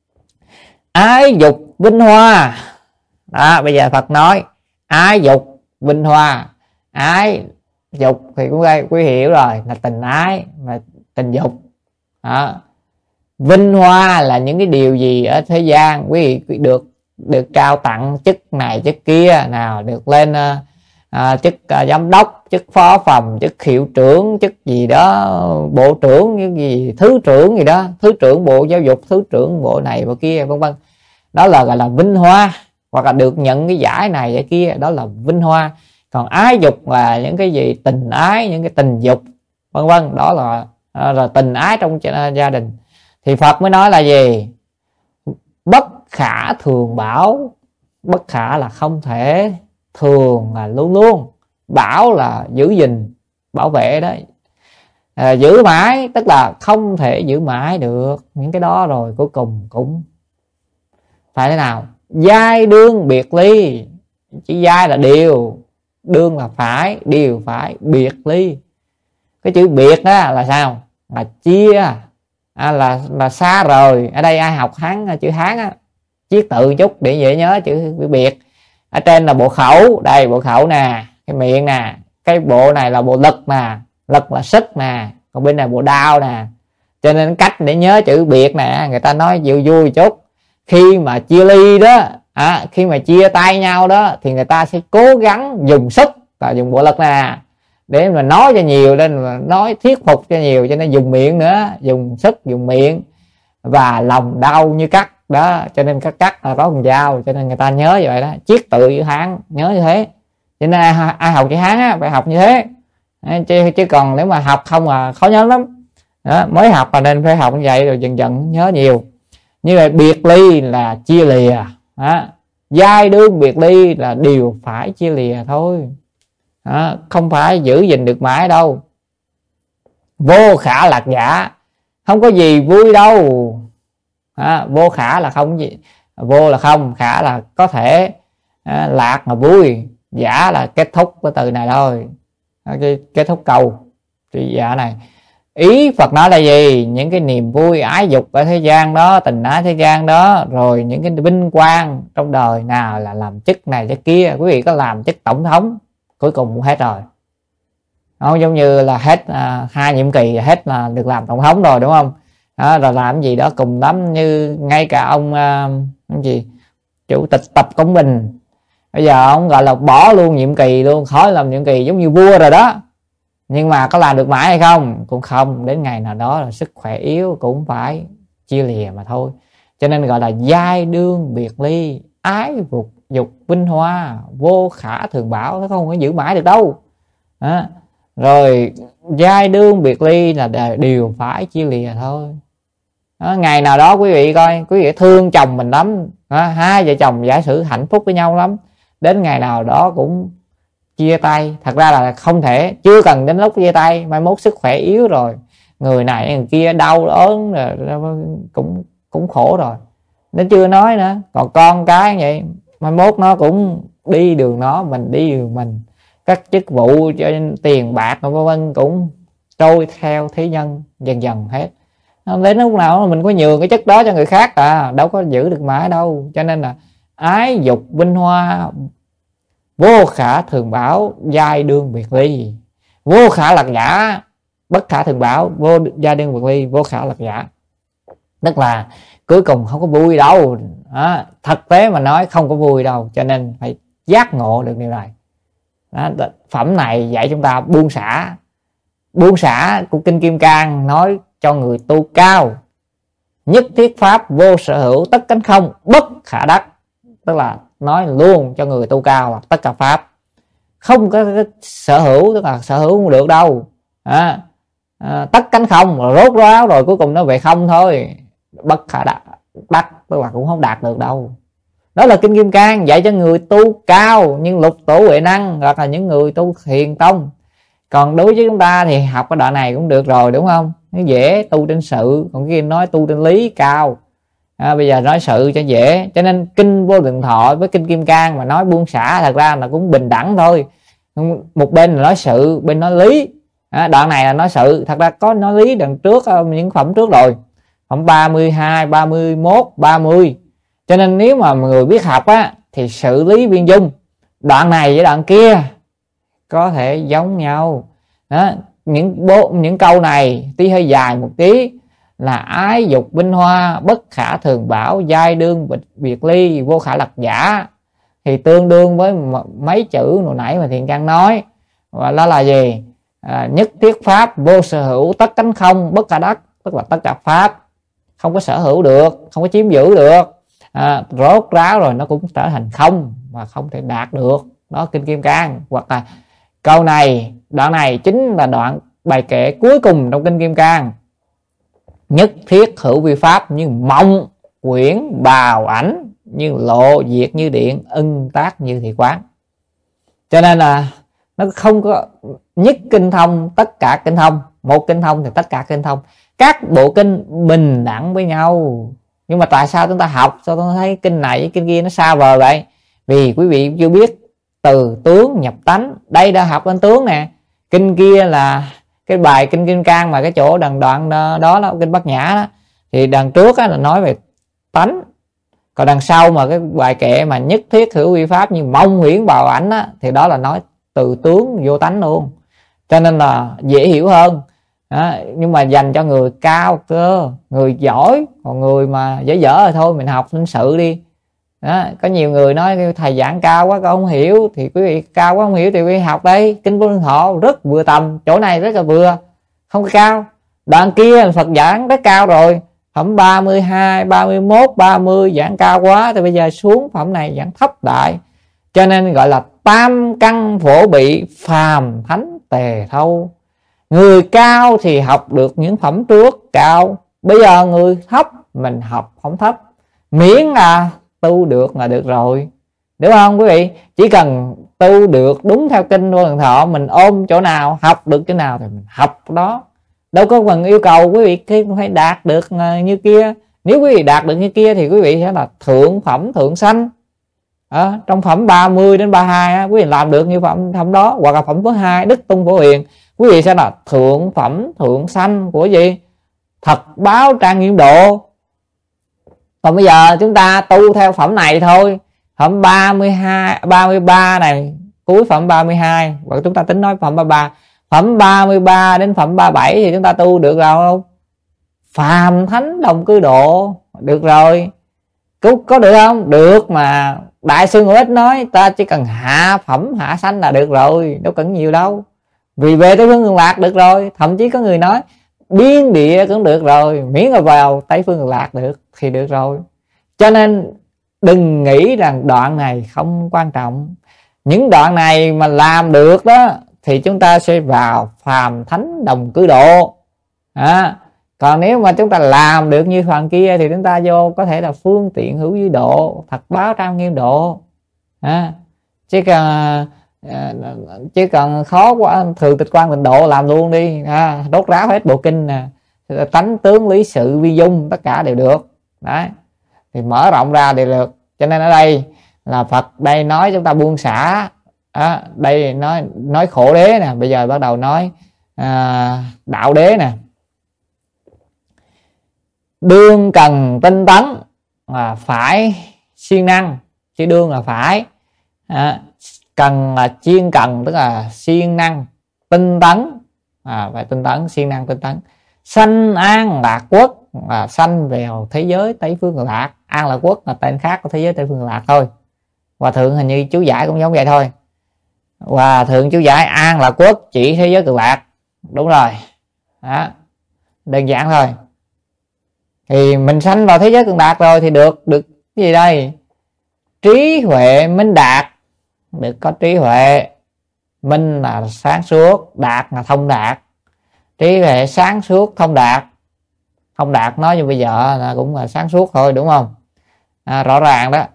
Ái dục vinh hoa đó. Bây giờ Phật nói ái dục vinh hoa. Ái dục thì cũng quý hiểu rồi, là tình ái, mà tình dục đó. Vinh hoa là những cái điều gì ở thế gian quý vị được trao tặng chức này chức kia, nào được lên chức giám đốc, chức phó phòng, chức hiệu trưởng, chức gì đó, bộ trưởng, cái gì thứ trưởng gì đó, thứ trưởng bộ giáo dục, thứ trưởng bộ này bộ kia, vân vân. Đó là gọi là vinh hoa, hoặc là được nhận cái giải này giải kia, đó là vinh hoa. Còn ái dục là những cái gì tình ái, những cái tình dục vân vân, đó là tình ái trong gia đình. Thì Phật mới nói là gì? Bất khả thường bảo. Bất khả là không thể, thường là luôn luôn, bảo là giữ gìn, bảo vệ đấy. Giữ mãi tức là không thể giữ mãi được những cái đó, rồi cuối cùng cũng phải thế nào? Giai đương biệt ly. Chỉ giai là điều, đương là phải, điều phải, biệt ly. Cái chữ biệt đó là sao? Là chia, là xa rời. Ở đây ai học Hán, chữ Hán á, viết tự chút để dễ nhớ chữ biệt. Ở trên là bộ khẩu, đây bộ khẩu nè, cái miệng nè, cái bộ này là bộ lực nè, lực là sức nè, còn bên này bộ đao nè. Cho nên cách để nhớ chữ biệt nè, người ta nói vui vui chút. Khi mà chia ly đó, khi mà chia tay nhau đó, thì người ta sẽ cố gắng dùng sức và dùng bộ lực nè, để mà nói cho nhiều, nên mà nói thuyết phục cho nhiều, cho nên dùng miệng nữa, dùng sức, dùng miệng. Và lòng đau như cắt đó, cho nên cắt là có con dao, cho nên người ta nhớ như vậy đó. Chiết tự chữ Hán nhớ như thế, cho nên ai học chữ Hán á phải học như thế. Chứ còn nếu mà học không là khó nhớ lắm đó. Mới học là nên phải học như vậy, rồi dần dần nhớ nhiều. Như vậy biệt ly là chia lìa đó. Giai đương biệt ly là điều phải chia lìa thôi đó, không phải giữ gìn được mãi đâu. Vô khả lạc giả, không có gì vui đâu. Vô khả là không gì, vô là không, khả là có thể, lạc là vui, giả là kết thúc cái từ này thôi, kết thúc câu chữ giả này. Ý Phật nói là gì? Những cái niềm vui ái dục ở thế gian đó, tình ái thế gian đó, rồi những cái vinh quang trong đời, nào là làm chức này chức kia. Quý vị có làm chức tổng thống cuối cùng cũng hết rồi không? Giống như là hết 2 nhiệm kỳ hết là được làm tổng thống rồi, đúng không? Rồi làm gì đó cùng lắm, như ngay cả ông gì chủ tịch Tập Cận Bình, bây giờ ông gọi là bỏ luôn nhiệm kỳ luôn, khỏi làm nhiệm kỳ, giống như vua rồi đó. Nhưng mà có làm được mãi hay không? Cũng không. Đến ngày nào đó là sức khỏe yếu, cũng phải chia lìa mà thôi. Cho nên gọi là giai đương biệt ly, ái dục vinh hoa, vô khả thường bảo. Nó không có giữ mãi được đâu đó. Rồi giai đương biệt ly là điều phải chia lìa thôi đó. Ngày nào đó quý vị coi, quý vị thương chồng mình lắm đó, hai vợ chồng giả sử hạnh phúc với nhau lắm, đến ngày nào đó cũng chia tay. Thật ra là không thể, chưa cần đến lúc chia tay, mai mốt sức khỏe yếu rồi, người này người kia đau ớn rồi, cũng khổ rồi, nó chưa nói nữa. Còn con cái vậy, mai mốt nó cũng đi đường nó, mình đi đường mình, các chức vụ cho tiền bạc vân vân cũng trôi theo thế nhân dần dần hết. Đến lúc nào mình có nhường cái chất đó cho người khác, đâu có giữ được mãi đâu. Cho nên là ái dục vinh hoa, vô khả thường bảo, giai đương biệt ly. Vô khả lạc giả, bất khả thường bảo, vô giai đương biệt ly, vô khả lạc giả. Tức là cuối cùng không có vui đâu. Thực tế mà nói không có vui đâu. Cho nên phải giác ngộ được điều này. Phẩm này dạy chúng ta buông xả. Buông xả của Kinh Kim Cang nói cho người tu cao. Nhất thiết pháp vô sở hữu, tất cánh không, bất khả đắc. Tức là nói luôn cho người tu cao là tất cả pháp không có sở hữu, tức là sở hữu không được đâu. Tất cánh không, rồi rốt ráo rồi cuối cùng nó về không thôi. Bất khả đắc, tức là cũng không đạt được đâu. Đó là Kinh Kim Cang dạy cho người tu cao, nhưng lục tổ huệ năng, hoặc là những người tu thiền tông. Còn đối với chúng ta thì học cái đoạn này cũng được rồi, đúng không? Nó dễ tu trên sự, còn kia nói tu trên lý cao. Bây giờ nói sự cho dễ. Cho nên Kinh Vô Lượng Thọ với Kinh Kim Cang mà nói buông xả, thật ra là cũng bình đẳng thôi. Một bên là nói sự, bên nói lý. Đoạn này là nói sự, thật ra có nói lý đằng trước, những phẩm trước rồi, phẩm 32, 31, 30. Cho nên nếu mà người biết học thì xử lý viên dung đoạn này với đoạn kia có thể giống nhau. Những câu này tuy hơi dài một tí là ái dục vinh hoa, bất khả thường bảo, giai đương biệt ly, vô khả lập giả, thì tương đương với mấy chữ hồi nãy mà Thiện Căn nói. Và đó là gì? Nhất thiết pháp, vô sở hữu, tất cánh không, bất khả đắc. Tức là tất cả pháp không có sở hữu được, không có chiếm giữ được, rốt ráo rồi nó cũng trở thành không và không thể đạt được. Đó, Kinh Kim Cang. Hoặc là câu này, đoạn này chính là đoạn bài kệ cuối cùng trong Kinh Kim Cang. Nhất thiết hữu vi pháp, như mộng quyển bào ảnh, như lộ diệt như điện, ưng tác như thị quán. Cho nên là nó không có nhất kinh thông tất cả kinh thông, một kinh thông thì tất cả kinh thông. Các bộ kinh bình đẳng với nhau. Nhưng mà tại sao chúng ta học, sao tôi thấy kinh này với kinh kia nó xa vời vậy? Vì quý vị chưa biết từ tướng nhập tánh. Đây đã học lên tướng nè. Kinh kia là cái bài Kinh Kim Cang, mà cái chỗ đoạn đó là Kinh Bát Nhã đó, thì đằng trước là nói về tánh. Còn đằng sau mà cái bài kệ mà nhất thiết hữu vi pháp như mong huyễn bào ảnh thì đó là nói từ tướng vô tánh luôn. Cho nên là dễ hiểu hơn. Nhưng mà dành cho người cao cơ, người giỏi. Còn người mà dở rồi thôi mình học lịch sự đi. Có nhiều người nói thầy giảng cao quá con không hiểu, thì quý vị cao quá không hiểu thì quý vị học đây. Kinh Vô Lượng Thọ rất vừa tầm, chỗ này rất là vừa, không có cao. Đoạn kia Phật giảng rất cao rồi, phẩm 32, 31, 30 giảng cao quá, thì bây giờ xuống phẩm này giảng thấp đại. Cho nên gọi là tam căn phổ bị, phàm thánh tề thâu. Người cao thì học được những phẩm trước cao, bây giờ người thấp mình học không thấp, miễn là tu được là được rồi, đúng không quý vị? Chỉ cần tu được đúng theo Kinh Vô Lượng Thọ, mình ôm chỗ nào, học được chỗ nào thì mình học đó. Đâu có cần yêu cầu quý vị phải đạt được như kia. Nếu quý vị đạt được như kia thì quý vị sẽ là thượng phẩm thượng sanh. Trong phẩm 30 đến 32 quý vị làm được như phẩm đó, hoặc là phẩm thứ 2 Đức Tung Phổ Hiền, quý vị sẽ là thượng phẩm thượng sanh của gì? Thật báo trang nghiêm độ. Còn bây giờ chúng ta tu theo phẩm này thôi, phẩm 32, 33 này, cuối phẩm 32, và chúng ta tính nói phẩm 33, phẩm 33 đến phẩm 37 thì chúng ta tu được rồi không? Phàm thánh đồng cư độ được rồi. Có được không? Được, mà Đại sư Ngũ Ích nói ta chỉ cần hạ phẩm hạ sanh là được rồi, đâu cần nhiều đâu. Vì về Tây Phương Cực Lạc được rồi. Thậm chí có người nói biên địa cũng được rồi, miễn là vào Tây Phương Cực Lạc được thì được rồi. Cho nên đừng nghĩ rằng đoạn này không quan trọng. Những đoạn này mà làm được đó thì chúng ta sẽ vào phàm thánh đồng cư độ. Còn nếu mà chúng ta làm được như phần kia thì chúng ta vô có thể là phương tiện hữu vi độ, thật báo trang nghiêm độ. Chứ cần khó quá, thường tịch quan tịnh độ làm luôn đi, đốt ráo hết bộ kinh nè, tánh tướng lý sự vi dung tất cả đều được. Đấy, thì mở rộng ra đều được. Cho nên ở đây là Phật đây nói chúng ta buông xả. Đây nói khổ đế nè, bây giờ bắt đầu nói đạo đế nè. Đương cần tinh tấn là phải siêng năng, chứ đương là phải. Cần là chuyên cần, tức là siêng năng, tinh tấn, phải tinh tấn, siêng năng tinh tấn. Sanh an lạc quốc là sanh vào thế giới Tây Phương Cực Lạc. An lạc quốc là tên khác của thế giới Tây Phương Cực Lạc thôi. Hòa thượng hình như chú giải cũng giống vậy thôi. Hòa thượng chú giải an lạc quốc chỉ thế giới Cực Lạc, đúng rồi. Đơn giản thôi. Thì mình sanh vào thế giới Cực Lạc rồi thì được cái gì đây? Trí huệ minh đạt, được có trí huệ. Minh là sáng suốt, đạt là thông đạt. Trí huệ sáng suốt thông đạt. Thông đạt nói như bây giờ là cũng là sáng suốt thôi, đúng không? Rõ ràng đó.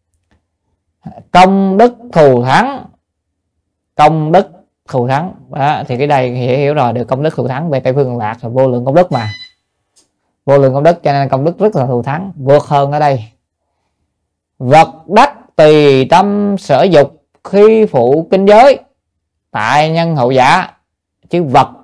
Công đức thù thắng. Công đức thù thắng đó, thì cái đây hiểu rồi, được công đức thù thắng. Về Tây Phương Cực Lạc là vô lượng công đức mà, vô lượng công đức, cho nên công đức rất là thù thắng, vượt hơn ở đây. Vật đắc tùy tâm sở dục, khi phụ kinh giới tại nhân hậu giả. Chứ vật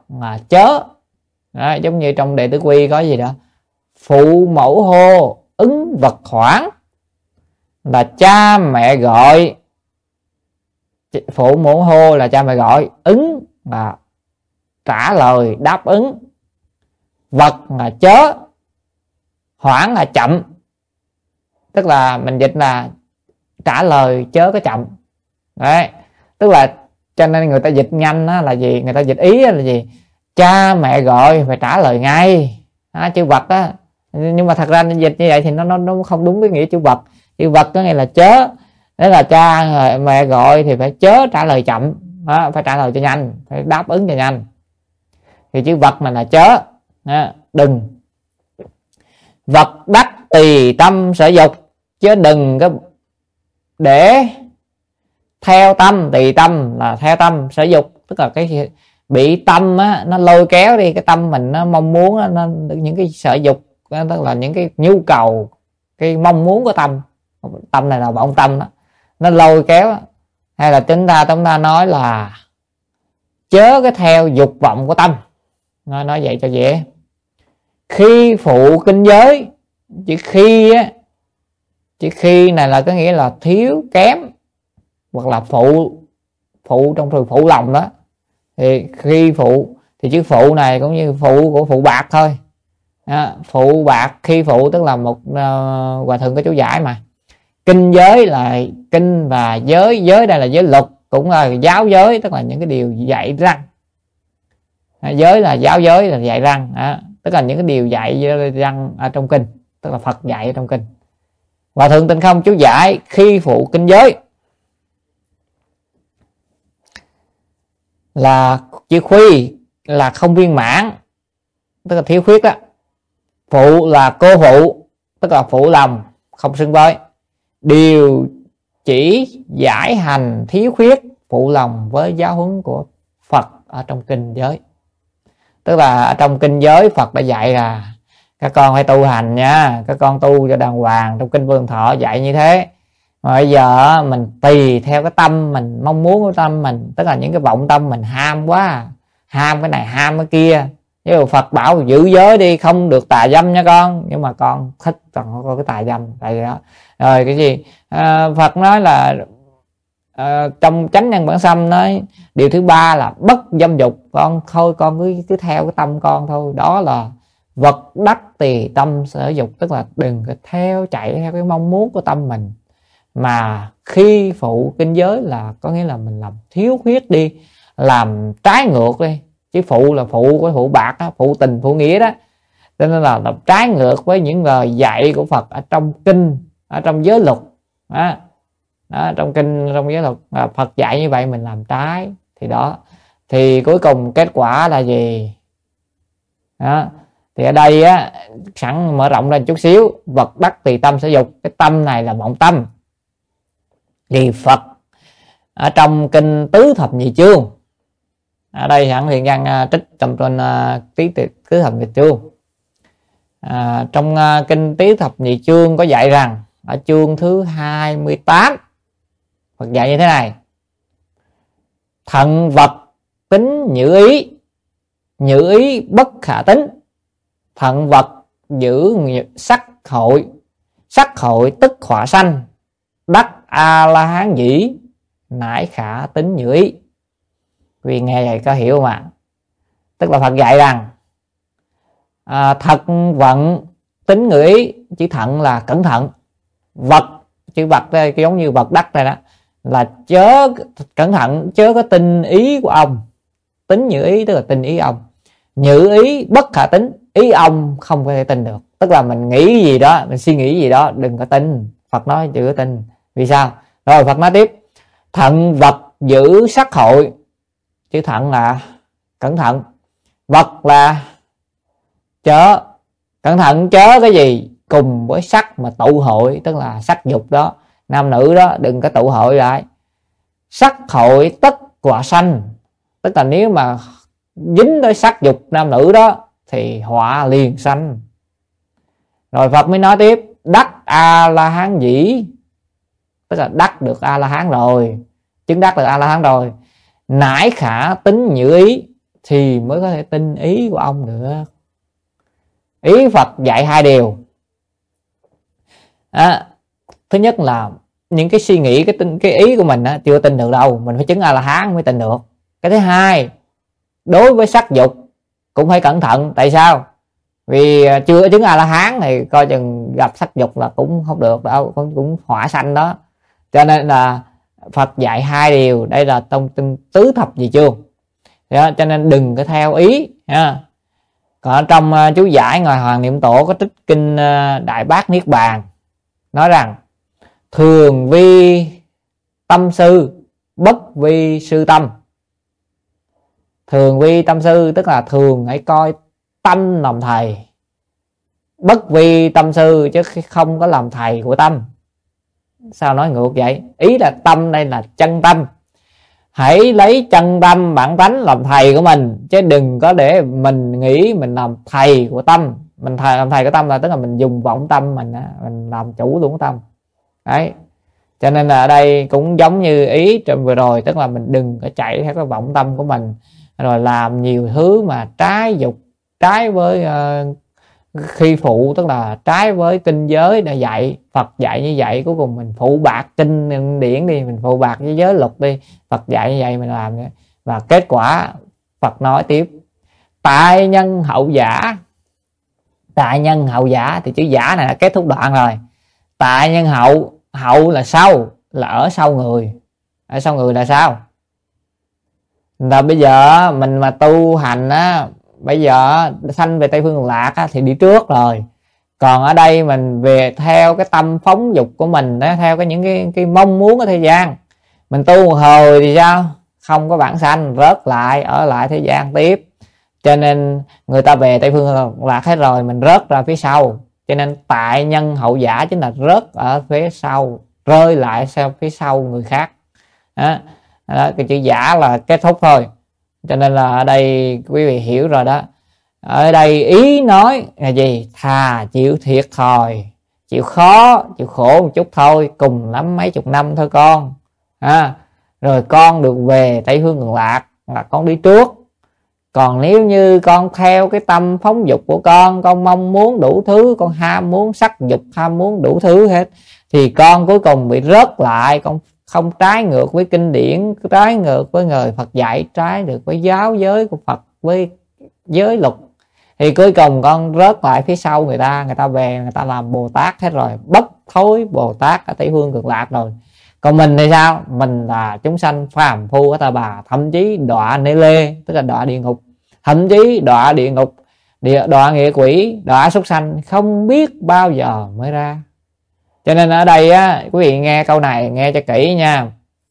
là chớ. Đó, giống như trong Đệ Tử Quy có gì đó, phụ mẫu hô ứng vật hoảng, là cha mẹ gọi. Phụ mẫu hô là cha mẹ gọi, ứng là trả lời đáp ứng, vật là chớ, hoãn là chậm. Tức là mình dịch là trả lời chớ có chậm. Đấy, tức là cho nên người ta dịch nhanh á là gì, người ta dịch ý là gì, cha mẹ gọi phải trả lời ngay. Chữ vật á, nhưng mà thật ra dịch như vậy thì nó không đúng với nghĩa chữ vật. Chữ vật có nghĩa là chớ, đấy là cha mẹ gọi thì phải chớ trả lời chậm, phải trả lời cho nhanh, phải đáp ứng cho nhanh. Thì chữ vật mà là chớ, đừng. Vật đắc tùy tâm sở dục, chứ đừng có để theo tâm. Tùy tâm là theo tâm sở dục, tức là cái bị tâm á, nó lôi kéo đi cái tâm mình, nó mong muốn á, nó những cái sở dục, tức là những cái nhu cầu, cái mong muốn của tâm. Tâm này là vọng tâm đó, nó lôi kéo. Hay là chúng ta nói là chớ cái theo dục vọng của tâm. Nói vậy cho dễ. Khi phụ kinh giới, chữ khi á, chữ khi này là có nghĩa là thiếu kém, hoặc là phụ trong từ phụ lòng đó. Thì khi phụ thì chữ phụ này cũng như phụ của phụ bạc thôi. Phụ bạc, khi phụ tức là một hòa thượng có chú giải mà. Kinh giới là kinh và giới, giới đây là giới luật, cũng là giáo giới, tức là những cái điều dạy răng. Giới là giáo giới, là dạy răng, tức là những cái điều dạy răng ở trong kinh, tức là Phật dạy ở trong kinh. Hòa thượng Tinh Không chú giải khi phụ kinh giới là chữ khuy là không viên mãn, tức là thiếu khuyết đó. Phụ là cô phụ, tức là phụ lòng, không xưng với. Điều chỉ giải hành thiếu khuyết, phụ lòng với giáo huấn của Phật ở trong kinh giới. Tức là ở trong kinh giới Phật đã dạy là các con phải tu hành nha, các con tu cho đàng hoàng. Trong kinh Vân Thọ dạy như thế. Mà bây giờ mình tùy theo cái tâm mình, mong muốn của tâm mình, tức là những cái vọng tâm mình ham quá, ham cái này ham cái kia. Ví dụ Phật bảo giữ giới đi, không được tà dâm nha con, nhưng mà con thích còn có cái tà dâm tại đó. Rồi cái gì Phật nói là trong Chánh Nhân Bản Xâm nói điều thứ 3 là bất dâm dục. Con thôi, con cứ theo cái tâm con thôi. Đó là vật đắc tùy tâm sở dục, tức là đừng có chạy theo cái mong muốn của tâm mình. Mà khi phụ kinh giới là có nghĩa là mình làm thiếu khuyết đi, làm trái ngược đi. Chứ phụ là phụ của phụ bạc đó, phụ tình phụ nghĩa đó. Cho nên là trái ngược với những lời dạy của Phật ở trong kinh, ở trong giới luật đó. Trong kinh, trong giới luật Phật dạy như vậy mình làm trái thì đó, thì cuối cùng kết quả là gì đó. Thì ở đây á, sẵn mở rộng lên chút xíu, vật đắc tùy tâm sở dục, cái tâm này là vọng tâm. Thì Phật ở trong kinh Tứ Thập Nhị Chương, ở đây hẳn Thiện Nhân trích trong Tứ Thập Nhị Chương. Trong kinh Tứ Thập Nhị Chương có dạy rằng ở chương thứ 28 Phật dạy như thế này: thận vật tính nhữ ý, nhữ ý bất khả tính. Thận vật giữ sắc hội, sắc hội tức họa sanh. Đắc A La Hán dĩ, nải khả tính nhữ ý. Vì nghe vậy có hiểu mà. Tức là Phật dạy rằng thận vận tính ngữ ý, chữ thận là cẩn thận. Vật, chữ vật đây giống như vật đắc đây đó, là chớ cẩn thận, chớ có tin ý của ông. Tính nhữ ý tức là tin ý ông. Nhữ ý bất khả tính, ý ông không có thể tin được. Tức là mình nghĩ gì đó, mình suy nghĩ gì đó, đừng có tin. Phật nói chữ tin. Vì sao? Rồi Phật nói tiếp: thận vật giữ sắc hội, chữ thận là cẩn thận, vật là chớ. Cẩn thận chớ cái gì? Cùng với sắc mà tụ hội, tức là sắc dục đó, nam nữ đó, đừng có tụ hội lại. Sắc hội tất quả sanh, tức là nếu mà dính tới sắc dục nam nữ đó thì họa liền sanh. Rồi Phật mới nói tiếp: đắc A La Hán dĩ, tức là đắc được A La Hán rồi, chứng đắc được A La Hán rồi. Nải khả tính nhữ ý, thì mới có thể tin ý của ông được. Ý Phật dạy hai điều. Thứ nhất là những cái suy nghĩ, cái ý của mình chưa tin được đâu, mình phải chứng A-la-hán mới tin được. Cái thứ hai, đối với sắc dục cũng phải cẩn thận. Tại sao? Vì chưa chứng A-la-hán thì coi chừng gặp sắc dục là cũng không được đâu, cũng hỏa sanh đó. Cho nên là Phật dạy hai điều, đây là tông tứ thập dị chương. Cho nên đừng có theo ý. Còn trong chú giải Ngài Hoàng Niệm Tổ có trích kinh Đại Bát Niết Bàn, nói rằng thường vi tâm sư, bất vi sư tâm. Thường vi tâm sư tức là thường hãy coi tâm làm thầy, bất vi tâm sư chứ không có làm thầy của tâm. Sao nói ngược vậy? Ý là tâm đây là chân tâm. Hãy lấy chân tâm bản tánh làm thầy của mình, chứ đừng có để mình nghĩ mình làm thầy của tâm. Mình làm thầy của tâm là tức là mình dùng vọng tâm mình làm chủ luôn tâm. Đấy. Cho nên là ở đây cũng giống như ý trong vừa rồi, tức là mình đừng có chạy theo cái vọng tâm của mình, rồi làm nhiều thứ mà trái dục, trái với khi phụ, tức là trái với kinh giới đã dạy. Phật dạy như vậy, cuối cùng mình phụ bạc kinh điển đi, mình phụ bạc với giới luật đi. Phật dạy như vậy mình làm, và kết quả Phật nói tiếp: tại nhân hậu giả. Tại nhân hậu giả thì chữ giả này là kết thúc đoạn rồi. Tại nhân hậu, hậu là sau, là ở sau người. Ở sau người là sao? Là bây giờ mình mà tu hành bây giờ sanh về Tây Phương Cực Lạc thì đi trước rồi. Còn ở đây mình về theo cái tâm phóng dục của mình, theo những cái mong muốn của thế gian. Mình tu một hồi thì sao? Không có bản sanh, rớt lại, ở lại thế gian tiếp. Cho nên người ta về Tây Phương Cực Lạc hết rồi, mình rớt ra phía sau. Cho nên tại nhân hậu giả chính là rớt ở phía sau, rơi lại phía sau người khác. Đó, cái chữ giả là kết thúc thôi. Cho nên là ở đây quý vị hiểu rồi đó. Ở đây ý nói là gì? Thà chịu thiệt thòi, chịu khó, chịu khổ một chút thôi, cùng lắm mấy chục năm thôi con. Rồi con được về Tây Phương Cực Lạc là con đi trước. Còn nếu như con theo cái tâm phóng dục của con mong muốn đủ thứ, con ham muốn sắc dục, ham muốn đủ thứ hết, thì con cuối cùng bị rớt lại. Con không trái ngược với kinh điển, trái ngược với người Phật dạy, trái được với giáo giới của Phật, với giới luật, thì cuối cùng con rớt lại phía sau người ta. Người ta về, người ta làm Bồ Tát hết rồi, bất thối Bồ Tát ở Tây Phương Cực Lạc rồi. Còn mình thì sao? Mình là chúng sanh phàm phu ở Ta Bà, thậm chí đọa nê lê, tức là đọa địa ngục, thậm chí đọa địa ngục, đọa nghĩa quỷ, đọa súc sanh, không biết bao giờ mới ra. Cho nên ở đây quý vị nghe câu này nghe cho kỹ nha.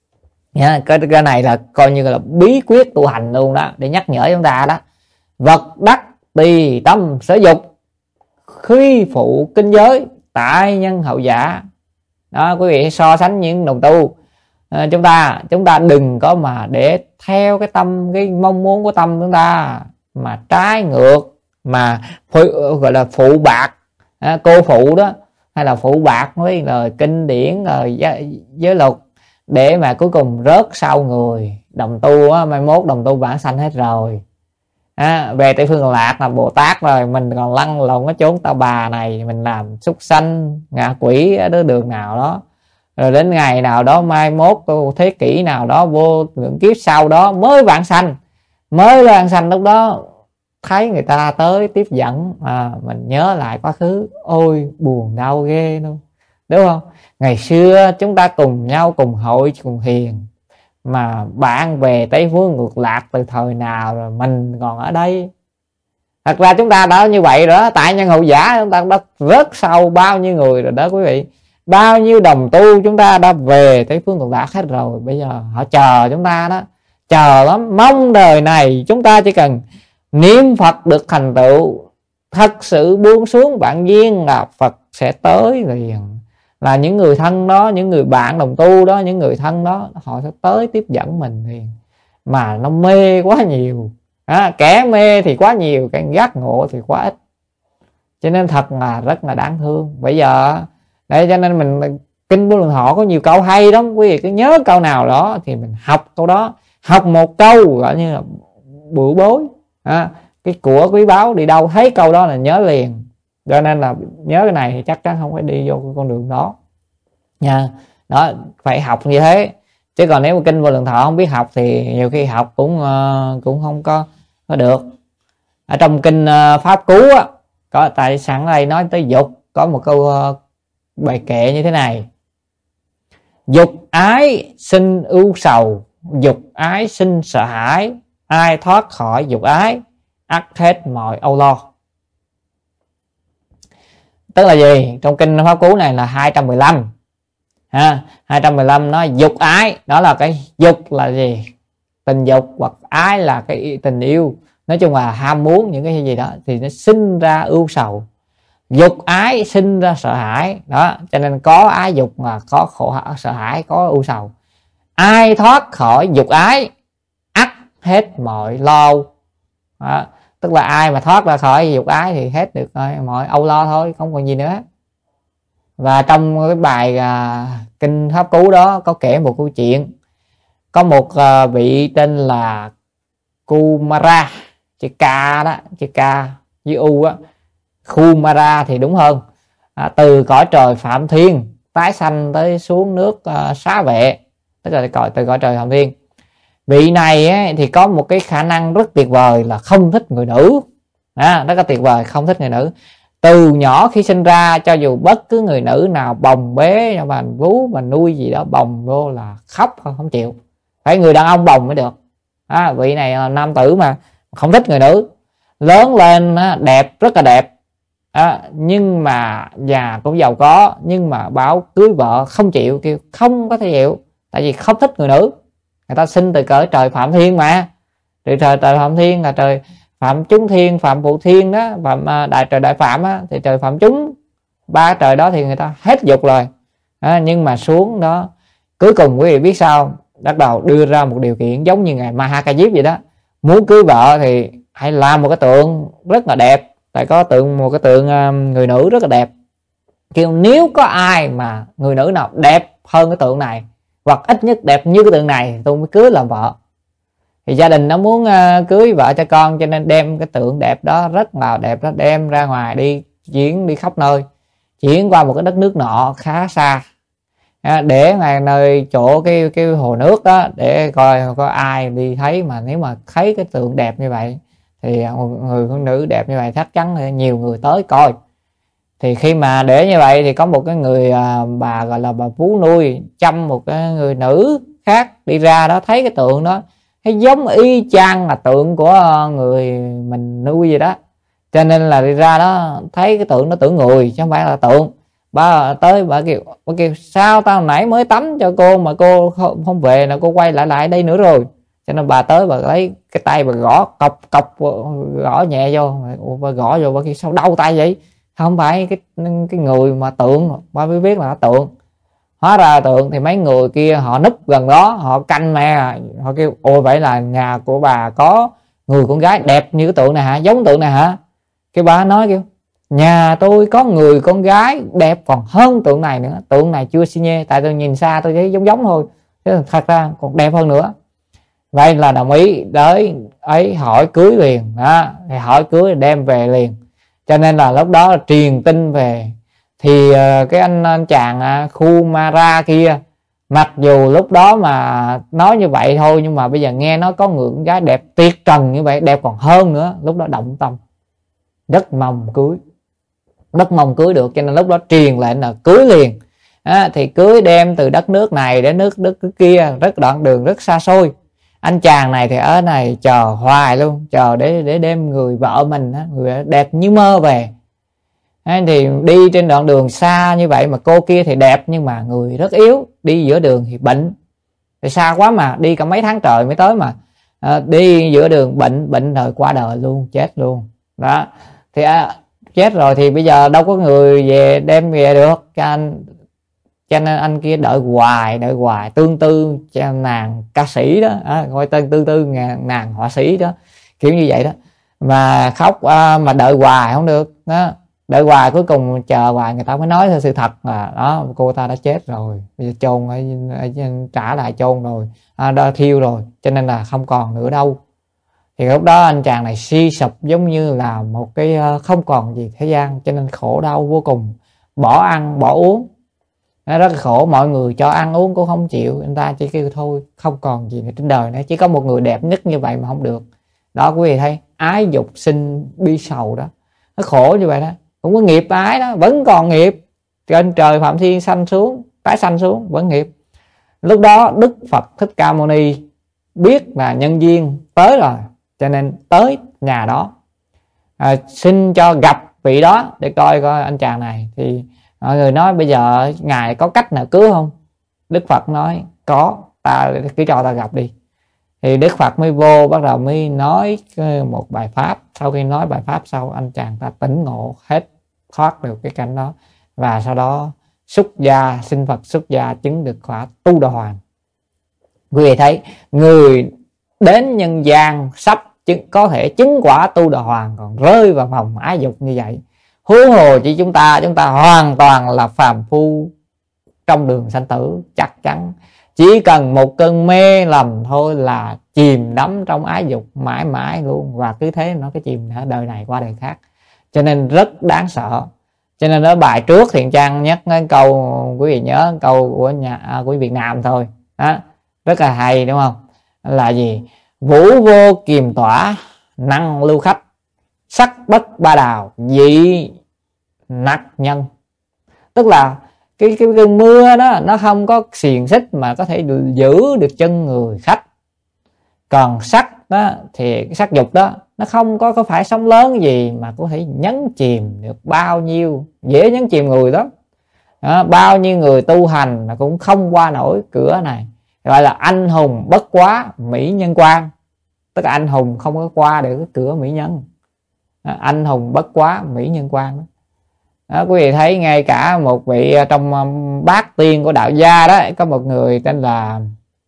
Cái này là coi như là bí quyết tu hành luôn đó, để nhắc nhở chúng ta đó. Vật đắc tùy tâm sở dục, khi phụ kinh giới, tại nhân hậu giả. Đó, quý vị so sánh những đồng tu. Chúng ta đừng có mà để theo cái tâm, cái mong muốn của tâm chúng ta mà trái ngược, mà gọi là phụ bạc, cô phụ đó, hay là phụ bạc với lời kinh điển, rồi giới luật, để mà cuối cùng rớt sau người. Đồng tu mai mốt đồng tu bản sanh hết rồi, về Tây Phương Cực Lạc là Bồ Tát rồi, mình còn lăn lộn ở chốn Ta Bà này, mình làm súc sanh, ngạ quỷ ở đường nào đó. Rồi đến ngày nào đó, mai mốt thế kỷ nào đó, vô lượng kiếp sau đó mới vãng sanh. Lúc đó thấy người ta tới tiếp dẫn, mình nhớ lại quá khứ, ôi buồn đau ghê luôn, đúng không? Ngày xưa chúng ta cùng nhau, cùng hội, cùng hiền, mà bạn về Tây Phương Cực Lạc từ thời nào rồi, mình còn ở đây. Thật ra chúng ta đã như vậy rồi đó. Tại nhân hậu giả chúng ta đã rớt sau bao nhiêu người rồi đó quý vị. Bao nhiêu đồng tu chúng ta đã về Tây Phương Cực Lạc hết rồi. Bây giờ họ chờ chúng ta đó, chờ lắm. Mong đời này chúng ta chỉ cần niệm Phật được thành tựu, thật sự buông xuống bạn duyên là Phật sẽ tới liền. Là những người thân đó, những người bạn đồng tu đó, những người thân đó, họ sẽ tới tiếp dẫn mình liền. Mà nó mê quá nhiều, kẻ mê thì quá nhiều, kẻ giác ngộ thì quá ít. Cho nên thật là rất là đáng thương. Bây giờ đây, cho nên mình kinh Vô Lượng Thọ có nhiều câu hay lắm, quý vị cứ nhớ câu nào đó thì mình học câu đó, học một câu gọi như là bữa bối. Cái của quý báu đi đâu thấy câu đó là nhớ liền. Cho nên là nhớ cái này thì chắc chắn không phải đi vô cái con đường đó nha. Đó, phải học như thế. Chứ còn nếu mà kinh Vô Lượng Thọ không biết học thì nhiều khi học cũng không có được. Ở trong kinh Pháp Cú á, có tại sẵn đây nói tới dục, có một câu bài kệ như thế này: dục ái sinh ưu sầu, dục ái sinh sợ hãi, ai thoát khỏi dục ái ắt hết mọi âu lo. Tức là gì? Trong kinh Pháp Cú này là 215 ha, 215 nói dục ái, đó là cái dục là gì? Tình dục, hoặc ái là cái tình yêu, nói chung là ham muốn những cái gì đó thì nó sinh ra ưu sầu. Dục ái sinh ra sợ hãi, đó, cho nên có ái dục mà có khổ sợ hãi, có ưu sầu. Ai thoát khỏi dục ái ắt hết mọi lo. Đó, tức là ai mà thoát ra khỏi dục ái thì hết được mọi âu lo thôi, không còn gì nữa. Và trong cái bài kinh Pháp Cú đó có kể một câu chuyện. Có một vị tên là Kumara, chữ K đó, chữ K với U á, Kumara thì đúng hơn, từ cõi trời Phạm Thiên tái sanh tới xuống nước Xá Vệ, tức là từ cõi trời Phạm Thiên. Vị này ấy, thì có một cái khả năng rất tuyệt vời là không thích người nữ, rất là tuyệt vời, không thích người nữ. Từ nhỏ khi sinh ra, cho dù bất cứ người nữ nào bồng bế mà vú mà nuôi gì đó bồng vô là khóc không chịu, phải người đàn ông bồng mới được. Vị này là nam tử mà không thích người nữ. Lớn lên đẹp, rất là đẹp, nhưng mà già cũng giàu có, nhưng mà báo cưới vợ không chịu, kêu không có thể chịu, tại vì không thích người nữ. Người ta sinh từ cõi trời Phạm Thiên mà, từ trời Phạm Thiên là trời Phạm Chúng Thiên, Phạm Phụ Thiên đó, Phạm đại trời Đại Phạm á, thì trời Phạm Chúng, ba trời đó thì người ta hết dục rồi. Nhưng mà xuống đó cuối cùng quý vị biết sao? Bắt đầu đưa ra một điều kiện giống như ngài Mahakajip vậy đó. Muốn cưới vợ thì hãy làm một cái tượng rất là đẹp, tại có một cái tượng người nữ rất là đẹp. Kêu nếu có ai mà người nữ nào đẹp hơn cái tượng này, hoặc ít nhất đẹp như cái tượng này, tôi mới cưới làm vợ. Thì gia đình nó muốn cưới vợ cho con, cho nên đem cái tượng đẹp đó, rất là đẹp đó, đem ra ngoài đi chuyển đi khắp nơi, chuyển qua một cái đất nước nọ khá xa, để ngày nơi chỗ cái hồ nước đó, để coi có ai đi thấy. Mà nếu mà thấy cái tượng đẹp như vậy thì người phụ nữ đẹp như vậy chắc chắn là nhiều người tới coi. Thì khi mà để như vậy thì có một cái người bà gọi là bà vú nuôi chăm một cái người nữ khác đi ra đó, thấy cái tượng đó thấy giống y chang là tượng của người mình nuôi vậy đó, cho nên là đi ra đó thấy cái tượng nó tưởng người chứ không phải là tượng. Bà tới bà kêu sao tao nãy mới tắm cho cô mà cô không về, là cô quay lại đây nữa rồi. Cho nên bà tới bà lấy cái tay bà gõ cọc gõ nhẹ vô, bà gõ vô bà kêu sao đau tay vậy, không phải cái người mà tượng. Bà mới biết là tượng, hóa ra tượng. Thì mấy người kia họ núp gần đó, họ canh mẹ, họ kêu ôi vậy là nhà của bà có người con gái đẹp như cái tượng này hả, giống tượng này hả? Cái bà nói kêu nhà tôi có người con gái đẹp còn hơn tượng này nữa, tượng này chưa xi nhê, tại tôi nhìn xa tôi thấy giống thôi, chứ thật ra còn đẹp hơn nữa. Vậy là đồng ý tới ấy, hỏi cưới liền đó, thì hỏi cưới đem về liền. Cho nên là lúc đó truyền tin về thì cái anh chàng Kumara kia, mặc dù lúc đó mà nói như vậy thôi, nhưng mà bây giờ nghe nói có người con gái đẹp tuyệt trần như vậy, đẹp còn hơn nữa, lúc đó động tâm, rất mong cưới được. Cho nên lúc đó truyền lệnh là cưới liền. Thì cưới đem từ đất nước này đến nước kia, rất đoạn đường rất xa xôi. Anh chàng này thì ở này chờ hoài luôn, chờ để đem người vợ mình, người đẹp như mơ về. Thì đi trên đoạn đường xa như vậy mà cô kia thì đẹp nhưng mà người rất yếu, đi giữa đường thì bệnh, thì xa quá mà đi cả mấy tháng trời mới tới, mà đi giữa đường bệnh rồi qua đời luôn, chết luôn đó. Thì chết rồi thì bây giờ đâu có người về đem về được, cho nên anh kia đợi hoài tương tư cho nàng ca sĩ đó, gọi tên tương tư nàng họa sĩ đó, kiểu như vậy đó, mà khóc mà đợi hoài không được đó. Đợi hoài cuối cùng chờ hoài người ta mới nói theo sự thật là đó, cô ta đã chết rồi, bây giờ chôn trả lại chôn rồi, đã thiêu rồi, cho nên là không còn nữa đâu. Thì lúc đó anh chàng này suy sụp giống như là một cái không còn gì thế gian, cho nên khổ đau vô cùng, bỏ ăn bỏ uống, nó rất là khổ. Mọi người cho ăn uống cũng không chịu, người ta chỉ kêu thôi không còn gì nữa trên đời nữa, chỉ có một người đẹp nhất như vậy mà không được. Đó quý vị thấy, ái dục sinh bi sầu đó, nó khổ như vậy đó. Cũng có nghiệp ái đó, vẫn còn nghiệp, trên trời Phạm Thiên sanh xuống, tái sanh xuống vẫn nghiệp. Lúc đó Đức Phật Thích Ca Mâu Ni biết là nhân duyên tới rồi, cho nên tới nhà đó, xin cho gặp vị đó để coi coi anh chàng này. Thì mọi người nói bây giờ ngài có cách nào cứu không? Đức Phật nói có, ta cứ cho ta gặp đi. Thì Đức Phật mới vô, bắt đầu mới nói một bài pháp. Sau khi nói bài pháp sau, anh chàng ta tỉnh ngộ hết, thoát được cái cảnh đó, và sau đó xuất gia, xin Phật xuất gia, chứng được quả Tu Đà Hoàng. Quý vị thấy, người đến nhân gian sắp có thể chứng quả Tu Đà Hoàng còn rơi vào vòng ái dục như vậy, huống hồ chỉ chúng ta hoàn toàn là phàm phu trong đường sanh tử. Chắc chắn chỉ cần một cơn mê lầm thôi là chìm đắm trong ái dục mãi mãi luôn, và cứ thế nó cái chìm ở đời này qua đời khác, cho nên rất đáng sợ. Cho nên ở bài trước Thiện Trang nhắc cái câu, quý vị nhớ câu của Việt Nam thôi đó, rất là hay đúng không? Là gì? Vũ vô kiềm tỏa, năng lưu khách, sắc bất ba đào, dị nặc nhân. Tức là cái cơn mưa đó nó không có xiềng xích mà có thể giữ được chân người khách. Còn sắc đó thì cái sắc dục đó nó không có phải sóng lớn gì mà có thể nhấn chìm được bao nhiêu, dễ nhấn chìm người đó. Bao nhiêu người tu hành mà cũng không qua nổi cửa này, gọi là anh hùng bất quá mỹ nhân quan. Tức là anh hùng không có qua được cái cửa mỹ nhân, anh hùng bất quá mỹ nhân quan đó. Đó, quý vị thấy ngay cả một vị trong bát tiên của đạo gia đó, có một người tên là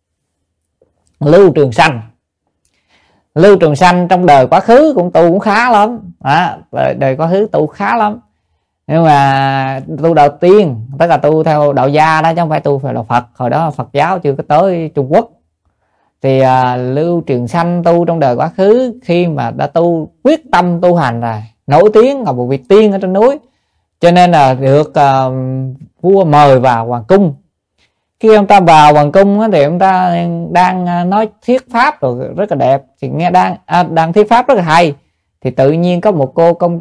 Lưu Trường Sanh. Lưu Trường Sanh trong đời quá khứ cũng tu cũng khá lắm, đời quá khứ tu khá lắm, nhưng mà tu đầu tiên, tức là tu theo đạo gia đó chứ không phải tu theo đạo Phật. Hồi đó Phật giáo chưa có tới Trung Quốc. Thì Lưu Trường Sanh tu trong đời quá khứ, khi mà đã tu quyết tâm tu hành rồi, nổi tiếng là một vị tiên ở trên núi, cho nên là được vua mời vào hoàng cung. Khi ông ta vào hoàng cung thì ông ta đang nói thuyết pháp rồi rất là đẹp, thì nghe đang thuyết pháp rất là hay. Thì tự nhiên có một cô công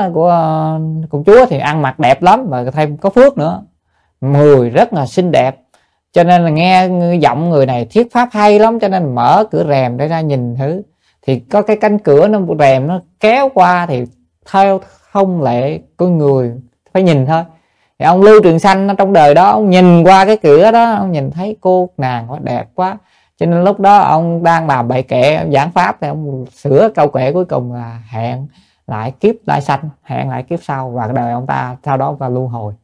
chúa thì ăn mặc đẹp lắm và thêm có phước nữa, người rất là xinh đẹp, cho nên là nghe giọng người này thuyết pháp hay lắm, cho nên mở cửa rèm để ra nhìn thử. Thì có cái cánh cửa nó rèm nó kéo qua, thì theo thông lệ của người phải nhìn thôi. Thì ông Lưu Trường Sanh trong đời đó, ông nhìn qua cái cửa đó, ông nhìn thấy cô nàng quá đẹp quá, cho nên lúc đó ông đang làm bài kệ giảng pháp, thì ông sửa câu kệ cuối cùng là hẹn lại kiếp lai sanh, hẹn lại kiếp sau, và đời ông ta sau đó và luân hồi,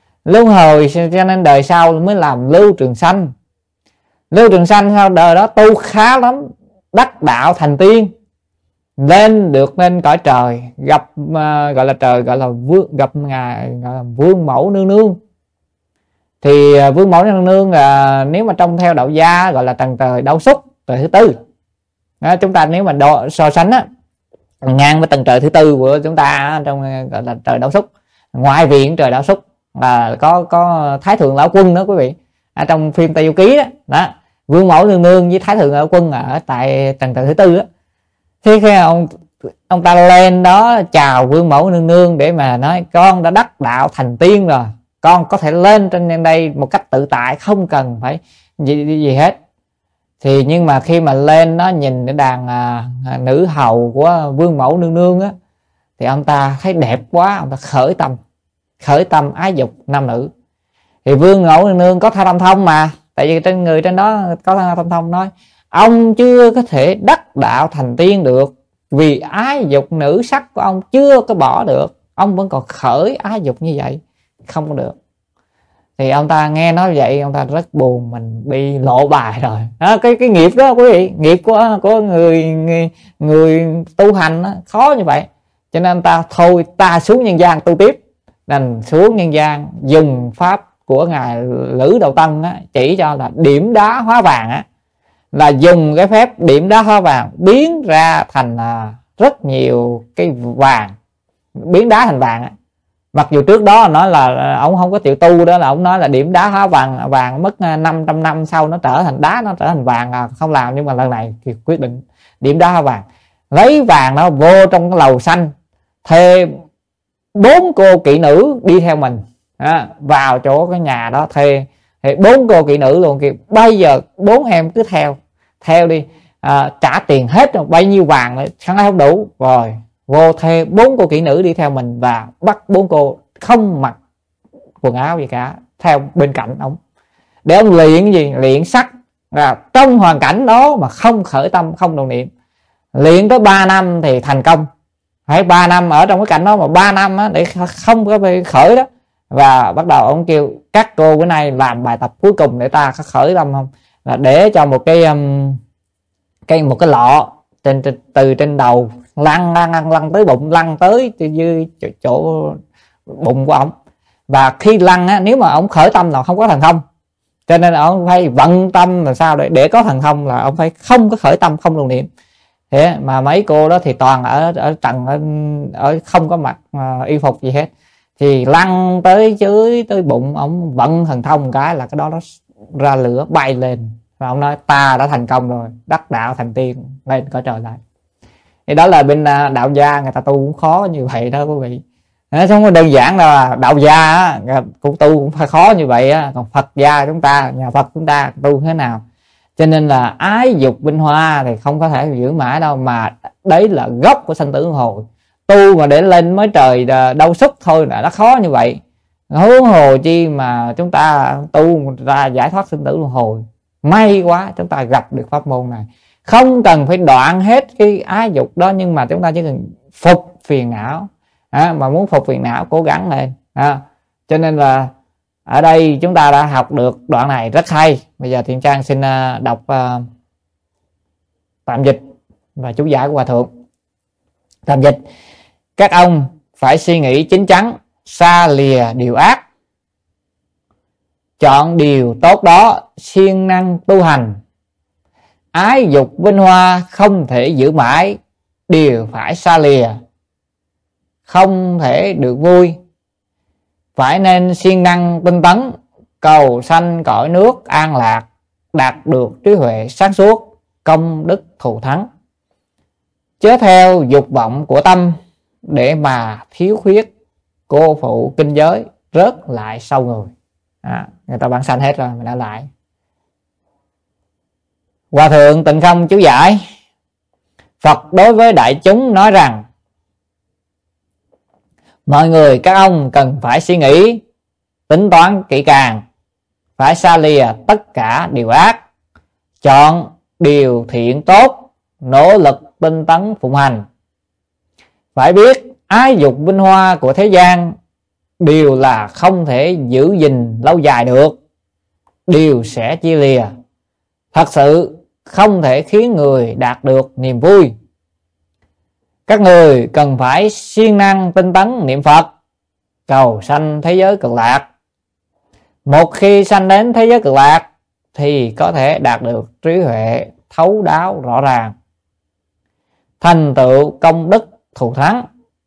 cho nên đời sau mới làm Lưu Trường Sanh. Lưu Trường Sanh sau đời đó tu khá lắm, đắc đạo thành tiên, lên cõi trời, gặp gọi là Vương Mẫu Nương Nương. Thì Vương Mẫu Nương Nương là nếu mà trong theo đạo gia gọi là tầng trời Đau Xúc, trời thứ tư đó. Chúng ta nếu mà so sánh á, ngang với tầng trời thứ tư của chúng ta trong gọi là trời Đau Xúc, ngoại viện trời Đau Xúc là có Thái Thượng Lão Quân đó quý vị, trong phim Tây Du Ký đó. Vương Mẫu Nương Nương với Thái Thượng Lão Quân ở tại tầng trời thứ tư đó. Thế khi ông ta lên đó chào Vương Mẫu Nương Nương để mà nói con đã đắc đạo thành tiên rồi, con có thể lên trên đây một cách tự tại, không cần phải gì hết. Thì nhưng mà khi mà lên nó nhìn cái đàn nữ hầu của Vương Mẫu Nương Nương á, thì ông ta thấy đẹp quá, ông ta khởi tâm ái dục nam nữ. Thì Vương Mẫu Nương Nương có tham thông mà, tại vì trên người trên đó có tham thông, nói ông chưa có thể đắc đạo thành tiên được, vì ái dục nữ sắc của ông chưa có bỏ được, ông vẫn còn khởi ái dục như vậy, không có được. Thì ông ta nghe nói vậy, ông ta rất buồn, mình bị lộ bài rồi đó. Cái nghiệp đó quý vị, nghiệp của người tu hành đó, khó như vậy. Cho nên ông ta thôi ta xuống nhân gian tu tiếp, nên xuống nhân gian dùng pháp của ngài Lữ Đầu Tân á, chỉ cho là điểm đá hóa vàng á, là dùng cái phép điểm đá hóa vàng biến ra thành rất nhiều cái vàng, biến đá thành vàng. Mặc dù trước đó nói là ông không có chịu tu, đó là ông nói là điểm đá hóa vàng, vàng mất 500 năm sau nó trở thành đá, nó trở thành vàng, không làm. Nhưng mà lần này thì quyết định điểm đá hóa vàng, lấy vàng nó vô trong cái lầu xanh, thuê 4 cô kỹ nữ đi theo mình vào chỗ cái nhà đó, thuê 4 cô kỹ nữ luôn kìa. Bây giờ 4 em cứ theo đi, trả tiền hết rồi, bao nhiêu vàng sáng nay không đủ rồi, vô thuê 4 cô kỹ nữ đi theo mình và bắt 4 cô không mặc quần áo gì cả theo bên cạnh ông, để ông luyện gì, luyện sắc trong hoàn cảnh đó mà không khởi tâm, không đồng niệm. Luyện tới 3 năm thì thành công, phải 3 năm ở trong cái cảnh đó, mà 3 năm để không có phải khởi đó. Và bắt đầu ông kêu các cô bữa nay làm bài tập cuối cùng để ta có khởi tâm không, là để cho một cái lọ từ trên đầu lăn tới bụng, lăn tới dưới chỗ bụng của ông. Và khi lăn nếu mà ông khởi tâm là không có thần thông, cho nên ông phải vận tâm là sao để có thần thông, là ông phải không có khởi tâm, không đồng niệm. Thế mà mấy cô đó thì toàn ở trần, ở không có mặc y phục gì hết, thì lăn tới dưới tới bụng, ông vận thần thông cái là cái đó nó ra lửa bay lên, và ông nói ta đã thành công rồi, đắc đạo thành tiên, lên cõi trời lại. Thì đó là bên đạo gia người ta tu cũng khó như vậy đó quý vị. Nó không có đơn giản đâu. Đạo gia cũng tu cũng phải khó như vậy á. Còn Phật gia chúng ta, nhà Phật chúng ta tu thế nào? Cho nên là ái dục vinh hoa thì không có thể giữ mãi đâu, mà đấy là gốc của sanh tử luân hồi. Tu mà để lên mới trời đâu xúc thôi là nó khó như vậy, huống hồ chi mà chúng ta tu ra giải thoát sinh tử luân hồi. May quá chúng ta gặp được pháp môn này, không cần phải đoạn hết cái ái dục đó, nhưng mà chúng ta chỉ cần phục phiền não. Mà muốn phục phiền não cố gắng lên. Cho nên là ở đây chúng ta đã học được đoạn này rất hay. Bây giờ Thiện Trang xin đọc tạm dịch và chú giải của Hòa Thượng. Tạm dịch: các ông phải suy nghĩ chín chắn, xa lìa điều ác, chọn điều tốt đó, siêng năng tu hành. Ái dục vinh hoa không thể giữ mãi, đều phải xa lìa, không thể được vui. Phải nên siêng năng tinh tấn, cầu sanh cõi nước an lạc, đạt được trí huệ sáng suốt, công đức thù thắng. Chớ theo dục vọng của tâm, để mà thiếu khuyết cô phụ kinh giới, rớt lại sau người. Người ta bản sanh hết rồi, mình đã lại. Hòa Thượng Tịnh Không chú giải: Phật đối với đại chúng nói rằng: mọi người các ông cần phải suy nghĩ, tính toán kỹ càng, phải xa lìa tất cả điều ác, chọn điều thiện tốt, nỗ lực tinh tấn phụng hành. Phải biết ái dục vinh hoa của thế gian đều là không thể giữ gìn lâu dài được, đều sẽ chia lìa. Thật sự không thể khiến người đạt được niềm vui. Các người cần phải siêng năng tinh tấn niệm Phật, cầu sanh thế giới cực lạc. Một khi sanh đến thế giới cực lạc thì có thể đạt được trí huệ thấu đáo rõ ràng, thành tựu công đức thù thắng.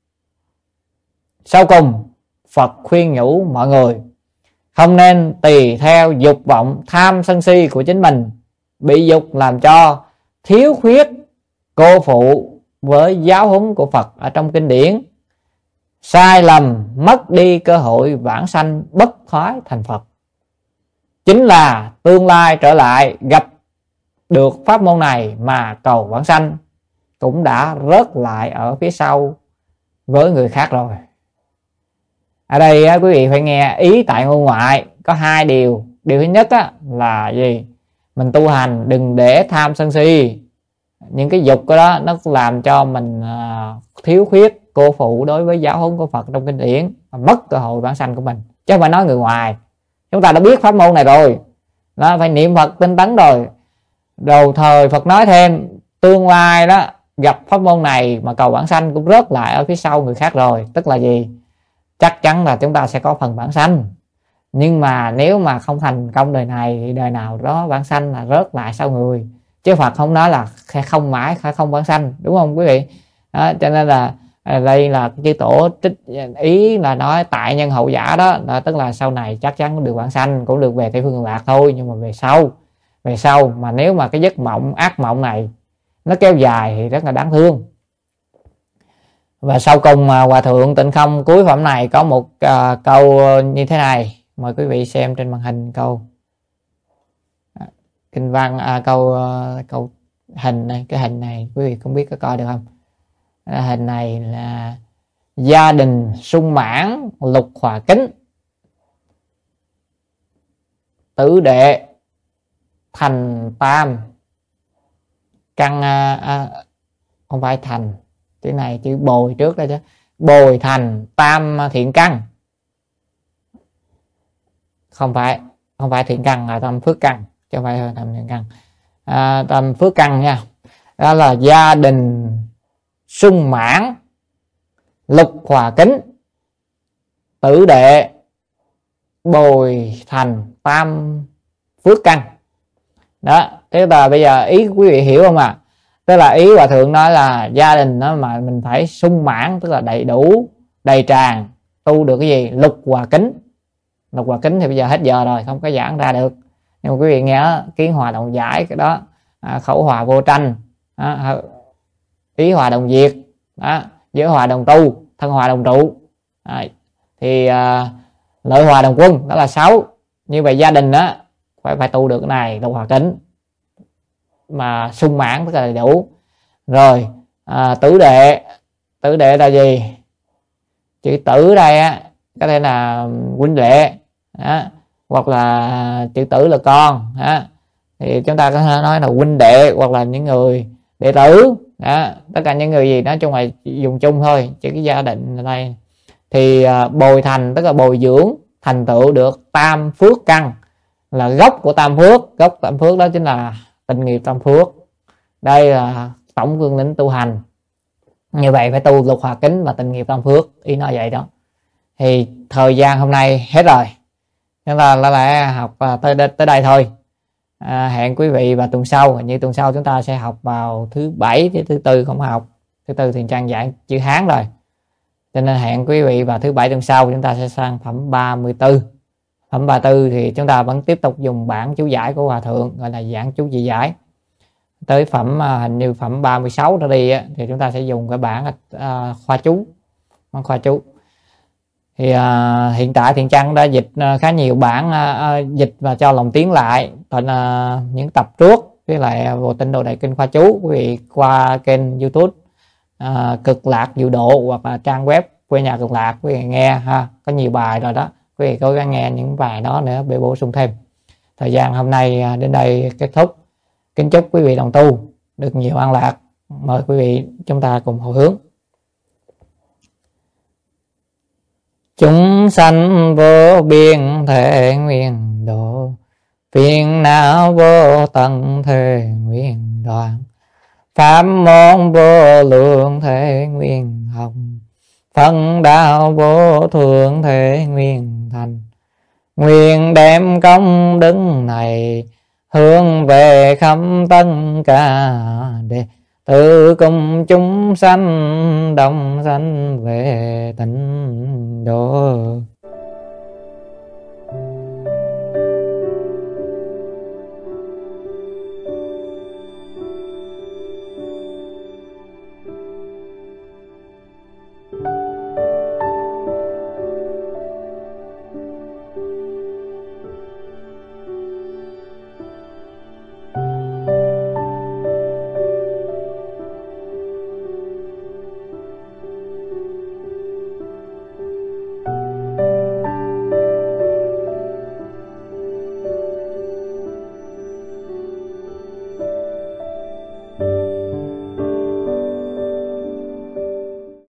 Sau cùng, Phật khuyên nhủ mọi người không nên tùy theo dục vọng tham sân si của chính mình, bị dục làm cho thiếu khuyết cô phụ với giáo huấn của Phật ở trong kinh điển, sai lầm mất đi cơ hội vãng sanh bất thoái thành Phật. Chính là tương lai trở lại gặp được pháp môn này mà cầu vãng sanh cũng đã rớt lại ở phía sau với người khác rồi. Ở đây quý vị phải nghe ý tại ngôn ngoại có 2 điều. Điều thứ nhất là gì? Mình tu hành đừng để tham sân si. Những cái dục đó nó làm cho mình thiếu khuyết cô phụ đối với giáo huấn của Phật trong kinh điển, mất cơ hội vãng sanh của mình. Chứ không phải nói người ngoài. Chúng ta đã biết pháp môn này rồi, đó, phải niệm Phật tinh tấn rồi. Đầu thời Phật nói thêm tương lai đó gặp pháp môn này mà cầu vãng sanh cũng rớt lại ở phía sau người khác rồi. Tức là gì? Chắc chắn là chúng ta sẽ có phần vãng sanh, nhưng mà nếu mà không thành công đời này thì đời nào đó vãng sanh là rớt lại sau người. chứ Phật không nói là không mãi, không vãng sanh, đúng không quý vị? Đó, cho nên là đây là chư tổ trích ý là nói tại nhân hậu giả đó, là tức là sau này chắc chắn cũng được vãng sanh, cũng được về Tây Phương Cực Lạc thôi, nhưng mà về sau mà nếu mà cái giấc mộng ác mộng này nó kéo dài thì rất là đáng thương. Và sau cùng Hòa Thượng Tịnh Không cuối phẩm này có một câu như thế này, mời quý vị xem trên màn hình câu kinh văn, câu hình này. Cái hình này quý vị không biết có coi được không? Hình này là gia đình sung mãn lục hòa kính, tử đệ thành tam căn, không phải thành, chữ này chữ bồi trước đó chứ, bồi thành tam thiện căn, không phải thiện căn, là tam phước căn chứ không phải tam thiện căn. Tam phước căn nha. Đó là gia đình sung mãn lục hòa kính, tử đệ bồi thành tam phước căn. Đó, thế là bây giờ ý quý vị hiểu không ạ? Tức là ý Hòa Thượng nói là gia đình đó mà mình phải sung mãn, tức là đầy đủ, đầy tràn, tu được cái gì? Lục hòa kính. Lục hòa kính thì bây giờ hết giờ rồi, không có giảng ra được. Nhưng mà quý vị nghe kiến hòa đồng giải cái đó, khẩu hòa vô tranh, ý hòa đồng diệt, giới hòa đồng tu, thân hòa đồng trụ, thì lợi hòa đồng quân, đó là 6. Như vậy gia đình đó phải tu được cái này, lục hòa kính mà sung mãn tức là đầy đủ. Rồi tử đệ là gì? Chữ tử đây có thể là huynh đệ, hoặc là chữ tử là con, thì chúng ta có thể nói là huynh đệ hoặc là những người đệ tử, tất cả những người gì nói chung là dùng chung thôi, chứ cái gia đình ở đây thì bồi thành tức là bồi dưỡng thành tựu được tam phước căn, là gốc của tam phước. Gốc tam phước đó chính là tịnh nghiệp tam phước. Đây là tổng cương lĩnh tu hành. Như vậy phải tu lục hòa kính và tịnh nghiệp tam phước, ý nói vậy đó. Thì thời gian hôm nay hết rồi, chúng ta lại học tới đây thôi. Hẹn quý vị vào tuần sau. Như tuần sau chúng ta sẽ học vào thứ Bảy, thứ Tư không học. Thứ Tư thì Trang giảng chữ Hán rồi, cho nên hẹn quý vị vào thứ Bảy tuần sau. Chúng ta sẽ sang phẩm 34. Phẩm 34 thì chúng ta vẫn tiếp tục dùng bản chú giải của Hòa Thượng, gọi là giảng chú dị giải. Tới phẩm hình như phẩm 36 trở đi thì chúng ta sẽ dùng cái bản khoa chú, bản khoa chú. Thì hiện tại Thiện Trăng đã dịch khá nhiều bản, dịch và cho lòng tiếng lại những tập trước, với lại Vô Tinh Đồ Đại Kinh khoa chú. Quý vị qua kênh YouTube Cực Lạc Diệu Độ hoặc là trang web Quê Nhà Cực Lạc, quý vị nghe ha, có nhiều bài rồi đó, quý vị cố gắng nghe những bài đó nữa để bổ sung thêm. Thời gian hôm nay đến đây kết thúc. Kính chúc quý vị đồng tu được nhiều an lạc. Mời quý vị chúng ta cùng hồi hướng. Chúng sanh vô biên thể nguyện độ, phiền não vô tận thể nguyện đoạn, pháp môn vô lượng thể nguyện học, phân đạo vô thượng thể nguyện thành. Nguyện đem công đức này hướng về khắp tất cả đệ tử cùng chúng sanh đồng sanh về tịnh độ.